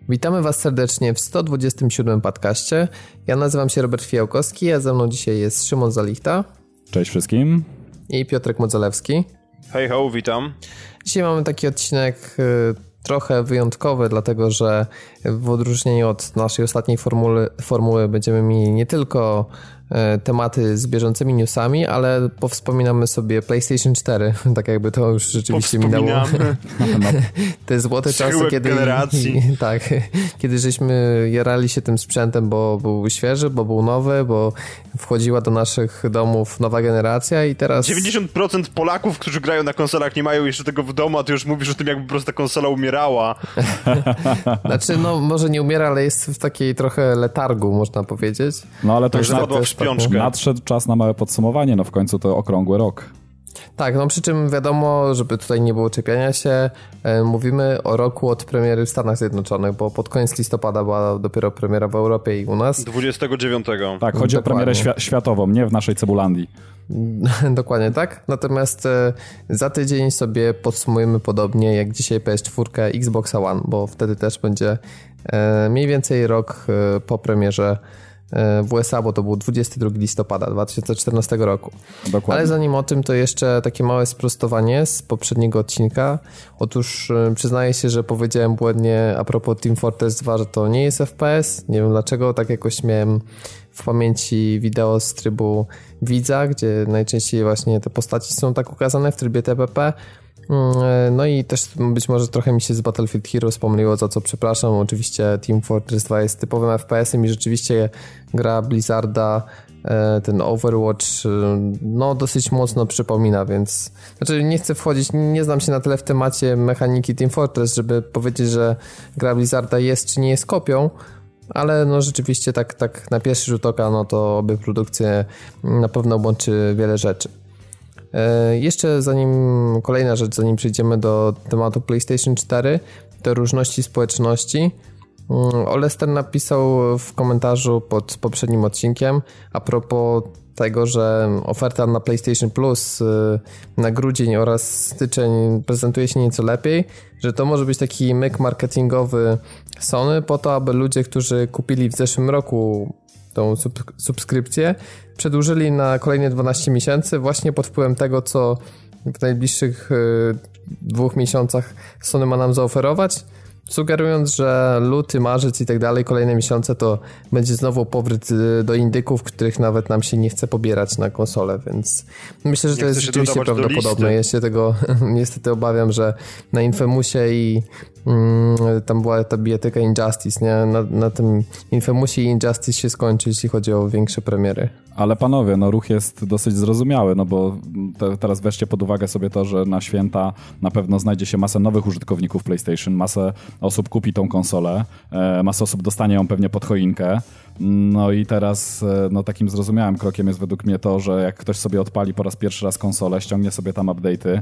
Witamy Was serdecznie w 127 podcaście. Ja nazywam się Robert Fijałkowski, a ze mną dzisiaj jest Szymon Zalichta. Cześć wszystkim. I Piotrek Modzelewski. Hej ho, witam. Dzisiaj mamy taki odcinek trochę wyjątkowy, dlatego że w odróżnieniu od naszej ostatniej formuły będziemy mieli nie tylko tematy z bieżącymi newsami, ale powspominamy sobie PlayStation 4, tak jakby to już rzeczywiście minęło. Te złote czasy, kiedy tak, kiedy żeśmy jarali się tym sprzętem, bo był świeży, bo był nowy, bo wchodziła do naszych domów nowa generacja i teraz... 90% Polaków, którzy grają na konsolach, nie mają jeszcze tego w domu, a ty już mówisz o tym, jakby po prostu ta konsola umierała. Znaczy, no może nie umiera, ale jest w takiej trochę letargu, można powiedzieć. No ale to już śpiączkę. Nadszedł czas na małe podsumowanie, no w końcu to okrągły rok. Tak, no przy czym wiadomo, żeby tutaj nie było czepiania się, mówimy o roku od premiery w Stanach Zjednoczonych, bo pod koniec listopada była dopiero premiera w Europie i u nas. 29. Tak, chodzi o premierę światową, nie w naszej Cebulandii. Dokładnie tak, natomiast za tydzień sobie podsumujemy podobnie jak dzisiaj PS4, Xbox One, bo wtedy też będzie mniej więcej rok po premierze w USA, bo to był 22 listopada 2014 roku. Dokładnie. Ale zanim o tym, to jeszcze takie małe sprostowanie z poprzedniego odcinka. Otóż przyznaję się, że powiedziałem błędnie a propos Team Fortress 2, że to nie jest FPS. Nie wiem dlaczego, tak jakoś miałem w pamięci wideo z trybu widza, gdzie najczęściej właśnie te postaci są tak ukazane w trybie TPP. No i też być może trochę mi się z Battlefield Heroes pomyliło, za co przepraszam. Oczywiście Team Fortress 2 jest typowym FPS-em i rzeczywiście gra Blizzarda, ten Overwatch, no dosyć mocno przypomina, więc znaczy nie chcę wchodzić, nie znam się na tyle w temacie mechaniki Team Fortress, żeby powiedzieć, że gra Blizzarda jest czy nie jest kopią, ale no rzeczywiście tak na pierwszy rzut oka, no to obie produkcje na pewno łączy wiele rzeczy. Jeszcze kolejna rzecz, zanim przejdziemy do tematu PlayStation 4, to różności społeczności. Olester napisał w komentarzu pod poprzednim odcinkiem a propos tego, że oferta na PlayStation Plus na grudzień oraz styczeń prezentuje się nieco lepiej, że to może być taki myk marketingowy Sony po to, aby ludzie, którzy kupili w zeszłym roku tą subskrypcję, przedłużyli na kolejne 12 miesięcy właśnie pod wpływem tego, co w najbliższych 2 miesiącach Sony ma nam zaoferować, sugerując, że luty, marzec i tak dalej, kolejne miesiące to będzie znowu powrót do indyków, których nawet nam się nie chce pobierać na konsolę, więc myślę, że to jest rzeczywiście prawdopodobne. Ja się tego niestety obawiam, że na Infamousie i tam była ta bijatyka Injustice, nie? Na tym Infamousie i Injustice się skończy, jeśli chodzi o większe premiery. Ale panowie, no ruch jest dosyć zrozumiały, no bo teraz weźcie pod uwagę sobie to, że na święta na pewno znajdzie się masę nowych użytkowników PlayStation, masę osób kupi tą konsolę, masę osób dostanie ją pewnie pod choinkę. No i teraz no takim zrozumiałym krokiem jest według mnie to, że jak ktoś sobie odpali po raz pierwszy raz konsolę, ściągnie sobie tam update'y,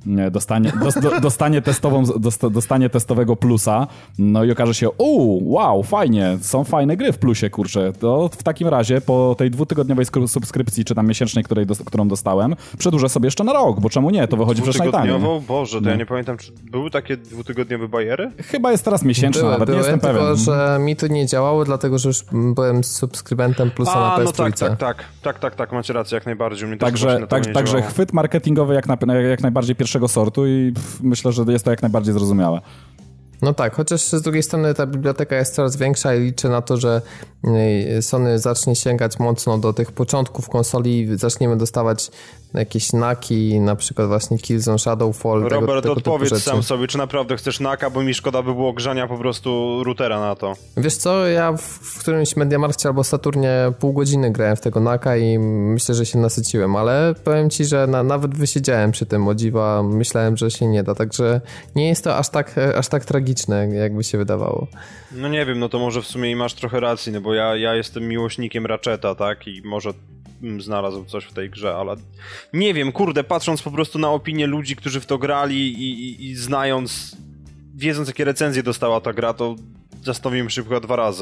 dostanie testowego plusa, no i okaże się, wow, fajnie, są fajne gry w plusie, kurczę. To w takim razie po tej 2-tygodniowej subskrypcji, czy tam miesięcznej, którą dostałem, przedłużę sobie jeszcze na rok, bo czemu nie? To wychodzi przecież najtaniej. Boże, to ja nie pamiętam, czy były takie 2-tygodniowe bajery? Chyba jest teraz miesięczna, nawet nie jestem pewien. Tylko, że mi to nie działało, dlatego, że już byłem subskrybentem plusa na PS3. No tak, macie rację, jak najbardziej. Mnie także chwyt marketingowy jak najbardziej pierwszego sortu i myślę, że jest to jak najbardziej zrozumiałe. No tak, chociaż z drugiej strony ta biblioteka jest coraz większa i liczę na to, że Sony zacznie sięgać mocno do tych początków konsoli i zaczniemy dostawać jakieś naki, na przykład właśnie Killzone, Shadowfall. Robert, odpowiedz sam sobie, czy naprawdę chcesz naka, bo mi szkoda by było grzania po prostu routera na to. Wiesz co, ja w którymś Mediamarkcie albo Saturnie pół godziny grałem w tego naka i myślę, że się nasyciłem, ale powiem ci, że nawet wysiedziałem przy tym, o dziwa, myślałem, że się nie da, także nie jest to aż tak tragiczne, jakby się wydawało. No nie wiem, no to może w sumie i masz trochę racji, no bo ja jestem miłośnikiem Ratcheta, tak, i może znalazł coś w tej grze, ale nie wiem, kurde, patrząc po prostu na opinie ludzi, którzy w to grali i wiedząc jakie recenzje dostała ta gra, to zastanowiłem się chyba 2 razy.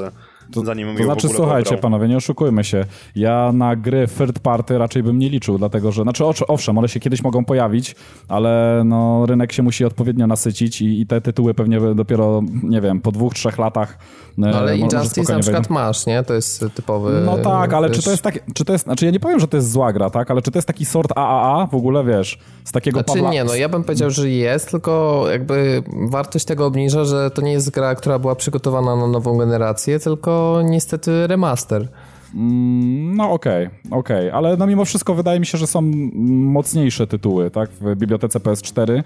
zanim ją to znaczy, w ogóle słuchajcie, pobrał. panowie, nie oszukujmy się. Ja na gry third party raczej bym nie liczył, dlatego że, znaczy owszem, one się kiedyś mogą pojawić, ale no, rynek się musi odpowiednio nasycić i te tytuły pewnie dopiero, nie wiem, po 2-3 latach no ale Injustice na przykład wejdą. masz, nie? To jest typowy... No tak, ale wiesz... czy to jest, znaczy ja nie powiem, że to jest zła gra, tak, ale czy to jest taki sort AAA w ogóle, wiesz, z takiego Znaczy Pawła... nie, no ja bym powiedział, że jest, tylko jakby wartość tego obniża, że to nie jest gra, która była przygotowana na nową generację, tylko niestety remaster. No okej, ale no mimo wszystko wydaje mi się, że są mocniejsze tytuły, tak, w bibliotece PS4.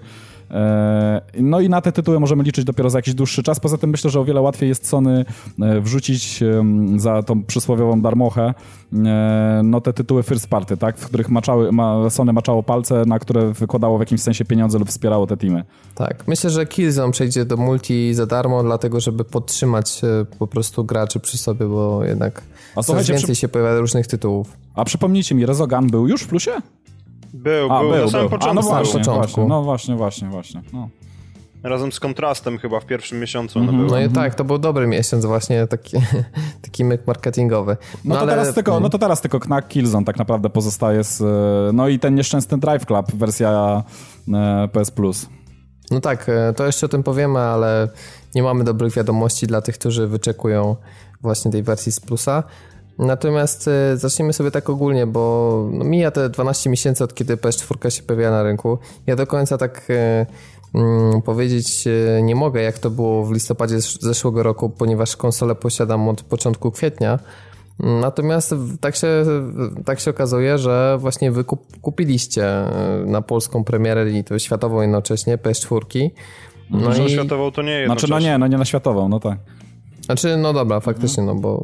No i na te tytuły możemy liczyć dopiero za jakiś dłuższy czas. Poza tym myślę, że o wiele łatwiej jest Sony wrzucić za tą przysłowiową darmochę no te tytuły first party, tak, w których Sony maczało palce, na które wykładało w jakimś sensie pieniądze lub wspierało te teamy. Tak, myślę, że Killzone przejdzie do multi za darmo, dlatego żeby podtrzymać po prostu graczy przy sobie, bo jednak coraz więcej się pojawia różnych tytułów. A przypomnijcie mi, Resogun był już w plusie? Był na samym początku. No właśnie, początku. No właśnie. No. Razem z Kontrastem chyba w pierwszym miesiącu No i tak, to był dobry miesiąc właśnie, taki myk marketingowy. No to teraz tylko Knack Killzone tak naprawdę pozostaje no i ten nieszczęsny Drive Club, wersja PS Plus. No tak, to jeszcze o tym powiemy, ale nie mamy dobrych wiadomości dla tych, którzy wyczekują właśnie tej wersji z Plusa. Natomiast zacznijmy sobie tak ogólnie, bo no, mija te 12 miesięcy od kiedy PS4 się pojawia na rynku. Ja do końca tak powiedzieć nie mogę, jak to było w listopadzie zeszłego roku, ponieważ konsolę posiadam od początku kwietnia. Natomiast tak się okazuje, że właśnie wy kupiliście na polską premierę i to światową jednocześnie PS4. No i światową to nie jednocześnie. Znaczy no nie na światową, no tak. Znaczy, no dobra, faktycznie, no bo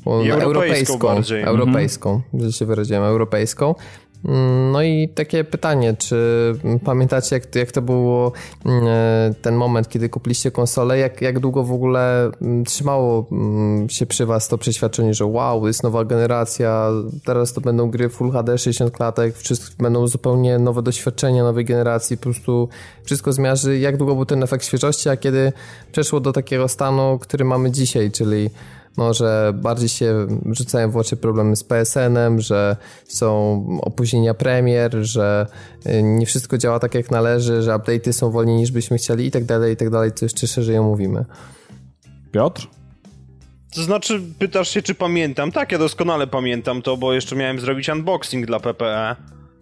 europejską, że się wyraziłem, europejską. No i takie pytanie, czy pamiętacie, jak to było ten moment, kiedy kupiliście konsolę, jak długo w ogóle trzymało się przy was to przeświadczenie, że wow, jest nowa generacja, teraz to będą gry Full HD, 60 klatek, będą zupełnie nowe doświadczenia nowej generacji, po prostu wszystko zmiarzy. Jak długo był ten efekt świeżości, a kiedy przeszło do takiego stanu, który mamy dzisiaj, czyli no, że bardziej się rzucają w oczy problemy z PSN-em, że są opóźnienia premier, że nie wszystko działa tak jak należy, że update'y są wolniej niż byśmy chcieli i tak dalej, co jeszcze szerzej omówimy. Piotr? To znaczy, pytasz się, czy pamiętam? Tak, ja doskonale pamiętam to, bo jeszcze miałem zrobić unboxing dla PPE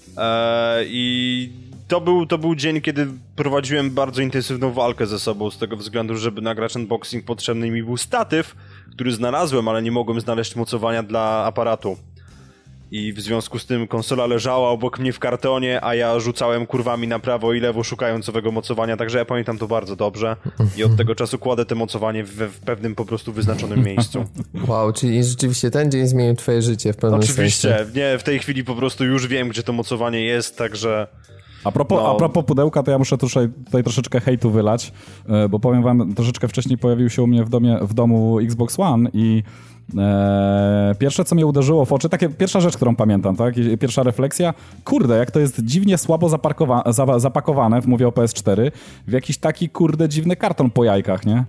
i to był dzień, kiedy prowadziłem bardzo intensywną walkę ze sobą, z tego względu, żeby nagrać unboxing potrzebny mi był statyw, który znalazłem, ale nie mogłem znaleźć mocowania dla aparatu. I w związku z tym konsola leżała obok mnie w kartonie, a ja rzucałem kurwami na prawo i lewo szukając owego mocowania, także ja pamiętam to bardzo dobrze i od tego czasu kładę te mocowanie w pewnym po prostu wyznaczonym miejscu. Wow, czyli rzeczywiście ten dzień zmienił twoje życie w pewnym sensie. Oczywiście, nie, w tej chwili po prostu już wiem, gdzie to mocowanie jest, także... A propos pudełka, to ja muszę tutaj troszeczkę hejtu wylać, bo powiem wam, troszeczkę wcześniej pojawił się u mnie w domu Xbox One i pierwsze, co mnie uderzyło w oczy, pierwsza rzecz, którą pamiętam, tak? Pierwsza refleksja, kurde, jak to jest dziwnie słabo zapakowane, mówię o PS4, w jakiś taki, kurde, dziwny karton po jajkach, nie?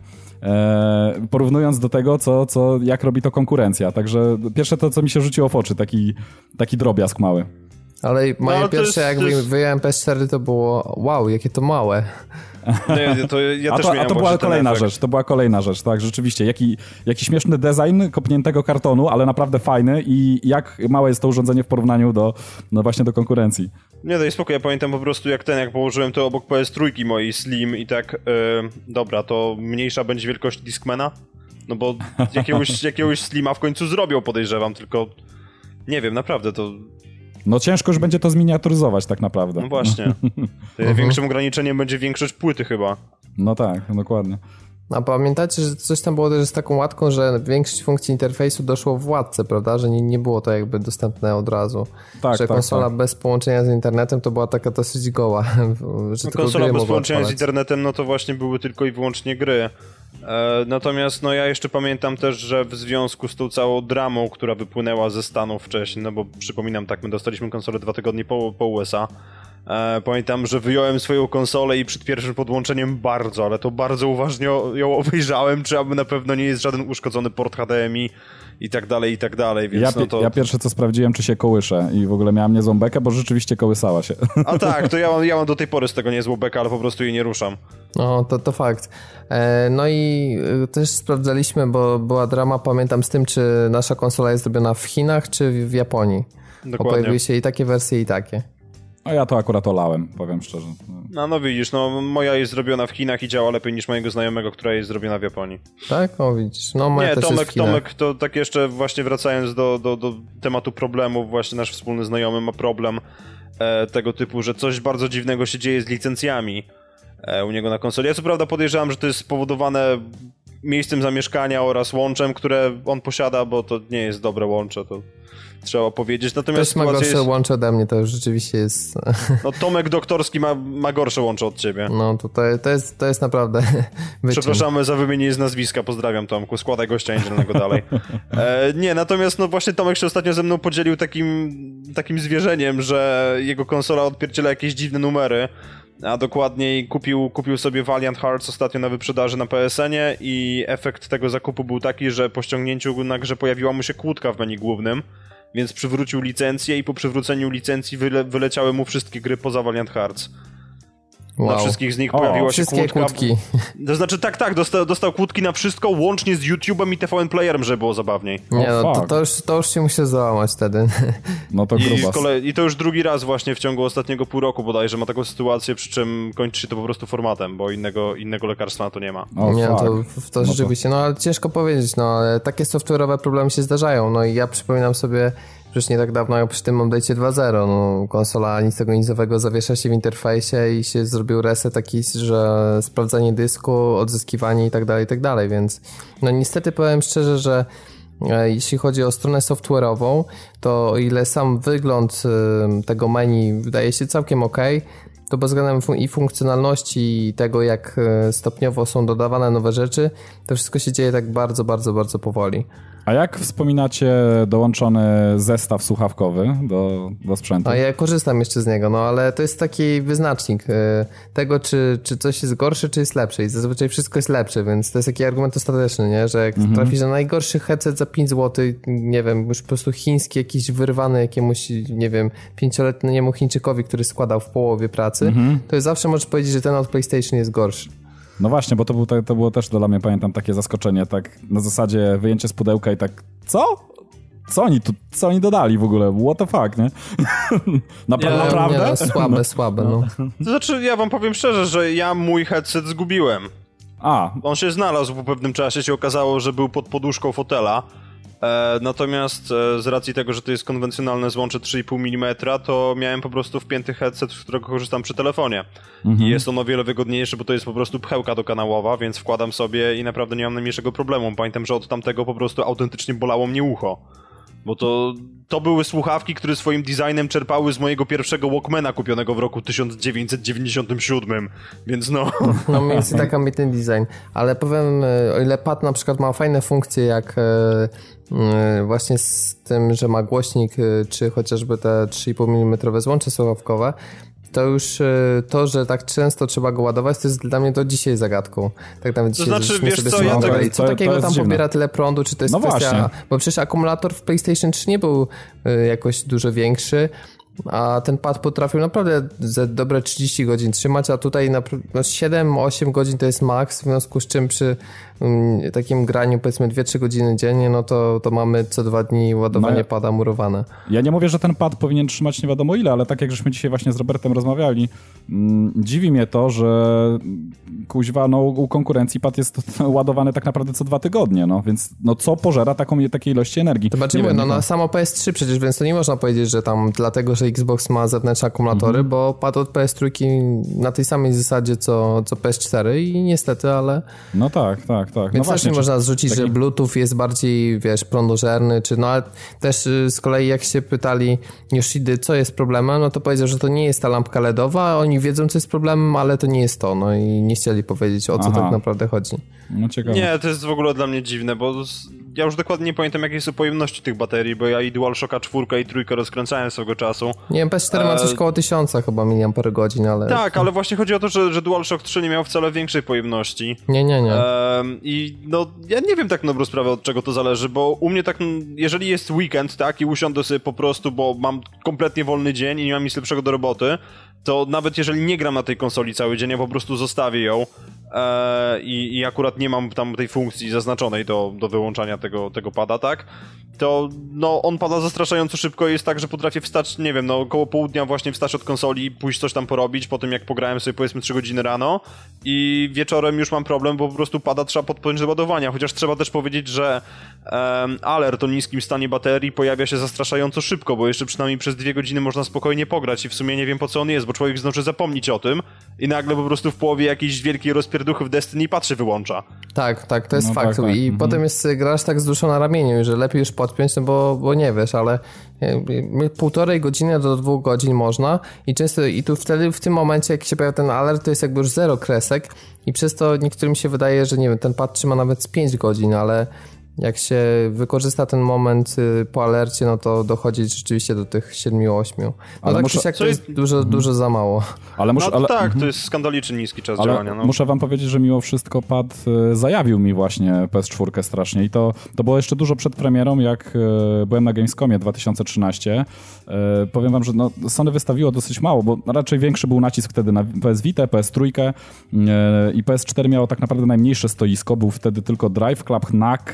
Porównując do tego, jak robi to konkurencja. Także pierwsze to, co mi się rzuciło w oczy, taki drobiazg mały. Ale moje pierwsze, jak wyjąłem PS4, to było wow, jakie to małe. Nie, to ja też miałem to była kolejna rzecz. To była kolejna rzecz, tak, rzeczywiście. Jaki śmieszny design kopniętego kartonu, ale naprawdę fajny i jak małe jest to urządzenie w porównaniu właśnie do konkurencji. Nie, daj spokój, ja pamiętam po prostu jak położyłem to obok PS3 mojej Slim i tak, dobra, to mniejsza będzie wielkość Discmana? No bo jakiegoś Slima w końcu zrobią, podejrzewam, tylko nie wiem, naprawdę to... No ciężko już będzie to zminiaturyzować tak naprawdę. No właśnie. Większym ograniczeniem będzie większość płyty chyba. No tak, dokładnie. A pamiętacie, że coś tam było też z taką łatką, że większość funkcji interfejsu doszło w łatce, prawda? Że nie było to jakby dostępne od razu. Tak, że konsola bez połączenia z internetem to była taka dosyć goła. Że konsola bez połączenia z internetem, no to właśnie były tylko i wyłącznie gry. Natomiast ja jeszcze pamiętam też, że w związku z tą całą dramą, która wypłynęła ze Stanów wcześniej, no bo przypominam, tak, my dostaliśmy konsolę 2 tygodnie po USA, Pamiętam, że wyjąłem swoją konsolę i przed pierwszym podłączeniem ale to bardzo uważnie ją obejrzałem, czy aby na pewno nie jest żaden uszkodzony port HDMI i tak dalej, więc ja pierwsze co sprawdziłem, czy się kołysze i w ogóle miałem niezłą bekę, bo rzeczywiście kołysała się. A tak, to ja mam do tej pory z tego niezłą bekę, ale po prostu jej nie ruszam. No, to fakt. No i też sprawdzaliśmy, bo była drama, pamiętam, z tym, czy nasza konsola jest zrobiona w Chinach, czy w Japonii. Dokładnie. Bo pojawiły się i takie wersje, i takie. A ja to akurat olałem, powiem szczerze. No widzisz, moja jest zrobiona w Chinach i działa lepiej niż mojego znajomego, która jest zrobiona w Japonii. Tak? O, widzisz. No, moja nie, też jest w Chinach. Tomek, to tak jeszcze właśnie wracając do tematu problemów, właśnie nasz wspólny znajomy ma problem tego typu, że coś bardzo dziwnego się dzieje z licencjami u niego na konsoli. Ja co prawda podejrzewam, że to jest spowodowane miejscem zamieszkania oraz łączem, które on posiada, bo to nie jest dobre łącze, to trzeba powiedzieć. Natomiast ktoś ma gorsze łącze ode mnie, to już rzeczywiście jest... No Tomek Doktorski ma gorsze łącze od ciebie. No to jest naprawdę Przepraszamy za wymienienie z nazwiska, pozdrawiam Tomku, składaj gościa niedzielnego dalej. Nie, natomiast no właśnie Tomek się ostatnio ze mną podzielił takim zwierzeniem, że jego konsola odpierdziela jakieś dziwne numery, a dokładniej kupił sobie Valiant Hearts ostatnio na wyprzedaży na PSN-ie i efekt tego zakupu był taki, że po ściągnięciu na grze pojawiła mu się kłódka w menu głównym, więc przywrócił licencję i po przywróceniu licencji wyleciały mu wszystkie gry poza Valiant Hearts. Wow. Na wszystkich z nich pojawiła się kłódki. To znaczy tak, dostał kłódki na wszystko, łącznie z YouTube'em i TVN Playerem, żeby było zabawniej. Nie, no to już się musi załamać wtedy. No to grubas. I to już drugi raz właśnie w ciągu ostatniego pół roku bodajże ma taką sytuację, przy czym kończy się to po prostu formatem, bo innego lekarstwa na to nie ma. Nie, to rzeczywiście, no ale ciężko powiedzieć, no ale takie software'owe problemy się zdarzają, no i ja przypominam sobie, przecież nie tak dawno przy tym update'cie 2.0, no konsola nic tego nowego zawiesza się w interfejsie i się zrobił reset taki, że sprawdzanie dysku, odzyskiwanie i tak dalej, więc no niestety powiem szczerze, że jeśli chodzi o stronę software'ową, to o ile sam wygląd tego menu wydaje się całkiem okej, to pod względem i funkcjonalności i tego, jak stopniowo są dodawane nowe rzeczy, to wszystko się dzieje tak bardzo, bardzo, bardzo powoli. A jak wspominacie dołączony zestaw słuchawkowy do sprzętu? A ja korzystam jeszcze z niego, no ale to jest taki wyznacznik tego, czy coś jest gorsze, czy jest lepsze i zazwyczaj wszystko jest lepsze, więc to jest taki argument ostateczny, nie? Że jak trafisz na najgorszy headset za 5 zł, nie wiem, już po prostu chiński, jakiś wyrwany jakiemuś, nie wiem, 5-letniemu Chińczykowi, który składał w połowie pracy, to zawsze możesz powiedzieć, że ten od PlayStation jest gorszy. No właśnie, bo to było też dla mnie, pamiętam, takie zaskoczenie, tak na zasadzie wyjęcie z pudełka i tak, co? Co oni dodali w ogóle? What the fuck, nie? Naprawdę? Nie, słabe, no. To znaczy, ja wam powiem szczerze, że ja mój headset zgubiłem. On się znalazł po pewnym czasie, się okazało, że był pod poduszką fotela. Natomiast z racji tego, że to jest konwencjonalne złącze 3,5 mm, to miałem po prostu wpięty headset, z którego korzystam przy telefonie. I jest on o wiele wygodniejszy, bo to jest po prostu pchełka dokanałowa, więc wkładam sobie i naprawdę nie mam najmniejszego problemu. Pamiętam, że od tamtego po prostu autentycznie bolało mnie ucho. Bo to były słuchawki, które swoim designem czerpały z mojego pierwszego Walkmana kupionego w roku 1997, więc no... No mniej więcej taka mi ten design, ale powiem, o ile pad na przykład ma fajne funkcje, jak właśnie z tym, że ma głośnik, czy chociażby te 3,5 mm złącze słuchawkowe, to już to, że tak często trzeba go ładować, to jest dla mnie do dzisiaj zagadką. Tak nawet to znaczy, wiesz co, co takiego tam pobiera tyle prądu, czy to jest kwestia... Właśnie. Bo przecież akumulator w PlayStation 3 nie był jakoś dużo większy, a ten pad potrafił naprawdę za dobre 30 godzin trzymać, a tutaj 7-8 godzin to jest max, w związku z czym przy takim graniu powiedzmy 2-3 godziny dziennie, no to mamy co 2 dni ładowanie pada murowane. Ja nie mówię, że ten pad powinien trzymać nie wiadomo ile, ale tak jak żeśmy dzisiaj właśnie z Robertem rozmawiali, dziwi mnie to, że kuźwa, no u konkurencji pad jest ładowany tak naprawdę co 2 tygodnie, no więc no co pożera takiej ilości energii? To znaczy, no samo PS3 przecież, więc to nie można powiedzieć, że tam dlatego, że Xbox ma zewnętrzne akumulatory, bo pad od PS3 na tej samej zasadzie co PS4 i niestety, ale... No tak. Więc no właśnie, można zrzucić, że Bluetooth jest bardziej, prądożerny, ale też z kolei jak się pytali Yoshidy, co jest problemem, no to powiedział, że to nie jest ta lampka LEDowa, oni wiedzą, co jest problemem, ale to nie jest to, no i nie chcieli powiedzieć, o co tak naprawdę chodzi. No ciekawe. Nie, to jest w ogóle dla mnie dziwne, bo ja już dokładnie nie pamiętam, jakie są pojemności tych baterii, bo ja i DualShocka 4 i 3 rozkręcałem swego czasu. Nie wiem, PS4 ma coś koło 1000 chyba mAh, ale... Tak, ale właśnie chodzi o to, że DualShock 3 nie miał wcale większej pojemności. Nie. I no, ja nie wiem tak na dobrą sprawę, od czego to zależy, bo u mnie tak, jeżeli jest weekend, tak, i usiądę sobie po prostu, bo mam kompletnie wolny dzień i nie mam nic lepszego do roboty, to nawet jeżeli nie gram na tej konsoli cały dzień, ja po prostu zostawię ją i akurat nie mam tam tej funkcji zaznaczonej do wyłączania tego pada, tak? To no on pada zastraszająco szybko i jest tak, że potrafię wstać, nie wiem, no około południa właśnie wstać od konsoli, pójść coś tam porobić, po tym jak pograłem sobie powiedzmy 3 godziny rano i wieczorem już mam problem, bo po prostu pada trzeba podpiąć do ładowania, chociaż trzeba też powiedzieć, że alert o niskim stanie baterii pojawia się zastraszająco szybko, bo jeszcze przynajmniej przez 2 godziny można spokojnie pograć i w sumie nie wiem po co on jest, bo człowiek zdąży zapomnieć o tym i nagle po prostu w połowie jakiejś wielkiej rozpierduchy w Destiny patrzy wyłącza. Tak, to jest fakt. Tak. I potem grasz tak z duszą na ramieniu, że lepiej już podpiąć, no bo nie wiesz, ale 1,5 godziny do 2 godzin można i często i tu wtedy w tym momencie, jak się pojawia ten alert, to jest jakby już 0 kresek i przez to niektórym się wydaje, że nie wiem, ten pad trzyma nawet z 5 godzin, ale jak się wykorzysta ten moment po alercie, no to dochodzi rzeczywiście do tych 7-8. No ale tak jak to jest dużo za mało. To jest skandalicznie niski czas działania. No. Muszę wam powiedzieć, że mimo wszystko pad zajawił mi właśnie PS4 strasznie i to było jeszcze dużo przed premierą, jak byłem na Gamescomie 2013. Powiem wam, że Sony wystawiło dosyć mało, bo raczej większy był nacisk wtedy na PS Vita, PS3 i PS4 miało tak naprawdę najmniejsze stoisko. Był wtedy tylko Drive Club, Knack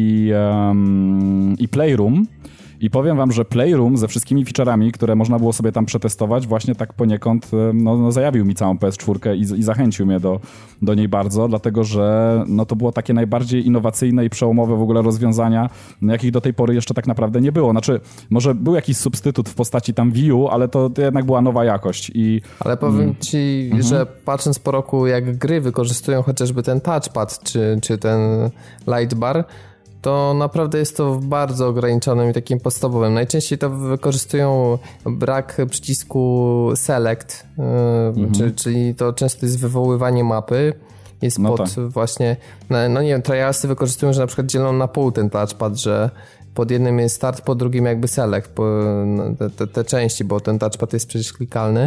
i Playroom. I powiem wam, że Playroom ze wszystkimi feature'ami, które można było sobie tam przetestować, właśnie tak poniekąd zajawił mi całą PS4 i zachęcił mnie do niej bardzo, dlatego że to było takie najbardziej innowacyjne i przełomowe w ogóle rozwiązania, jakich do tej pory jeszcze tak naprawdę nie było. Znaczy, może był jakiś substytut w postaci tam Wii U, ale to jednak była nowa jakość. Ale powiem ci, że patrząc po roku, jak gry wykorzystują chociażby ten touchpad czy ten lightbar, to naprawdę jest to bardzo ograniczonym i takim podstawowym. Najczęściej to wykorzystują brak przycisku select, czyli to często jest wywoływanie mapy. Jest właśnie, nie wiem, trialsy wykorzystują, że na przykład dzielą na pół ten touchpad, że pod jednym jest start, pod drugim jakby select, te części, bo ten touchpad jest przecież klikalny.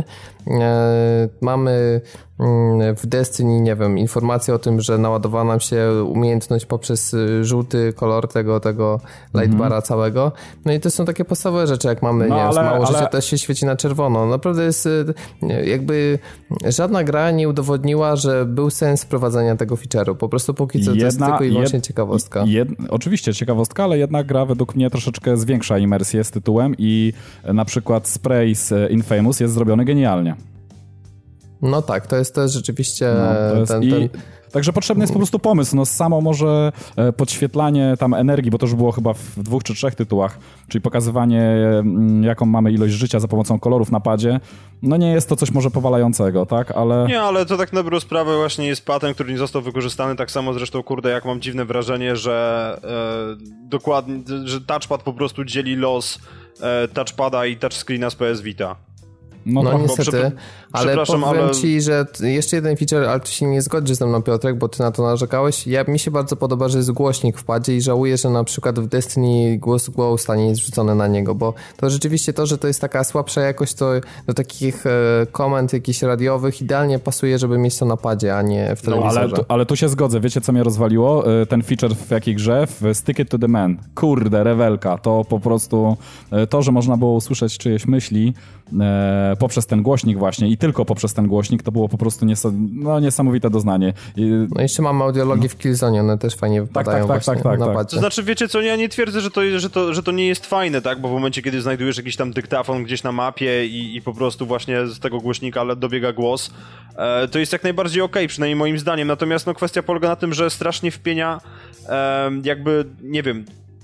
Mamy w Destiny, nie wiem, informację o tym, że naładowała nam się umiejętność poprzez żółty kolor tego lightbara całego. No i to są takie podstawowe rzeczy, jak mamy, mało życia też się świeci na czerwono. Naprawdę jest jakby żadna gra nie udowodniła, że był sens wprowadzenia tego feature'u. Po prostu póki co to jest tylko i wyłącznie ciekawostka. Oczywiście ciekawostka, ale jedna gra według mnie troszeczkę zwiększa imersję z tytułem i na przykład spray z Infamous jest zrobiony genialnie. No tak, to jest rzeczywiście Także potrzebny jest po prostu pomysł. Samo może podświetlanie tam energii, bo to już było chyba w 2 czy 3 tytułach, czyli pokazywanie, jaką mamy ilość życia za pomocą kolorów na padzie. Nie jest to coś może powalającego, tak? Ale... Nie, ale to tak na dobrą sprawę właśnie jest patent, który nie został wykorzystany. Tak samo zresztą, jak mam dziwne wrażenie, że dokładnie, że touchpad po prostu dzieli los touchpada i touchscreena z PS Vita. No niestety, ale powiem ci, że jeszcze jeden feature, ale tu się nie zgodzisz ze mną, Piotrek, bo ty na to narzekałeś. Mi się bardzo podoba, że jest głośnik w padzie i żałuję, że na przykład w Destiny głos Glowstone nie jest wrzucony na niego, bo to rzeczywiście to, że to jest taka słabsza jakość, to do takich komend jakichś radiowych idealnie pasuje, żeby mieć to na padzie, a nie w telewizorze. Ale tu się zgodzę. Wiecie, co mnie rozwaliło? Ten feature w jakiej grze? W Stick It to the Man. Kurde, rewelka. To po prostu to, że można było usłyszeć czyjeś myśli poprzez ten głośnik właśnie i tylko poprzez ten głośnik, to było po prostu niesamowite doznanie. No jeszcze mamy audiologii w Killzone, one też fajnie wypadają na padzie. To znaczy, wiecie co, ja nie twierdzę, że to nie jest fajne, tak, bo w momencie, kiedy znajdujesz jakiś tam dyktafon gdzieś na mapie i po prostu właśnie z tego głośnika dobiega głos, to jest jak najbardziej okej, przynajmniej moim zdaniem, natomiast kwestia polega na tym, że strasznie wpienia jakby, nie wiem,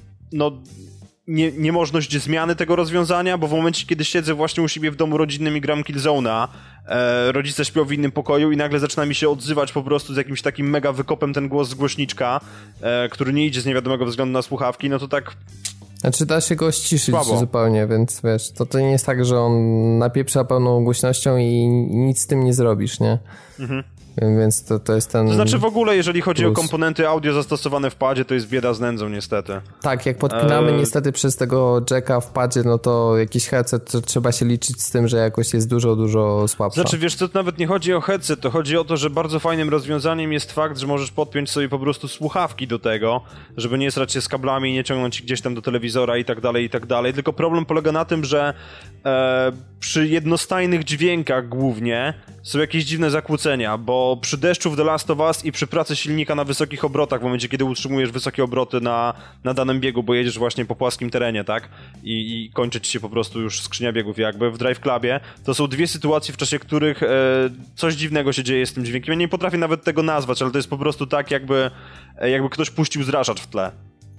niemożność zmiany tego rozwiązania, bo w momencie, kiedy siedzę właśnie u siebie w domu rodzinnym i gram Killzone'a, rodzice śpią w innym pokoju i nagle zaczyna mi się odzywać po prostu z jakimś takim mega wykopem ten głos z głośniczka, który nie idzie z niewiadomego względu na słuchawki, to tak... Znaczy da się go ściszyć zupełnie, więc wiesz, to nie jest tak, że on napieprza pełną głośnością i nic z tym nie zrobisz, nie? Więc to jest ten... To znaczy w ogóle, jeżeli chodzi o komponenty audio zastosowane w padzie, to jest bieda z nędzą niestety. Tak, jak podpinamy niestety przez tego jacka w padzie, no to jakiś headset, to trzeba się liczyć z tym, że jakość jest dużo, dużo słabsza. Znaczy wiesz co, to nawet nie chodzi o headset, to chodzi o to, że bardzo fajnym rozwiązaniem jest fakt, że możesz podpiąć sobie po prostu słuchawki do tego, żeby nie srać się z kablami, nie ciągnąć gdzieś tam do telewizora i tak dalej, tylko problem polega na tym, że przy jednostajnych dźwiękach głównie są jakieś dziwne zakłócenia, bo przy deszczu w The Last of Us i przy pracy silnika na wysokich obrotach, w momencie kiedy utrzymujesz wysokie obroty na danym biegu, bo jedziesz właśnie po płaskim terenie, tak? I kończy ci się po prostu już skrzynia biegów jakby w Drive Clubie, to są dwie sytuacje, w czasie których coś dziwnego się dzieje z tym dźwiękiem. Ja nie potrafię nawet tego nazwać, ale to jest po prostu tak, jakby ktoś puścił zraszacz w tle.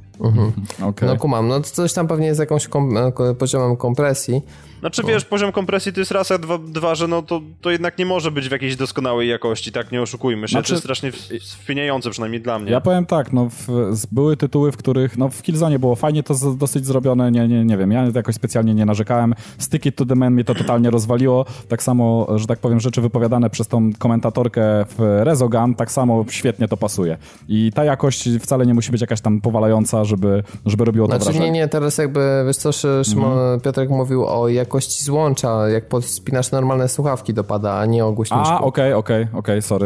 Okay. No kumam, no coś tam pewnie jest jakąś poziomem kompresji. Znaczy wiesz, poziom kompresji to jest raz, a dwa, że no to jednak nie może być w jakiejś doskonałej jakości, tak, nie oszukujmy się, znaczy, to jest strasznie wpieniające, przynajmniej dla mnie. Ja powiem tak, no były tytuły, w których, no w Killzone było fajnie to dosyć zrobione, nie wiem, ja jakoś specjalnie nie narzekałem, Stick It to the Man mnie to totalnie rozwaliło, tak samo, że tak powiem, rzeczy wypowiadane przez tą komentatorkę w Resogun, tak samo świetnie to pasuje. I ta jakość wcale nie musi być jakaś tam powalająca, żeby robiło to wrażenie. Nie, teraz jakby, wiesz co, Szymon, Piotrek mówił o jakości złącza, jak podspinasz normalne słuchawki dopada, a nie o głośniczku. Okej, sorry.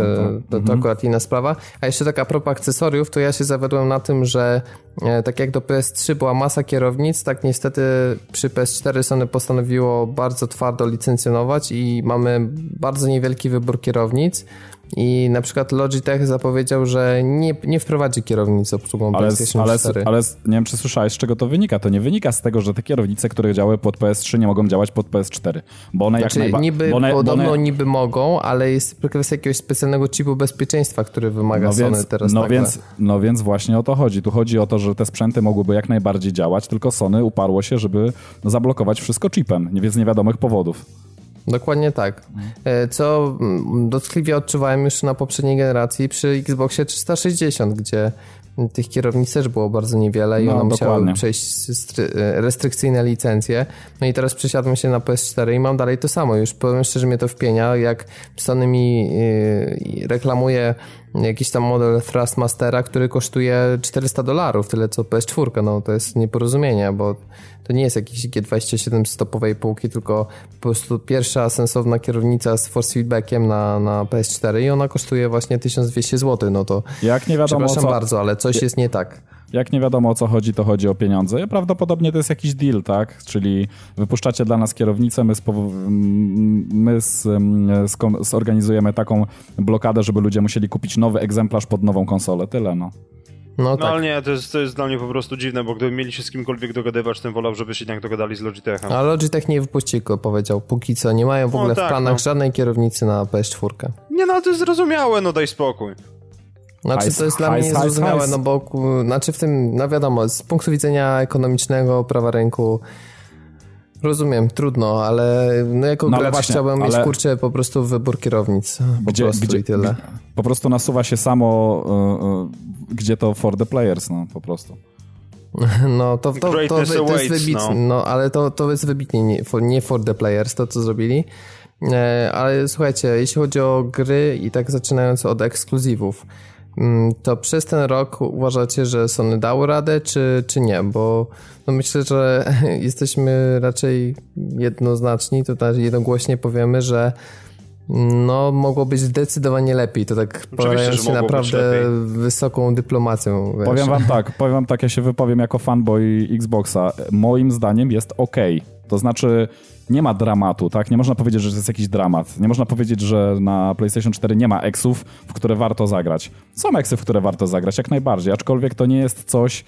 To akurat inna sprawa. A jeszcze tak a propos akcesoriów, to ja się zawiodłem na tym, że tak jak do PS3 była masa kierownic, tak niestety przy PS4 Sony postanowiło bardzo twardo licencjonować i mamy bardzo niewielki wybór kierownic. I na przykład Logitech zapowiedział, że nie wprowadzi kierownic z obsługą PlayStation 4. Ale nie wiem, czy słyszałeś, z czego to wynika. To nie wynika z tego, że te kierownice, które działały pod PS3, nie mogą działać pod PS4. Bo one niby mogą, ale jest kwestia jakiegoś specjalnego chipu bezpieczeństwa, który wymaga Sony teraz nagle. Więc właśnie o to chodzi. Tu chodzi o to, że te sprzęty mogłyby jak najbardziej działać, tylko Sony uparło się, żeby zablokować wszystko chipem, więc z niewiadomych powodów. Dokładnie tak. Co dotkliwie odczuwałem już na poprzedniej generacji przy Xboxie 360, gdzie tych kierownic też było bardzo niewiele i one musiały przejść restrykcyjne licencje. No i teraz przesiadłem się na PS4 i mam dalej to samo. Już powiem szczerze, mnie to wpienia, jak Sony mi reklamuje jakiś tam model Thrustmastera, który kosztuje $400, tyle co PS4. No to jest nieporozumienie, bo to nie jest jakiś G27 z topowej półki, tylko po prostu pierwsza sensowna kierownica z force feedbackiem na PS4 i ona kosztuje właśnie 1200 zł. No to jak nie wiadomo przepraszam bardzo, ale coś jest nie tak. Jak nie wiadomo o co chodzi, to chodzi o pieniądze. Prawdopodobnie to jest jakiś deal, tak? Czyli wypuszczacie dla nas kierownicę, my zorganizujemy taką blokadę, żeby ludzie musieli kupić nowy egzemplarz pod nową konsolę. Tyle, no. No tak. Ale nie, to jest dla mnie po prostu dziwne, bo gdyby mieli się z kimkolwiek dogadywać, tym wolał, żeby się jednak dogadali z Logitechem. A Logitech nie wypuści go, powiedział. Póki co nie mają w ogóle w planach żadnej kierownicy na PS4. Nie, no ale to jest zrozumiałe, no daj spokój. Znaczy to jest dla mnie niezrozumiałe, no bo znaczy w tym, no wiadomo, z punktu widzenia ekonomicznego, prawa rynku rozumiem, trudno, ale no jako gracz chciałbym mieć kurczę po prostu wybór kierownic. I tyle. Po prostu nasuwa się samo, gdzie to for the players, no po prostu. No to jest wybitnie, no ale to jest wybitnie nie for the players, to co zrobili. Ale słuchajcie, jeśli chodzi o gry i tak zaczynając od ekskluzywów, to przez ten rok uważacie, że Sony dało radę, czy nie? Bo no myślę, że jesteśmy raczej jednoznaczni, tutaj jednogłośnie powiemy, że no mogło być zdecydowanie lepiej, to tak powiadając się naprawdę wysoką dyplomacją. Wiesz. Powiem wam tak, ja się wypowiem jako fanboy Xboxa. Moim zdaniem jest okej. To znaczy nie ma dramatu, tak? Nie można powiedzieć, że to jest jakiś dramat. Nie można powiedzieć, że na PlayStation 4 nie ma eksów, w które warto zagrać. Są eksy, w które warto zagrać, jak najbardziej, aczkolwiek to nie jest coś,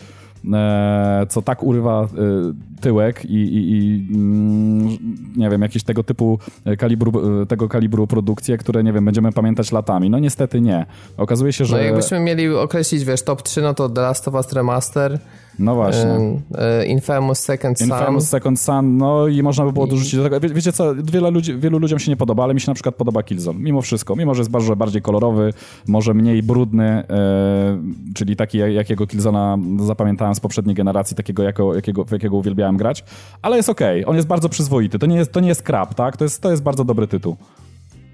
co tak urywa tyłek i nie wiem, jakieś tego typu kalibru produkcje, które, nie wiem, będziemy pamiętać latami. No niestety nie. Okazuje się, że... No jakbyśmy mieli określić, wiesz, top 3, no to The Last of Us Remaster, no właśnie. Infamous Second Son, no i można by było dorzucić do tego. Wiecie co, wielu ludziom się nie podoba, ale mi się na przykład podoba Killzone. Mimo wszystko. Mimo, że jest bardziej kolorowy, może mniej brudny, czyli taki, jakiego Killzona zapamiętałem z poprzedniej generacji, takiego, jakiego uwielbiałem grać, ale jest okej. On jest bardzo przyzwoity. To nie jest crap, tak? To jest bardzo dobry tytuł.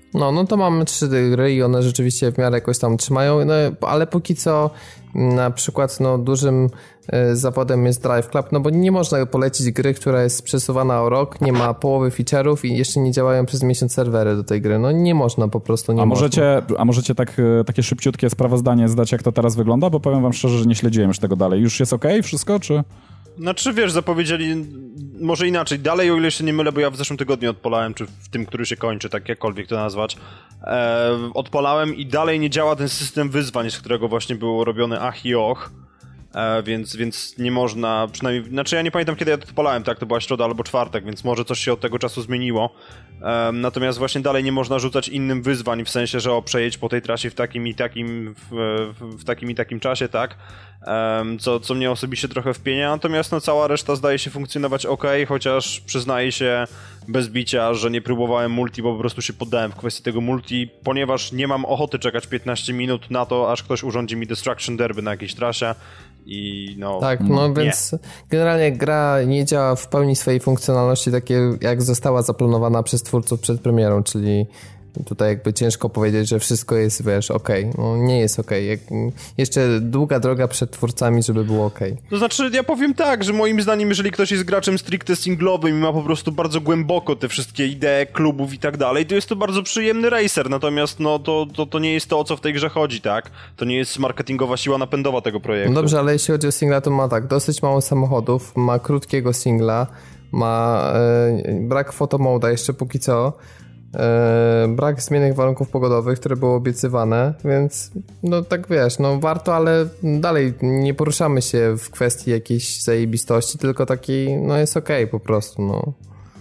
No to mamy 3 gry i one rzeczywiście w miarę jakoś tam trzymają, no, ale póki co na przykład dużym zawodem jest Drive Club, no bo nie można polecić gry, która jest przesuwana o rok, nie ma połowy feature'ów i jeszcze nie działają przez miesiąc serwery do tej gry. No nie można, po prostu nie można. A możecie takie szybciutkie sprawozdanie zdać, jak to teraz wygląda? Bo powiem wam szczerze, że nie śledziłem już tego dalej. Już jest okej wszystko, czy... Znaczy, wiesz, zapowiedzieli, może inaczej, dalej, o ile się nie mylę, bo ja w zeszłym tygodniu odpalałem, czy w tym, który się kończy, tak jakkolwiek to nazwać, odpalałem i dalej nie działa ten system wyzwań, z którego właśnie było robione ach i och, więc nie można, przynajmniej, znaczy ja nie pamiętam, kiedy ja to odpalałem, tak, to była środa albo czwartek, więc może coś się od tego czasu zmieniło, natomiast właśnie dalej nie można rzucać innym wyzwań, w sensie, że przejedź po tej trasie w takim i takim w takim i takim czasie, tak, co mnie osobiście trochę wpienia, natomiast cała reszta zdaje się funkcjonować chociaż przyznaję się bez bicia, że nie próbowałem multi, bo po prostu się poddałem w kwestii tego multi, ponieważ nie mam ochoty czekać 15 minut na to, aż ktoś urządzi mi Destruction Derby na jakiejś trasie i Tak, więc generalnie gra nie działa w pełni swojej funkcjonalności takie jak została zaplanowana przez twórców przed premierą, czyli tutaj jakby ciężko powiedzieć, że wszystko jest, wiesz, okej. No nie jest okej. Jeszcze długa droga przed twórcami, żeby było okej. To znaczy, ja powiem tak, że moim zdaniem, jeżeli ktoś jest graczem stricte singlowym i ma po prostu bardzo głęboko te wszystkie idee klubów i tak dalej, to jest to bardzo przyjemny racer, natomiast to nie jest to, o co w tej grze chodzi, tak? To nie jest marketingowa siła napędowa tego projektu. No dobrze, ale jeśli chodzi o singla, to ma tak, dosyć mało samochodów, ma krótkiego singla, ma brak photomoda jeszcze póki co, brak zmiennych warunków pogodowych, które były obiecywane, więc tak wiesz, warto, ale dalej nie poruszamy się w kwestii jakiejś zajebistości, tylko takiej, jest okej po prostu,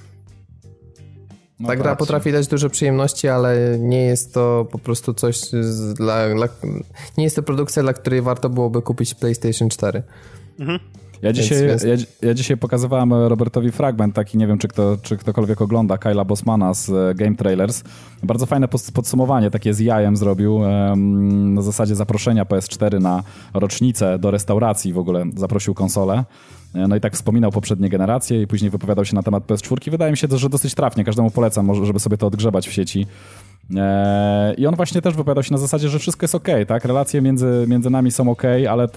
Ta gra potrafi dać dużo przyjemności, ale nie jest to po prostu coś nie jest to produkcja, dla której warto byłoby kupić PlayStation 4. Mhm. Ja dzisiaj pokazywałem Robertowi fragment taki, nie wiem czy ktokolwiek ogląda, Kyla Bosmana z Game Trailers. Bardzo fajne podsumowanie takie z jajem zrobił, na zasadzie zaproszenia PS4 na rocznicę do restauracji, w ogóle zaprosił konsolę. No i tak wspominał poprzednie generacje i później wypowiadał się na temat PS4. Wydaje mi się, że dosyć trafnie, każdemu polecam, żeby sobie to odgrzebać w sieci. I on właśnie też wypowiadał się na zasadzie, że wszystko jest okej, tak? Relacje między nami są okej, ale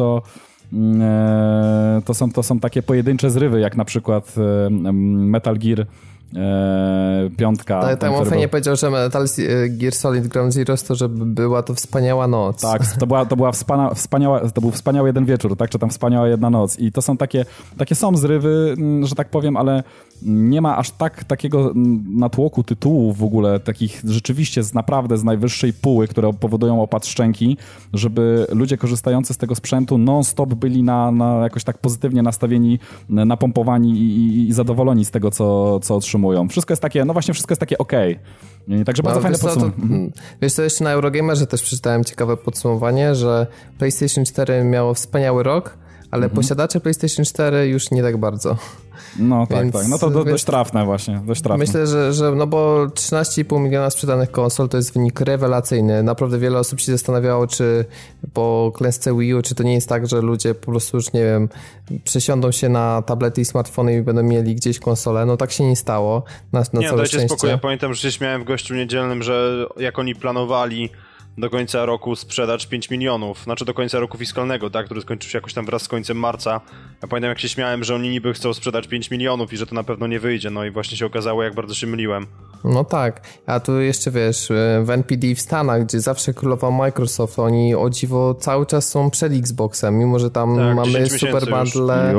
to są takie pojedyncze zrywy, jak na przykład Metal Gear 5. Tak, on fajnie powiedział, że Metal Gear Solid Ground Zeroes to, że była to wspaniała noc. Tak, to był wspaniały jeden wieczór, tak, czy tam wspaniała jedna noc. I to są takie są zrywy, że tak powiem, ale nie ma aż takiego natłoku tytułów w ogóle, takich rzeczywiście naprawdę z najwyższej póły, które powodują opad szczęki, żeby ludzie korzystający z tego sprzętu non-stop byli na jakoś tak pozytywnie nastawieni, napompowani i zadowoleni z tego, co otrzymują. Wszystko jest takie, wszystko jest takie okej. Także bardzo fajne podsumowanie. Wiesz co, jeszcze na Eurogamerze też przeczytałem ciekawe podsumowanie, że PlayStation 4 miało wspaniały rok, ale posiadacze PlayStation 4 już nie tak bardzo. No tak, więc, tak. No to dość trafne właśnie, dość trafne. Myślę, że bo 13,5 miliona sprzedanych konsol to jest wynik rewelacyjny. Naprawdę wiele osób się zastanawiało, czy po klęsce Wii U, czy to nie jest tak, że ludzie po prostu już, nie wiem, przesiądą się na tablety i smartfony i będą mieli gdzieś konsolę. No tak się nie stało. Na całe dajcie szczęście. spokój. Ja pamiętam, że się śmiałem w gościu niedzielnym, że jak oni planowali do końca roku sprzedać 5 milionów, znaczy do końca roku fiskalnego, tak, który skończył się jakoś tam wraz z końcem marca. Ja pamiętam, jak się śmiałem, że oni niby chcą sprzedać 5 milionów i że to na pewno nie wyjdzie, no i właśnie się okazało, jak bardzo się myliłem. No tak, a tu jeszcze wiesz, w NPD w Stanach, gdzie zawsze królował Microsoft, oni o dziwo cały czas są przed Xboxem, mimo że tam tak, mamy super bundle.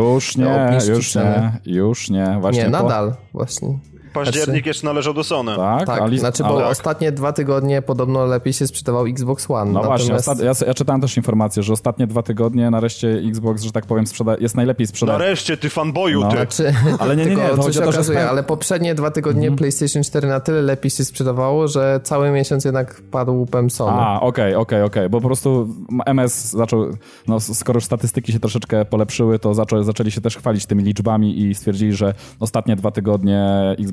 Już nie. Właśnie nadal właśnie. Październik jeszcze należał do Sony. Tak, bo ostatnie 2 tygodnie podobno lepiej się sprzedawał Xbox One. No natomiast... właśnie, ja czytałem też informację, że ostatnie 2 tygodnie nareszcie Xbox, że tak powiem, jest najlepiej sprzedany. Nareszcie, ty fanboyu, ty! Znaczy, ale nie, to się okazuje, ale poprzednie 2 tygodnie PlayStation 4 na tyle lepiej się sprzedawało, że cały miesiąc jednak padł łupem Sony. Okej, bo po prostu MS zaczął, skoro już statystyki się troszeczkę polepszyły, to zaczęli się też chwalić tymi liczbami i stwierdzili, że ostatnie 2 tygodnie Xbox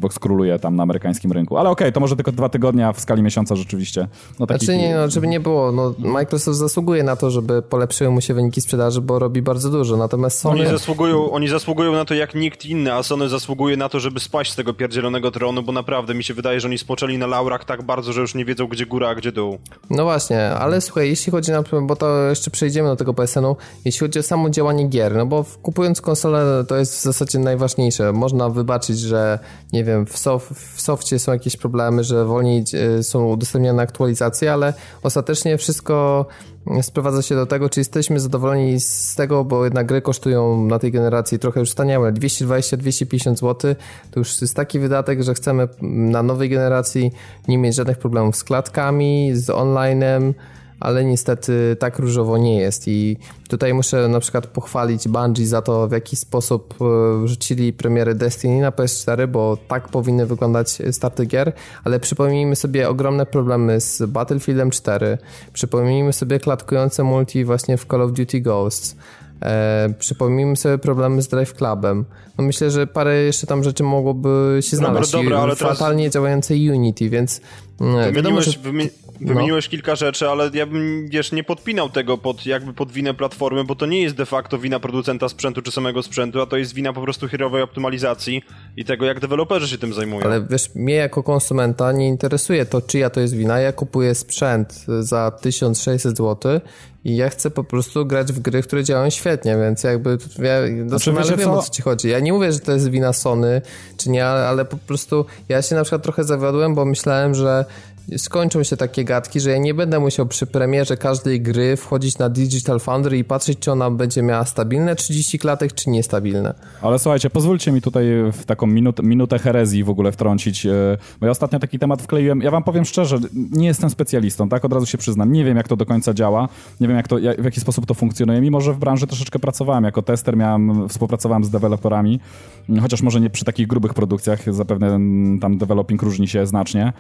Xbox króluje tam na amerykańskim rynku. Ale okej, to może tylko 2 tygodnie, a w skali miesiąca rzeczywiście. No, taki... Znaczy nie, no, żeby nie było, no Microsoft zasługuje na to, żeby polepszyły mu się wyniki sprzedaży, bo robi bardzo dużo, natomiast Sony... Oni zasługują na to jak nikt inny, a Sony zasługuje na to, żeby spaść z tego pierdzielonego tronu, bo naprawdę mi się wydaje, że oni spoczęli na laurach tak bardzo, że już nie wiedzą, gdzie góra, a gdzie dół. No właśnie, ale słuchaj, jeśli chodzi bo to jeszcze przejdziemy do tego PSN-u, jeśli chodzi o samo działanie gier, no bo kupując konsolę to jest w zasadzie najważniejsze. Można wybaczyć, że nie wiem, w softie są jakieś problemy, że wolniej są udostępniane aktualizacje, ale ostatecznie wszystko sprowadza się do tego, czy jesteśmy zadowoleni z tego, bo jednak gry kosztują na tej generacji trochę już staniałe, 220-250 zł, to już jest taki wydatek, że chcemy na nowej generacji nie mieć żadnych problemów z klatkami, z online'em, ale niestety tak różowo nie jest i tutaj muszę na przykład pochwalić Bungie za to, w jaki sposób rzucili premierę Destiny na PS4, bo tak powinny wyglądać starty gier, ale przypomnijmy sobie ogromne problemy z Battlefieldem 4, przypomnijmy sobie klatkujące multi właśnie w Call of Duty Ghosts, przypomnijmy sobie problemy z Drive Clubem. No myślę, że parę jeszcze tam rzeczy mogłoby się znaleźć. Dobra, ale fatalnie teraz... działające Unity, więc wiadomo, że... Wymieniłeś kilka rzeczy, ale ja bym, nie podpinał tego pod winę platformy, bo to nie jest de facto wina producenta sprzętu czy samego sprzętu, a to jest wina po prostu chwilowej optymalizacji i tego, jak deweloperzy się tym zajmują. Ale wiesz, mnie jako konsumenta nie interesuje to, czyja to jest wina. Ja kupuję sprzęt za 1600 zł i ja chcę po prostu grać w gry, które działają świetnie, więc jakby ja doskonale wiem, o co ci chodzi. Ja nie mówię, że to jest wina Sony, czy nie, ale po prostu ja się na przykład trochę zawiodłem, bo myślałem, że skończą się takie gadki, że ja nie będę musiał przy premierze każdej gry wchodzić na Digital Foundry i patrzeć, czy ona będzie miała stabilne 30 klatek, czy niestabilne. Ale słuchajcie, pozwólcie mi tutaj w taką minutę herezji w ogóle wtrącić, bo ja ostatnio taki temat wkleiłem. Ja wam powiem szczerze, nie jestem specjalistą, tak? Od razu się przyznam. Nie wiem, jak to do końca działa, nie wiem, w jaki sposób to funkcjonuje, mimo że w branży troszeczkę pracowałem. Jako tester współpracowałem z deweloperami, chociaż może nie przy takich grubych produkcjach, zapewne tam developing różni się znacznie.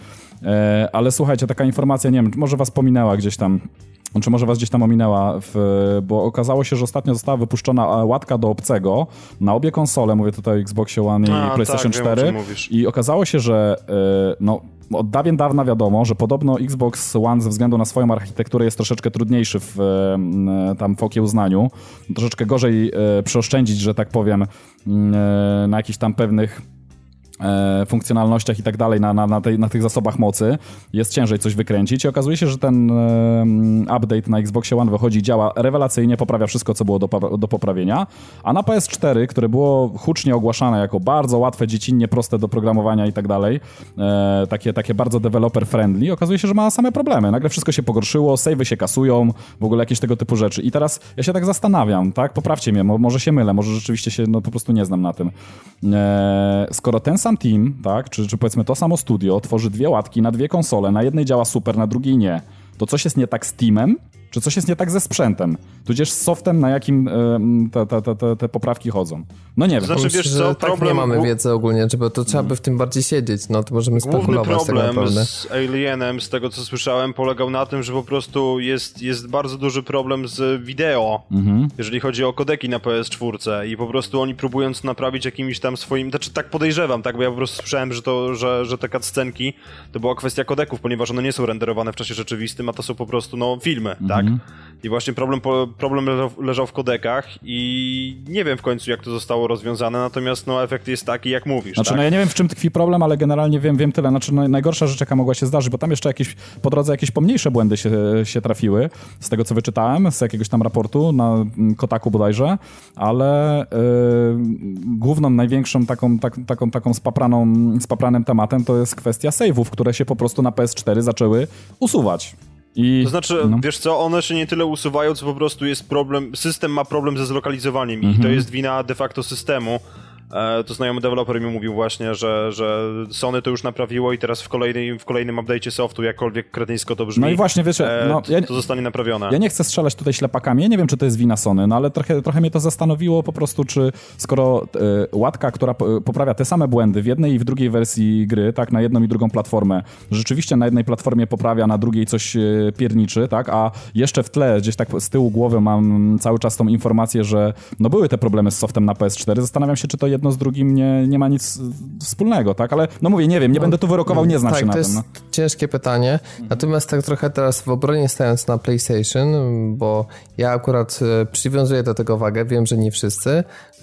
Ale słuchajcie, taka informacja, nie wiem, może was pominęła gdzieś tam, czy może was gdzieś tam ominęła, bo okazało się, że ostatnio została wypuszczona łatka do obcego na obie konsole, mówię tutaj o Xboxie One i PlayStation 4 wiem, i okazało się, że od dawien dawna wiadomo, że podobno Xbox One ze względu na swoją architekturę jest troszeczkę trudniejszy w okiełznaniu, troszeczkę gorzej przeoszczędzić, że tak powiem, na jakichś tam pewnych funkcjonalnościach i tak dalej, na tych zasobach mocy jest ciężej coś wykręcić i okazuje się, że ten update na Xboxie One wychodzi, działa rewelacyjnie, poprawia wszystko, co było do poprawienia, a na PS4, które było hucznie ogłaszane jako bardzo łatwe, dziecinnie proste do programowania i tak dalej, takie bardzo developer friendly, okazuje się, że ma same problemy. Nagle wszystko się pogorszyło, save'y się kasują, w ogóle jakieś tego typu rzeczy. I teraz ja się tak zastanawiam, tak? Poprawcie mnie, może się mylę, może rzeczywiście się po prostu nie znam na tym. Skoro ten sam team, tak, czy powiedzmy to samo studio tworzy 2 łatki na 2 konsole, na jednej działa super, na drugiej nie, to coś jest nie tak z teamem, czy coś jest nie tak ze sprzętem, tudzież z softem, na jakim te poprawki chodzą. No nie wiem. Znaczy, wiesz co, tak nie mamy wiedzy ogólnie, bo to trzeba by w tym bardziej siedzieć, no to możemy spekulować tak naprawdę. Główny problem z Alienem, z tego co słyszałem, polegał na tym, że po prostu jest bardzo duży problem z wideo, jeżeli chodzi o kodeki na PS4 i po prostu oni próbując naprawić jakimiś tam swoim, znaczy tak podejrzewam, tak, bo ja po prostu słyszałem, że te cutscenki to była kwestia kodeków, ponieważ one nie są renderowane w czasie rzeczywistym, a to są po prostu filmy, tak? I właśnie problem leżał w kodekach i nie wiem w końcu, jak to zostało rozwiązane, natomiast efekt jest taki, jak mówisz. Znaczy, tak? Ja nie wiem, w czym tkwi problem, ale generalnie wiem tyle. Znaczy, najgorsza rzecz, jaka mogła się zdarzyć, bo tam jeszcze po drodze jakieś pomniejsze błędy się trafiły, z tego, co wyczytałem, z jakiegoś tam raportu na Kotaku bodajże, ale główną, największą taką spapranym tematem to jest kwestia save'ów, które się po prostu na PS4 zaczęły usuwać. To znaczy, wiesz co, one się nie tyle usuwają, co po prostu jest problem, system ma problem ze zlokalizowaniem i to jest wina de facto systemu. To znajomy deweloper mi mówił właśnie, że Sony to już naprawiło i teraz w kolejnym update'cie softu, jakkolwiek kretyńsko to brzmi, no i właśnie, wiecie, to zostanie naprawione. Ja nie chcę strzelać tutaj ślepakami, ja nie wiem, czy to jest wina Sony, ale trochę mnie to zastanowiło po prostu, czy skoro łatka, która poprawia te same błędy w jednej i w drugiej wersji gry, tak, na jedną i drugą platformę, rzeczywiście na jednej platformie poprawia, na drugiej coś pierniczy, tak, a jeszcze w tle, gdzieś tak z tyłu głowy mam cały czas tą informację, że były te problemy z softem na PS4, zastanawiam się, czy to jedno z drugim nie ma nic wspólnego, tak? Ale no mówię, nie wiem, nie będę tu wyrokował, nie znam się na tym. Tak, to jest ciężkie pytanie. Natomiast tak trochę teraz w obronie stając na PlayStation, bo ja akurat przywiązuję do tego wagę, wiem, że nie wszyscy.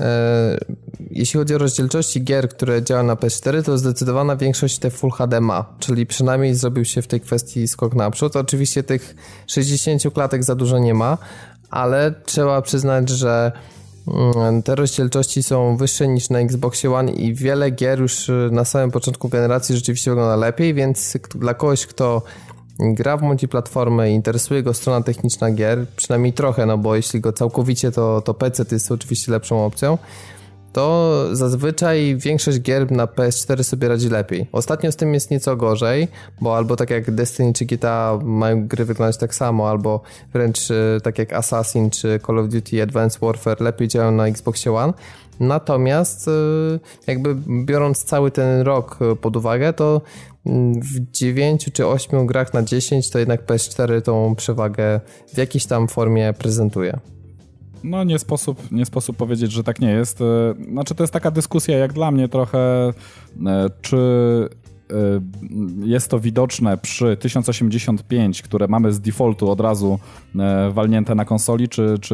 Jeśli chodzi o rozdzielczości gier, które działają na PS4, to zdecydowana większość te Full HD ma, czyli przynajmniej zrobił się w tej kwestii skok naprzód. Oczywiście tych 60 klatek za dużo nie ma, ale trzeba przyznać, że te rozdzielczości są wyższe niż na Xboxie One i wiele gier już na samym początku generacji rzeczywiście wygląda lepiej, więc dla kogoś, kto gra w multiplatformę i interesuje go strona techniczna gier, przynajmniej trochę, no bo jeśli go całkowicie, to PC to jest oczywiście lepszą opcją, to zazwyczaj większość gier na PS4 sobie radzi lepiej. Ostatnio z tym jest nieco gorzej, bo albo tak jak Destiny czy GTA mają gry wyglądać tak samo, albo wręcz tak jak Assassin czy Call of Duty Advanced Warfare lepiej działają na Xboxie One. Natomiast jakby biorąc cały ten rok pod uwagę, to w 9 czy 8 grach na 10 to jednak PS4 tą przewagę w jakiejś tam formie prezentuje. No nie sposób powiedzieć, że tak nie jest. Znaczy to jest taka dyskusja jak dla mnie trochę, czy jest to widoczne przy 1080p, które mamy z defaultu od razu walnięte na konsoli,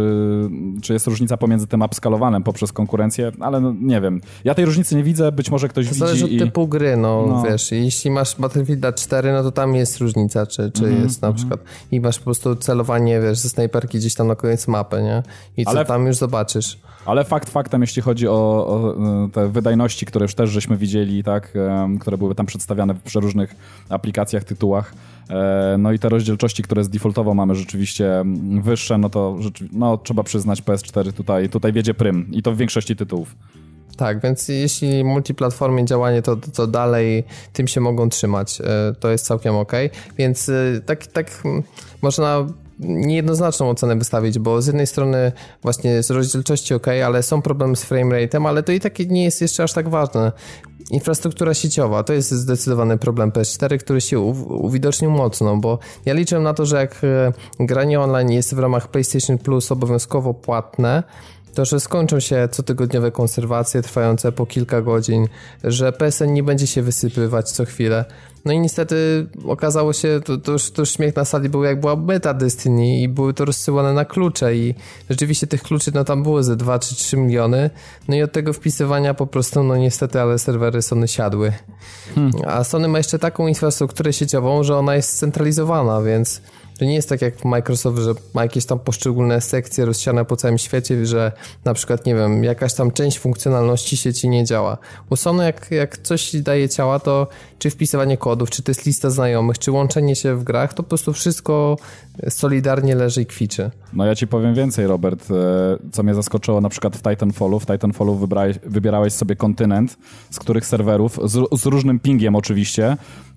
czy jest różnica pomiędzy tym upskalowanym poprzez konkurencję, ale no, nie wiem. Ja tej różnicy nie widzę, być może ktoś widzi. Zależy od typu gry, no wiesz, jeśli masz Battlefield 4, no to tam jest różnica, czy jest na przykład i masz po prostu celowanie, wiesz, ze snajperki gdzieś tam na koniec mapy, nie? I co tam już zobaczysz. Ale faktem, jeśli chodzi o te wydajności, które już też żeśmy widzieli, tak, które były tam przedstawiane w przeróżnych aplikacjach, tytułach, no i te rozdzielczości, które z defaultowo mamy rzeczywiście wyższe, no to trzeba przyznać, PS4 tutaj wiedzie prym i to w większości tytułów. Tak, więc jeśli multiplatformie działanie, to dalej tym się mogą trzymać. To jest całkiem okej. Więc tak można niejednoznaczną ocenę wystawić, bo z jednej strony właśnie z rozdzielczości ale są problemy z framerate'em, ale to i tak nie jest jeszcze aż tak ważne. Infrastruktura sieciowa to jest zdecydowany problem PS4, który się uwidocznił mocno, bo ja liczę na to, że jak granie online jest w ramach PlayStation Plus obowiązkowo płatne, to, że skończą się cotygodniowe konserwacje trwające po kilka godzin, że PSN nie będzie się wysypywać co chwilę. No i niestety okazało się, to już śmiech na sali był, jak była beta Destiny i były to rozsyłane na klucze i rzeczywiście tych kluczy tam było ze 2 czy 3 miliony, no i od tego wpisywania po prostu, no niestety, ale serwery Sony siadły. A Sony ma jeszcze taką infrastrukturę sieciową, że ona jest scentralizowana, więc to nie jest tak jak Microsoft, że ma jakieś tam poszczególne sekcje rozsiane po całym świecie, że na przykład, nie wiem, jakaś tam część funkcjonalności sieci nie działa. U Sony jak coś daje ciała, to czy wpisywanie kodów, czy to jest lista znajomych, czy łączenie się w grach, to po prostu wszystko solidarnie leży i kwiczy. No ja ci powiem więcej, Robert, co mnie zaskoczyło na przykład w Titanfallu wybierałeś sobie kontynent, z których serwerów, z różnym pingiem oczywiście,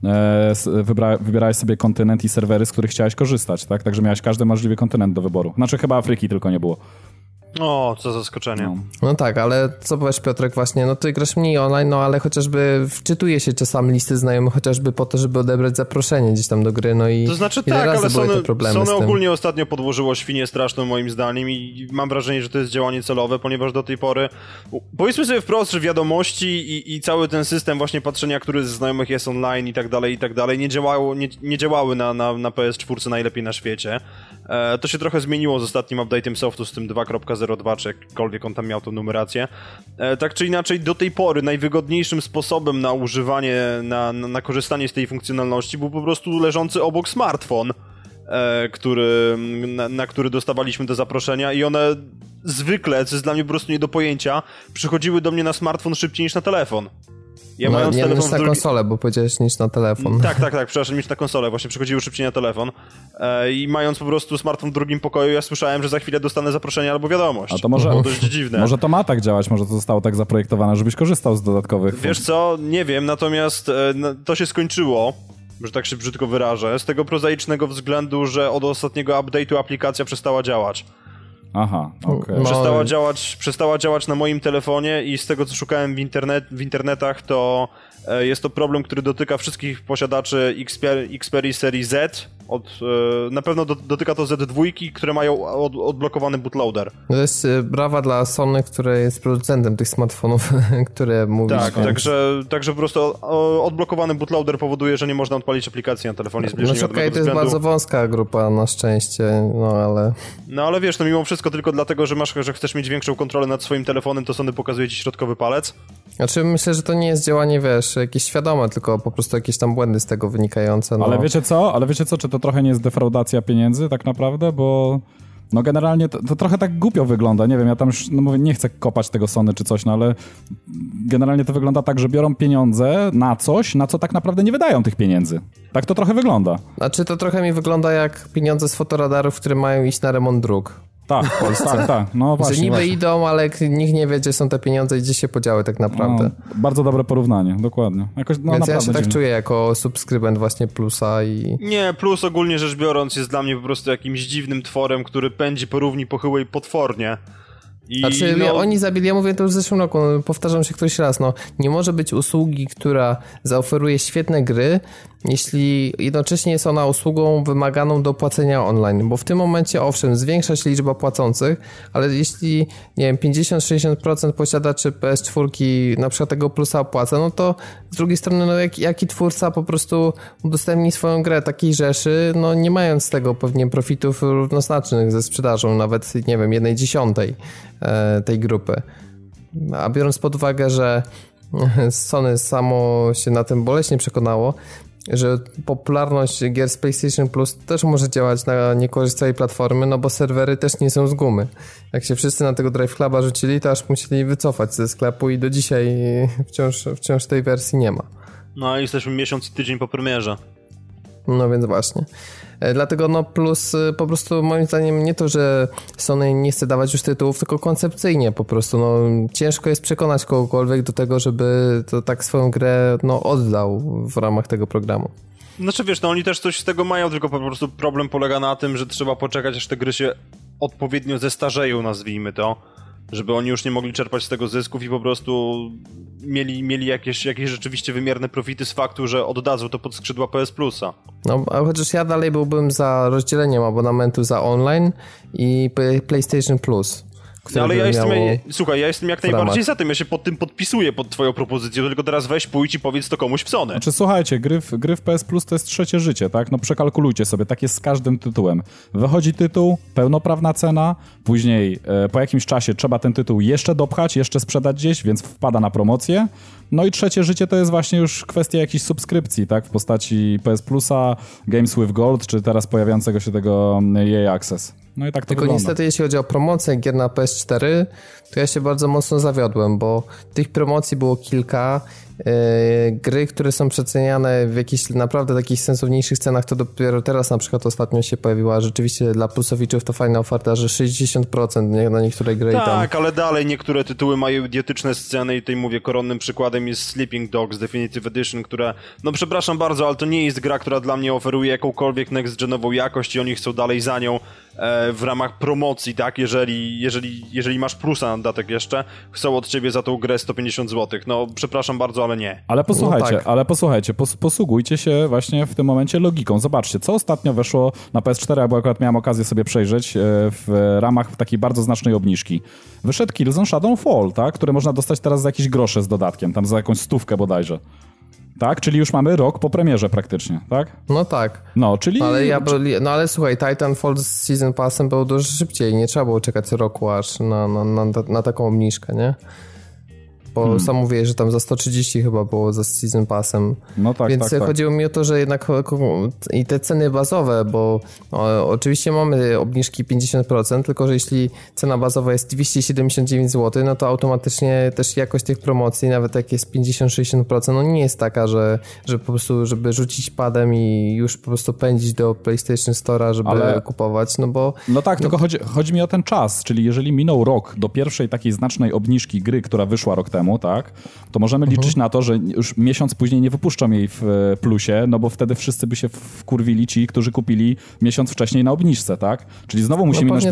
wybierałeś sobie kontynent i serwery, z których chciałeś korzystać, tak? Także miałeś każdy możliwy kontynent do wyboru. Znaczy chyba Afryki tylko nie było. O, co zaskoczenie. No tak, ale co powiesz, Piotrek, właśnie, no ty grasz mniej online, no ale chociażby wczytuje się czasami listy znajomych, chociażby po to, żeby odebrać zaproszenie gdzieś tam do gry, no i to znaczy tak, ale Sony ogólnie ostatnio podłożyło świnię straszną moim zdaniem i mam wrażenie, że to jest działanie celowe, ponieważ do tej pory, powiedzmy sobie wprost, że wiadomości i cały ten system właśnie patrzenia, który z znajomych jest online i tak dalej, nie działały na PS4 najlepiej na świecie. To się trochę zmieniło z ostatnim update'em softu, z tym 2.02, czy jakkolwiek on tam miał tą numerację. Tak czy inaczej, do tej pory najwygodniejszym sposobem na używanie, na korzystanie z tej funkcjonalności był po prostu leżący obok smartfon, na który dostawaliśmy te zaproszenia i one zwykle, co jest dla mnie po prostu nie do pojęcia, przychodziły do mnie na smartfon szybciej niż na telefon. Ja mając telefon niż na konsolę, bo powiedziałeś niż na telefon. Tak, przepraszam, niż na konsolę. Właśnie przychodziły szybciej na telefon. I mając po prostu smartfon w drugim pokoju, ja słyszałem, że za chwilę dostanę zaproszenie albo wiadomość. A to może było dość dziwne. Może to ma tak działać, może to zostało tak zaprojektowane, żebyś korzystał z dodatkowych Wiesz co, nie wiem, natomiast to się skończyło, że tak się brzydko wyrażę, z tego prozaicznego względu, że od ostatniego update'u aplikacja przestała działać. Aha, okej. Przestała działać na moim telefonie i z tego, co szukałem w internetach, to jest to problem, który dotyka wszystkich posiadaczy Xperia serii Z Na pewno dotyka to Z2, które mają odblokowany bootloader. To jest brawa dla Sony, które jest producentem tych smartfonów, które mówisz. Tak, także po prostu odblokowany bootloader powoduje, że nie można odpalić aplikacji na telefonie z bliższego to jest bardzo wąska grupa na szczęście, ale... No ale wiesz, mimo wszystko tylko dlatego, że chcesz mieć większą kontrolę nad swoim telefonem, to Sony pokazuje ci środkowy palec. Znaczy myślę, że to nie jest działanie, jakieś świadome, tylko po prostu jakieś tam błędy z tego wynikające. Ale wiecie co? Czy to trochę nie jest defraudacja pieniędzy tak naprawdę? Bo no generalnie to trochę tak głupio wygląda. Nie wiem, ja tam już mówię, nie chcę kopać tego Sony czy coś, no ale generalnie to wygląda tak, że biorą pieniądze na coś, na co tak naprawdę nie wydają tych pieniędzy. Tak to trochę wygląda. Znaczy to trochę mi wygląda jak pieniądze z fotoradarów, które mają iść na remont dróg. Tak, no właśnie. Że niby właśnie. idą, ale nikt nie wie, gdzie są te pieniądze i gdzie się podziały tak naprawdę. No, bardzo dobre porównanie, dokładnie. Więc ja się tak czuję jako subskrybent właśnie Plusa i... Nie, Plus ogólnie rzecz biorąc jest dla mnie po prostu jakimś dziwnym tworem, który pędzi po równi pochyłej potwornie. Oni zabili, ja mówię to już w zeszłym roku, powtarzam się któryś raz, nie może być usługi, która zaoferuje świetne gry, jeśli jednocześnie jest ona usługą wymaganą do płacenia online, bo w tym momencie owszem, zwiększa się liczba płacących, ale jeśli, nie wiem, 50-60% posiadaczy PS4 na przykład tego Plusa opłaca, to z drugiej strony, jaki twórca po prostu udostępni swoją grę takiej rzeszy, nie mając z tego pewnie profitów równoznacznych ze sprzedażą, nawet, nie wiem, 1/10 tej grupy. A biorąc pod uwagę, że Sony samo się na tym boleśnie przekonało, że popularność gier z PlayStation Plus też może działać na niekorzyść całej platformy, bo serwery też nie są z gumy. Jak się wszyscy na tego Drive Cluba rzucili, to aż musieli wycofać ze sklepu i do dzisiaj wciąż tej wersji nie ma. No i jesteśmy miesiąc i tydzień po premierze. No więc właśnie. Dlatego Plus po prostu moim zdaniem nie to, że Sony nie chce dawać już tytułów, tylko koncepcyjnie po prostu. Ciężko jest przekonać kogokolwiek do tego, żeby to tak swoją grę oddał w ramach tego programu. Znaczy wiesz, oni też coś z tego mają, tylko po prostu problem polega na tym, że trzeba poczekać, aż te gry się odpowiednio zestarzeją, nazwijmy to, żeby oni już nie mogli czerpać z tego zysków i po prostu mieli jakieś rzeczywiście wymierne profity z faktu, że oddadzą to pod skrzydła PS Plusa. A chociaż ja dalej byłbym za rozdzieleniem abonamentu za online i PlayStation Plus. Ale ja jestem jak najbardziej za tym, ja się pod tym podpisuję, pod twoją propozycją, tylko teraz weź, pójdź i powiedz to komuś w Sony. Znaczy słuchajcie, gry w PS Plus to jest trzecie życie, tak? Przekalkulujcie sobie, tak jest z każdym tytułem. Wychodzi tytuł, pełnoprawna cena, później po jakimś czasie trzeba ten tytuł jeszcze dopchać, jeszcze sprzedać gdzieś, więc wpada na promocję. No i trzecie życie to jest właśnie już kwestia jakichś subskrypcji, tak? W postaci PS Plusa, Games with Gold, czy teraz pojawiającego się tego EA Access. No i tak to Tylko wygląda. Niestety jeśli chodzi o promocję gier na PS4, to ja się bardzo mocno zawiodłem, bo tych promocji było kilka. Gry, które są przeceniane w jakichś naprawdę takich sensowniejszych cenach, to dopiero teraz na przykład ostatnio się pojawiła rzeczywiście dla plusowiczów to fajna oferta, że 60% na niektóre gry. Tak, ale dalej niektóre tytuły mają idiotyczne sceny i tutaj mówię, koronnym przykładem jest Sleeping Dogs Definitive Edition, które, przepraszam bardzo, ale to nie jest gra, która dla mnie oferuje jakąkolwiek next-genową jakość i oni chcą dalej za nią w ramach promocji, tak, jeżeli masz plusa na dodatek jeszcze, chcą od ciebie za tą grę 150 zł. Przepraszam bardzo, ale nie. Ale posłuchajcie, posługujcie się właśnie w tym momencie logiką. Zobaczcie, co ostatnio weszło na PS4, bo akurat miałem okazję sobie przejrzeć w ramach takiej bardzo znacznej obniżki. Wyszedł Killzone Shadow Fall, tak, które można dostać teraz za jakieś grosze z dodatkiem, tam za jakąś 100 bodajże. Tak? Czyli już mamy rok po premierze praktycznie, tak? No tak. Czyli... Ale słuchaj, Titanfall z Season Passem był dużo szybciej, nie trzeba było czekać roku aż na taką obniżkę, nie? Bo sam mówię, że tam za 130 chyba było za Season Passem. No tak, więc chodziło mi o to, że jednak i te ceny bazowe, bo oczywiście mamy obniżki 50%, tylko że jeśli cena bazowa jest 279 zł, no to automatycznie też jakość tych promocji, nawet jak jest 50-60%, nie jest taka, że po prostu, żeby rzucić padem i już po prostu pędzić do PlayStation Store'a, żeby kupować, bo... No tak, tylko chodzi mi o ten czas, czyli jeżeli minął rok do pierwszej takiej znacznej obniżki gry, która wyszła rok temu, temu, tak, to możemy liczyć na to, że już miesiąc później nie wypuszczą jej w plusie, no bo wtedy wszyscy by się wkurwili ci, którzy kupili miesiąc wcześniej na obniżce, tak? Czyli znowu musi minąć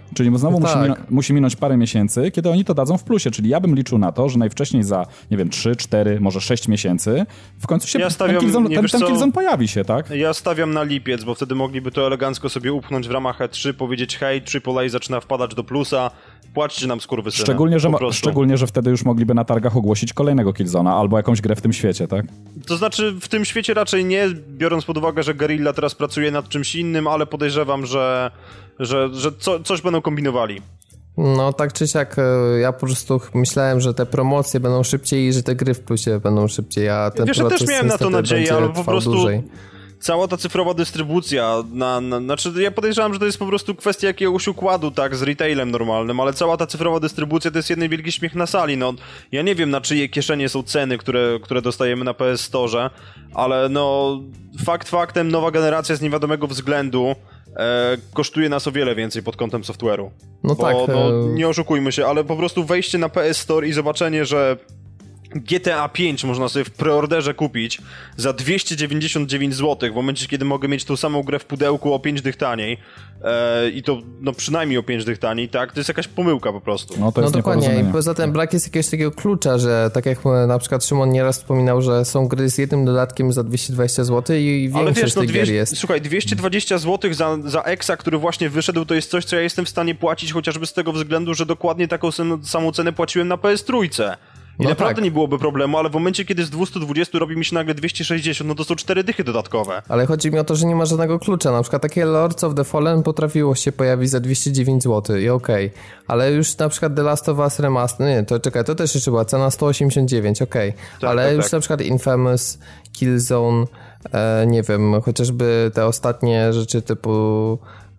musi minąć parę miesięcy, kiedy oni to dadzą w plusie, czyli ja bym liczył na to, że najwcześniej za, nie wiem, 3, 4, może 6 miesięcy w końcu się ten Killzone pojawi się, tak? Ja stawiam na lipiec, bo wtedy mogliby to elegancko sobie upchnąć w ramach E3, powiedzieć hej, AAA zaczyna wpadać do plusa, płaćcie nam skurwysyny. Szczególnie, że wtedy już mogliby na targach ogłosić kolejnego Killzona albo jakąś grę w tym świecie, tak? To znaczy w tym świecie raczej nie, biorąc pod uwagę, że Guerrilla teraz pracuje nad czymś innym, ale podejrzewam, że coś będą kombinowali. No tak czy siak, ja po prostu myślałem, że te promocje będą szybciej i że te gry w plusie będą szybciej, a ten proces też miałem na to nadzieję, ale po prostu dłużej. Cała ta cyfrowa dystrybucja, znaczy ja podejrzewam, że to jest po prostu kwestia jakiegoś układu, tak, z retailem normalnym, ale cała ta cyfrowa dystrybucja to jest jeden wielki śmiech na sali, no ja nie wiem, na czyje kieszenie są ceny, które dostajemy na PS Store, ale no faktem nowa generacja z niewiadomego względu kosztuje nas o wiele więcej pod kątem software'u. No bo, tak. nie oszukujmy się, ale po prostu wejście na PS Store i zobaczenie, że GTA 5 można sobie w preorderze kupić za 299 zł, w momencie, kiedy mogę mieć tą samą grę w pudełku o 5 dych taniej i to no przynajmniej o 5 dych taniej, tak? To jest jakaś pomyłka po prostu. No, to jest dokładnie. I poza tym brak jest jakiegoś takiego klucza, że tak jak na przykład Szymon nieraz wspominał, że są gry z jednym dodatkiem za 220 zł i większość tych gier jest. Słuchaj, 220 zł za Exa, który właśnie wyszedł, to jest coś, co ja jestem w stanie płacić chociażby z tego względu, że dokładnie taką samą cenę płaciłem na PS Trójce. I naprawdę nie byłoby problemu, ale w momencie, kiedy z 220 robi mi się nagle 260, no to są 4 dychy dodatkowe. Ale chodzi mi o to, że nie ma żadnego klucza. Na przykład takie Lords of the Fallen potrafiło się pojawić za 209 zł i okej. Ale już na przykład The Last of Us Remaster, nie, to czekaj, to też jeszcze była cena 189, okej. Tak, ale już na przykład Infamous, Killzone, nie wiem, chociażby te ostatnie rzeczy typu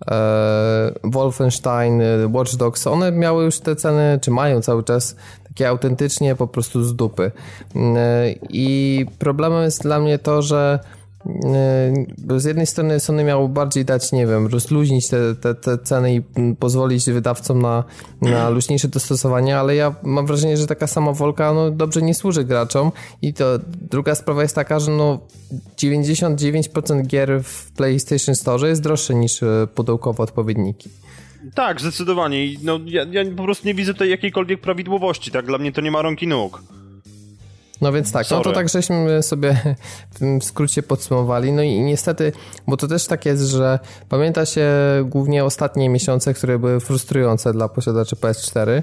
Wolfenstein, Watch Dogs, one miały już te ceny, czy mają cały czas takie autentycznie po prostu z dupy. I problemem jest dla mnie to, że z jednej strony Sony miało bardziej dać, nie wiem, rozluźnić te ceny i pozwolić wydawcom na luźniejsze dostosowanie, ale ja mam wrażenie, że taka samowolka no, dobrze nie służy graczom i to druga sprawa jest taka, że no 99% gier w PlayStation Store jest droższe niż pudełkowe odpowiedniki. Tak, zdecydowanie. No, ja po prostu nie widzę tutaj jakiejkolwiek prawidłowości, tak? Dla mnie to nie ma rąk i nóg. No więc tak, no to tak żeśmy sobie w skrócie podsumowali. No i niestety, bo to też tak jest, że pamięta się głównie ostatnie miesiące, które były frustrujące dla posiadaczy PS4.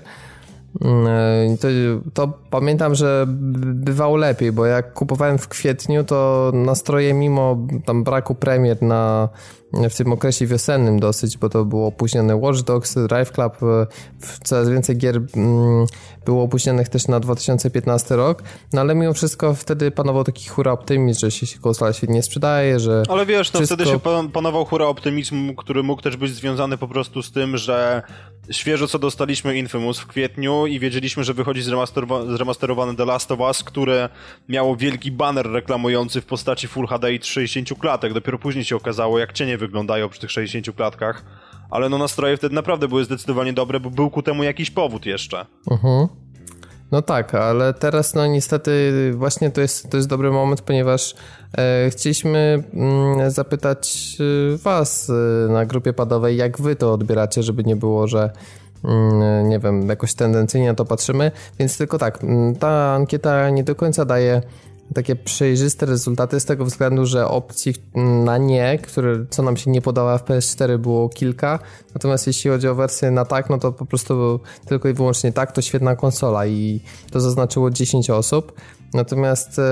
To pamiętam, że bywało lepiej, bo jak kupowałem w kwietniu, to nastroje mimo tam braku premier w tym okresie wiosennym dosyć, bo to było opóźnione Watch Dogs, Drive Club, coraz więcej gier było opóźnionych też na 2015 rok, no ale mimo wszystko wtedy panował taki hura optymizm, że się konsola świetnie sprzedaje, że ale wiesz, no wszystko... wtedy się panował hura optymizm, który mógł też być związany po prostu z tym, że świeżo co dostaliśmy Infamous w kwietniu i wiedzieliśmy, że wychodzi zremasterowany The Last of Us, które miało wielki baner reklamujący w postaci Full HD i 60 klatek. Dopiero później się okazało, jak cienie wyglądają przy tych 60 klatkach. Ale no nastroje wtedy naprawdę były zdecydowanie dobre, bo był ku temu jakiś powód jeszcze. No tak, ale teraz no niestety właśnie to jest dobry moment, ponieważ chcieliśmy zapytać was na grupie padowej, jak wy to odbieracie, żeby nie było, że nie wiem, jakoś tendencyjnie na to patrzymy, więc tylko tak, ta ankieta nie do końca daje takie przejrzyste rezultaty z tego względu, że opcji na nie, co nam się nie podoba w PS4 było kilka, natomiast jeśli chodzi o wersję na tak, no to po prostu tylko i wyłącznie tak, to świetna konsola i to zaznaczyło 10 osób, natomiast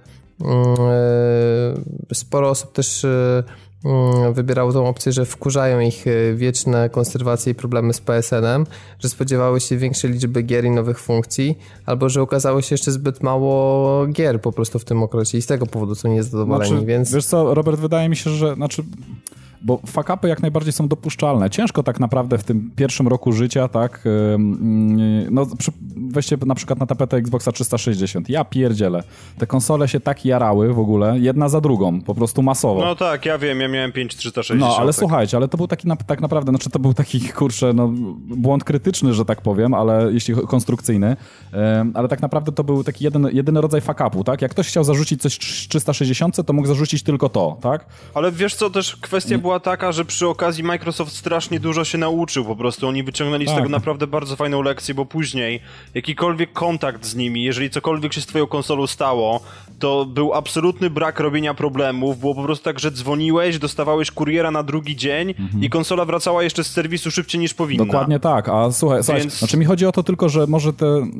sporo osób też wybierało tą opcję, że wkurzają ich wieczne konserwacje i problemy z PSN-em, że spodziewały się większej liczby gier i nowych funkcji, albo że okazało się jeszcze zbyt mało gier po prostu w tym okresie i z tego powodu są niezadowoleni, więc... Wiesz co, Robert, wydaje mi się, że... Bo fuck-upy jak najbardziej są dopuszczalne. Ciężko tak naprawdę w tym pierwszym roku życia, tak, no weźcie na przykład na tapetę Xboxa 360. Ja pierdzielę. Te konsole się tak jarały w ogóle, jedna za drugą, po prostu masowo. No tak, ja wiem, ja miałem 5360. No, ale słuchajcie, ale to był taki tak naprawdę, znaczy to był taki, kurczę, no, błąd krytyczny, że tak powiem, ale jeśli konstrukcyjny, ale tak naprawdę to był taki jedyny rodzaj fuck-upu, tak? Jak ktoś chciał zarzucić coś 360, to mógł zarzucić tylko to, tak? Ale wiesz co, też kwestia była taka, że przy okazji Microsoft strasznie dużo się nauczył po prostu. Oni wyciągnęli z tego naprawdę bardzo fajną lekcję, bo później jakikolwiek kontakt z nimi, jeżeli cokolwiek się z twoją konsolą stało, to był absolutny brak robienia problemów. Było po prostu tak, że dzwoniłeś, dostawałeś kuriera na drugi dzień i konsola wracała jeszcze z serwisu szybciej niż powinna. Dokładnie tak, a słuchaj, znaczy mi chodzi o to tylko, że może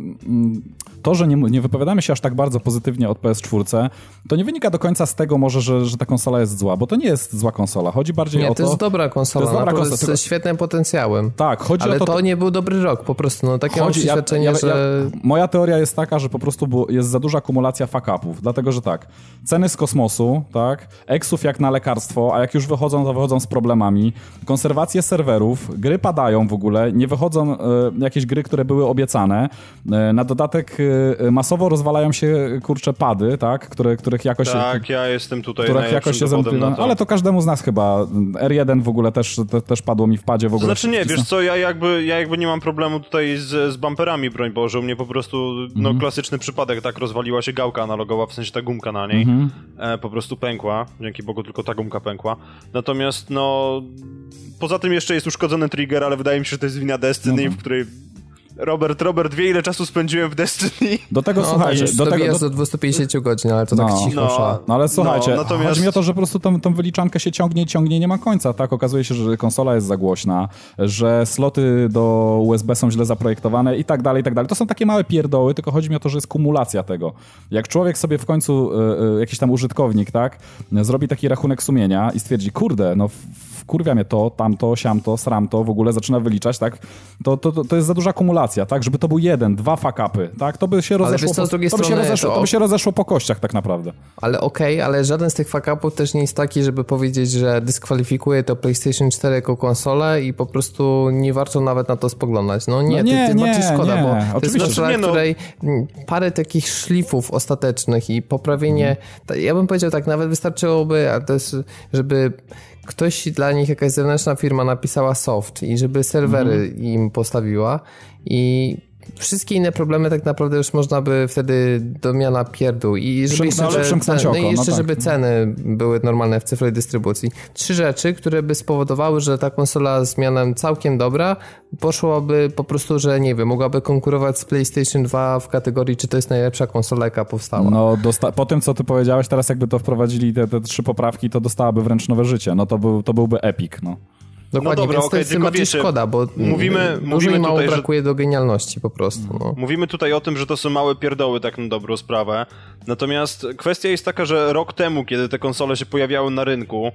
to, że nie wypowiadamy się aż tak bardzo pozytywnie od PS4, to nie wynika do końca z tego może, że ta konsola jest zła, bo to nie jest zła konsola. Chodzi bardziej o to... to jest dobra konsola, ze świetnym potencjałem. Tak, chodzi ale o to nie był dobry rok po prostu. No, takie mam doświadczenie, że... Moja teoria jest taka, że po prostu jest za duża akumulacja fuck-upów, dlatego, że tak, ceny z kosmosu, tak, eksów jak na lekarstwo, a jak już wychodzą, to wychodzą z problemami, konserwacje serwerów, gry padają w ogóle, nie wychodzą jakieś gry, które były obiecane, na dodatek masowo rozwalają się, kurcze, pady, tak, których jakoś... Tak, ja jestem tutaj najlepszym dowodem na to. Ale to każdemu z nas chyba. R1 w ogóle też padło mi w padzie w ogóle. Znaczy nie, wiesz co, ja jakby nie mam problemu tutaj z bumperami, broń Boże, u mnie po prostu klasyczny przypadek, tak rozwaliła się gałka analogowa, w sensie ta gumka na niej, po prostu pękła, dzięki Bogu tylko ta gumka pękła. Natomiast no, poza tym jeszcze jest uszkodzony trigger, ale wydaje mi się, że to jest wina Destiny, w której Robert wie, ile czasu spędziłem w Destiny. Do tego, słuchajcie... Do 250 godzin, ale to tak cicho. No ale słuchajcie, natomiast... chodzi mi o to, że po prostu tą wyliczankę się ciągnie, nie ma końca, tak? Okazuje się, że konsola jest za głośna, że sloty do USB są źle zaprojektowane i tak dalej, i tak dalej. To są takie małe pierdoły, tylko chodzi mi o to, że jest kumulacja tego. Jak człowiek sobie w końcu, jakiś tam użytkownik, tak, zrobi taki rachunek sumienia i stwierdzi, kurde, no wkurwia mnie to, tamto, siamto, sramto, w ogóle zaczyna wyliczać, tak? To jest za duża kumulacja, tak? Żeby to był 1, 2 fuck-upy, tak? To by się rozeszło po kościach tak naprawdę. Ale ale żaden z tych fuck-upów też nie jest taki, żeby powiedzieć, że dyskwalifikuje to PlayStation 4 jako konsolę i po prostu nie warto nawet na to spoglądać. No nie, bardziej szkoda, bo to jest konsola, której parę takich szlifów ostatecznych i poprawienie, ja bym powiedział tak, nawet wystarczyłoby, a to jest, żeby ktoś dla nich, jakaś zewnętrzna firma napisała soft i żeby serwery im postawiła i wszystkie inne problemy tak naprawdę już można by wtedy domiana pierdół i żeby jeszcze, żeby ceny były normalne w cyfrowej dystrybucji. 3 rzeczy, które by spowodowały, że ta konsola z mianem całkiem dobra poszłaby po prostu, że nie wiem, mogłaby konkurować z PlayStation 2 w kategorii, czy to jest najlepsza konsola, jaka powstała. No po tym, co ty powiedziałeś, teraz jakby to wprowadzili te 3 poprawki, to dostałaby wręcz nowe życie. No to byłby epic, no. Dokładnie, no dobra, więc to jest tylko szkoda, bo mówimy mało tutaj, brakuje do genialności po prostu. No. Mówimy tutaj o tym, że to są małe pierdoły, tak na dobrą sprawę. Natomiast kwestia jest taka, że rok temu, kiedy te konsole się pojawiały na rynku,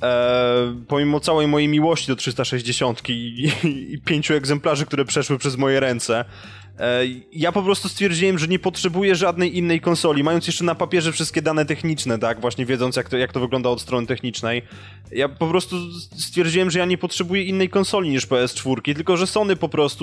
pomimo całej mojej miłości do 360 i 5 egzemplarzy, które przeszły przez moje ręce, ja po prostu stwierdziłem, że nie potrzebuję żadnej innej konsoli, mając jeszcze na papierze wszystkie dane techniczne, tak, właśnie wiedząc jak to wygląda od strony technicznej. Ja po prostu stwierdziłem, że ja nie potrzebuję innej konsoli niż PS4, tylko że Sony po prostu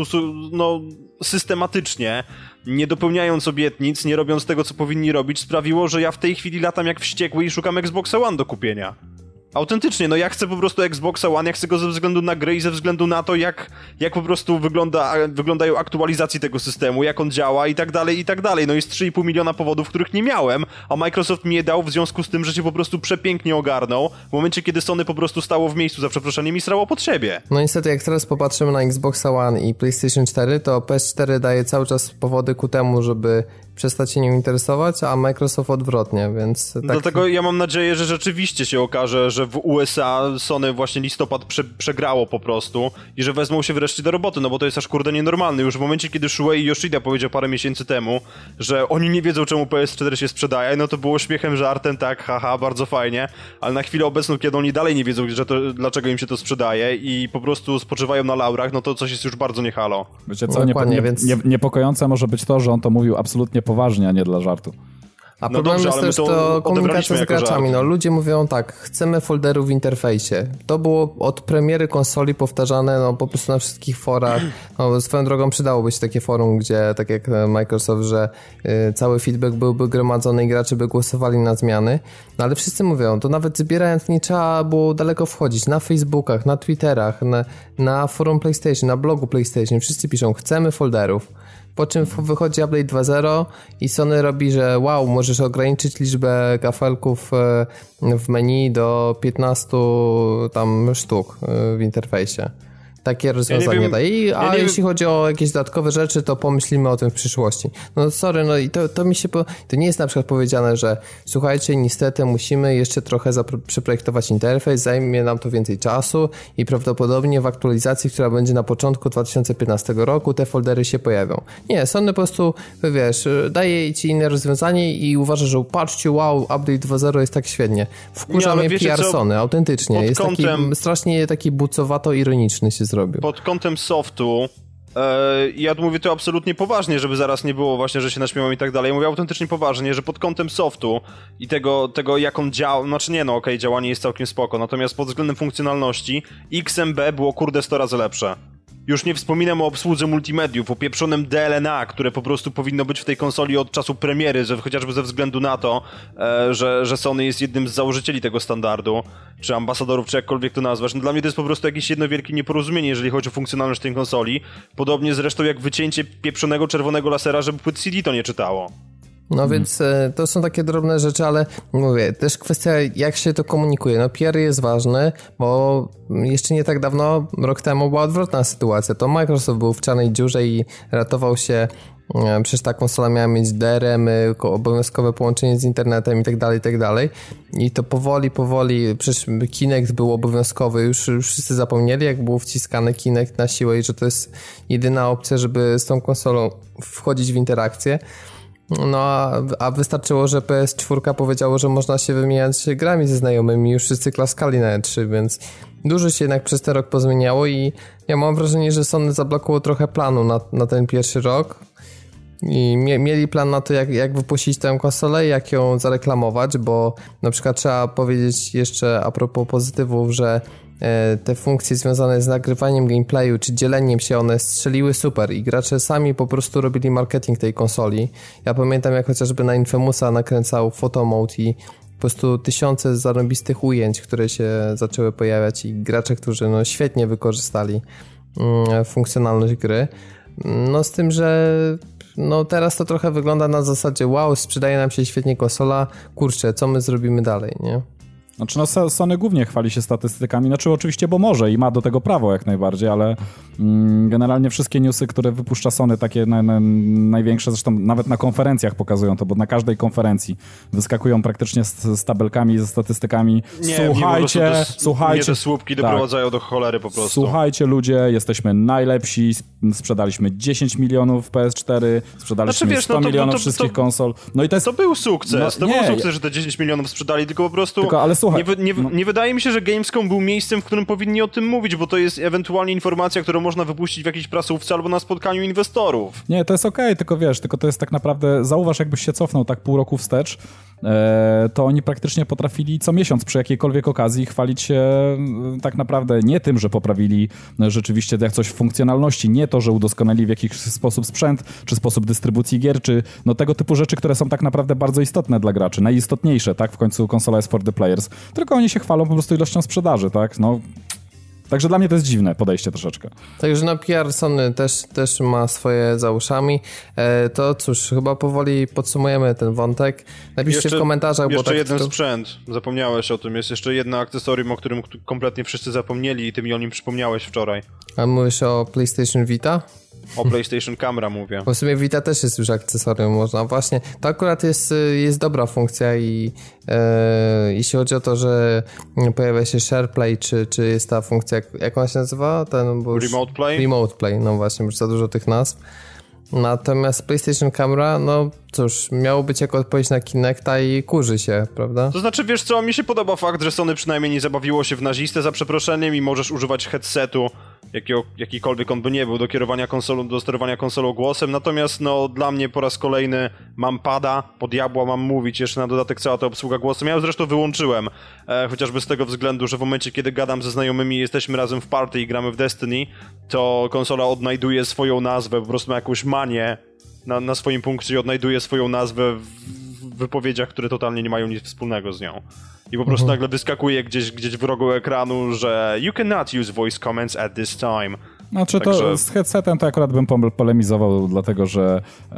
systematycznie, nie dopełniając obietnic, nie robiąc tego, co powinni robić, sprawiło, że ja w tej chwili latam jak wściekły i szukam Xboxa One do kupienia. Autentycznie, no ja chcę po prostu Xboxa One, ja chcę go ze względu na gry i ze względu na to, jak po prostu wyglądają aktualizacje tego systemu, jak on działa i tak dalej, i tak dalej. No jest 3,5 miliona powodów, których nie miałem, a Microsoft mi je dał w związku z tym, że się po prostu przepięknie ogarnął w momencie, kiedy Sony po prostu stało w miejscu, za przeproszeniem, i srało pod siebie. No niestety, jak teraz popatrzymy na Xboxa One i PlayStation 4, to PS4 daje cały czas powody ku temu, żeby przestać się nią interesować, a Microsoft odwrotnie, więc... Tak... Dlatego ja mam nadzieję, że rzeczywiście się okaże, że w USA Sony właśnie listopad przegrało po prostu i że wezmą się wreszcie do roboty, no bo to jest aż kurde nienormalne. Już w momencie, kiedy Shuei Yoshida powiedział parę miesięcy temu, że oni nie wiedzą, czemu PS4 się sprzedaje, no to było śmiechem, żartem, tak, haha, bardzo fajnie, ale na chwilę obecną, kiedy oni dalej nie wiedzą, dlaczego im się to sprzedaje i po prostu spoczywają na laurach, no to coś jest już bardzo nie halo. Wiecie co, niepokojące może być to, że on to mówił absolutnie poważnie, a nie dla żartu. A problem jest też to komunikacja z graczami. No, ludzie mówią tak, chcemy folderów w interfejsie. To było od premiery konsoli powtarzane no, po prostu na wszystkich forach. No, swoją drogą przydałoby się takie forum, gdzie tak jak Microsoft, że cały feedback byłby gromadzony i gracze by głosowali na zmiany. No, ale wszyscy mówią, to nawet zbierając nie trzeba było daleko wchodzić. Na Facebookach, na Twitterach, na forum PlayStation, na blogu PlayStation. Wszyscy piszą, chcemy folderów. Po czym wychodzi Update 2.0 i Sony robi, że wow, możesz ograniczyć liczbę kafelków w menu do 15 tam sztuk w interfejsie. Takie rozwiązanie daje. A jeśli chodzi o jakieś dodatkowe rzeczy, to pomyślimy o tym w przyszłości. No sorry, no i to mi się... To nie jest na przykład powiedziane, że słuchajcie, niestety musimy jeszcze trochę przeprojektować interfejs, zajmie nam to więcej czasu i prawdopodobnie w aktualizacji, która będzie na początku 2015 roku, te foldery się pojawią. Nie, Sony po prostu, wiesz, daje ci inne rozwiązanie i uważa, że patrzcie, wow, Update 2.0 jest tak świetnie. Wkurza mnie PR Sony, autentycznie. Jest kątem... taki strasznie taki bucowato-ironiczny się zrobił. Pod kątem softu, ja mówię to absolutnie poważnie, żeby zaraz nie było właśnie, że się naśmiewam i tak dalej. Mówię autentycznie poważnie, że pod kątem softu i tego jak on działa, znaczy nie no, okej, działanie jest całkiem spoko, natomiast pod względem funkcjonalności XMB było kurde 100 razy lepsze. Już nie wspominam o obsłudze multimediów, o pieprzonym DLNA, które po prostu powinno być w tej konsoli od czasu premiery, że chociażby ze względu na to, że Sony jest jednym z założycieli tego standardu, czy ambasadorów, czy jakkolwiek to nazwać. No dla mnie to jest po prostu jakieś jedno wielkie nieporozumienie, jeżeli chodzi o funkcjonalność tej konsoli. Podobnie zresztą jak wycięcie pieprzonego czerwonego lasera, żeby płyt CD to nie czytało. No więc to są takie drobne rzeczy, ale mówię, też kwestia jak się to komunikuje. No PR jest ważny, bo jeszcze nie tak dawno, rok temu była odwrotna sytuacja. To Microsoft był w czarnej dziurze i ratował się, przecież ta konsola miała mieć DRM, obowiązkowe połączenie z internetem i tak dalej. I to powoli, przecież Kinect był obowiązkowy, już wszyscy zapomnieli, jak było wciskany Kinect na siłę i że to jest jedyna opcja, żeby z tą konsolą wchodzić w interakcję. No, a wystarczyło, że PS4 powiedziało, że można się wymieniać grami ze znajomymi, już wszyscy klaskali na E3, więc dużo się jednak przez ten rok pozmieniało i ja mam wrażenie, że Sony zablokowało trochę planu na ten pierwszy rok i mieli plan na to, jak wypuścić tę konsolę, jak ją zareklamować, bo na przykład trzeba powiedzieć jeszcze a propos pozytywów, że te funkcje związane z nagrywaniem gameplayu czy dzieleniem się, one strzeliły super i gracze sami po prostu robili marketing tej konsoli. Ja pamiętam, jak chociażby na Infamousa nakręcał photomode i po prostu tysiące zarąbistych ujęć, które się zaczęły pojawiać i gracze, którzy no świetnie wykorzystali funkcjonalność gry. No z tym, że no teraz to trochę wygląda na zasadzie wow, sprzedaje nam się świetnie konsola, kurczę, co my zrobimy dalej, nie? Znaczy no Sony głównie chwali się statystykami, znaczy oczywiście, bo może i ma do tego prawo jak najbardziej, ale generalnie wszystkie newsy, które wypuszcza Sony, takie największe, zresztą nawet na konferencjach pokazują to, bo na każdej konferencji wyskakują praktycznie z tabelkami, ze statystykami. Słuchajcie, mnie te słupki doprowadzają do cholery po prostu. Słuchajcie ludzie, jesteśmy najlepsi, sprzedaliśmy 10 milionów PS4, sprzedaliśmy 100 milionów wszystkich konsol. No i to był sukces, był sukces, że te 10 milionów sprzedali, tylko po prostu... Ale słuchaj, nie wydaje mi się, że Gamescom był miejscem, w którym powinni o tym mówić, bo to jest ewentualnie informacja, którą można wypuścić w jakiejś prasówce albo na spotkaniu inwestorów. Nie, to jest okej, tylko to jest tak naprawdę, zauważ, jakbyś się cofnął tak pół roku wstecz, to oni praktycznie potrafili co miesiąc przy jakiejkolwiek okazji chwalić się tak naprawdę nie tym, że poprawili rzeczywiście jak coś w funkcjonalności, nie to, że udoskonalili w jakiś sposób sprzęt, czy sposób dystrybucji gier, czy no tego typu rzeczy, które są tak naprawdę bardzo istotne dla graczy, najistotniejsze, tak? W końcu konsola jest for the players, tylko oni się chwalą po prostu ilością sprzedaży, tak? No... Także dla mnie to jest dziwne podejście troszeczkę. Także no PR Sony też ma swoje za uszami. To cóż, chyba powoli podsumujemy ten wątek. Napiszcie w komentarzach. Jeszcze bo jeden sprzęt, zapomniałeś o tym. Jest jeszcze jedno akcesorium, o którym kompletnie wszyscy zapomnieli i ty mi o nim przypomniałeś wczoraj. A mówisz o PlayStation Vita? O PlayStation Camera mówię. Bo w sumie Vita też jest już akcesorium, można. Właśnie, to akurat jest dobra funkcja i jeśli chodzi o to, że pojawia się SharePlay, czy jest ta funkcja, jak ona się nazywa? Remote Play? Remote Play, no właśnie, już za dużo tych nazw. Natomiast PlayStation Camera, no cóż, miało być jako odpowiedź na Kinecta i kurzy się, prawda? To znaczy, wiesz co, mi się podoba fakt, że Sony przynajmniej nie zabawiło się w nazistę za przeproszeniem i możesz używać headsetu jakikolwiek on by nie był, do kierowania konsolą, do sterowania konsolą głosem, natomiast no dla mnie po raz kolejny mam pada, po diabła mam mówić, jeszcze na dodatek cała ta obsługa głosem. Ja ją zresztą wyłączyłem, chociażby z tego względu, że w momencie, kiedy gadam ze znajomymi, jesteśmy razem w party i gramy w Destiny, to konsola odnajduje swoją nazwę, po prostu ma jakąś manię na swoim punkcie, odnajduje swoją nazwę w wypowiedziach, które totalnie nie mają nic wspólnego z nią. I po prostu nagle wyskakuje gdzieś w rogu ekranu, że you cannot use voice comments at this time. Znaczy to z headsetem to akurat bym polemizował, dlatego że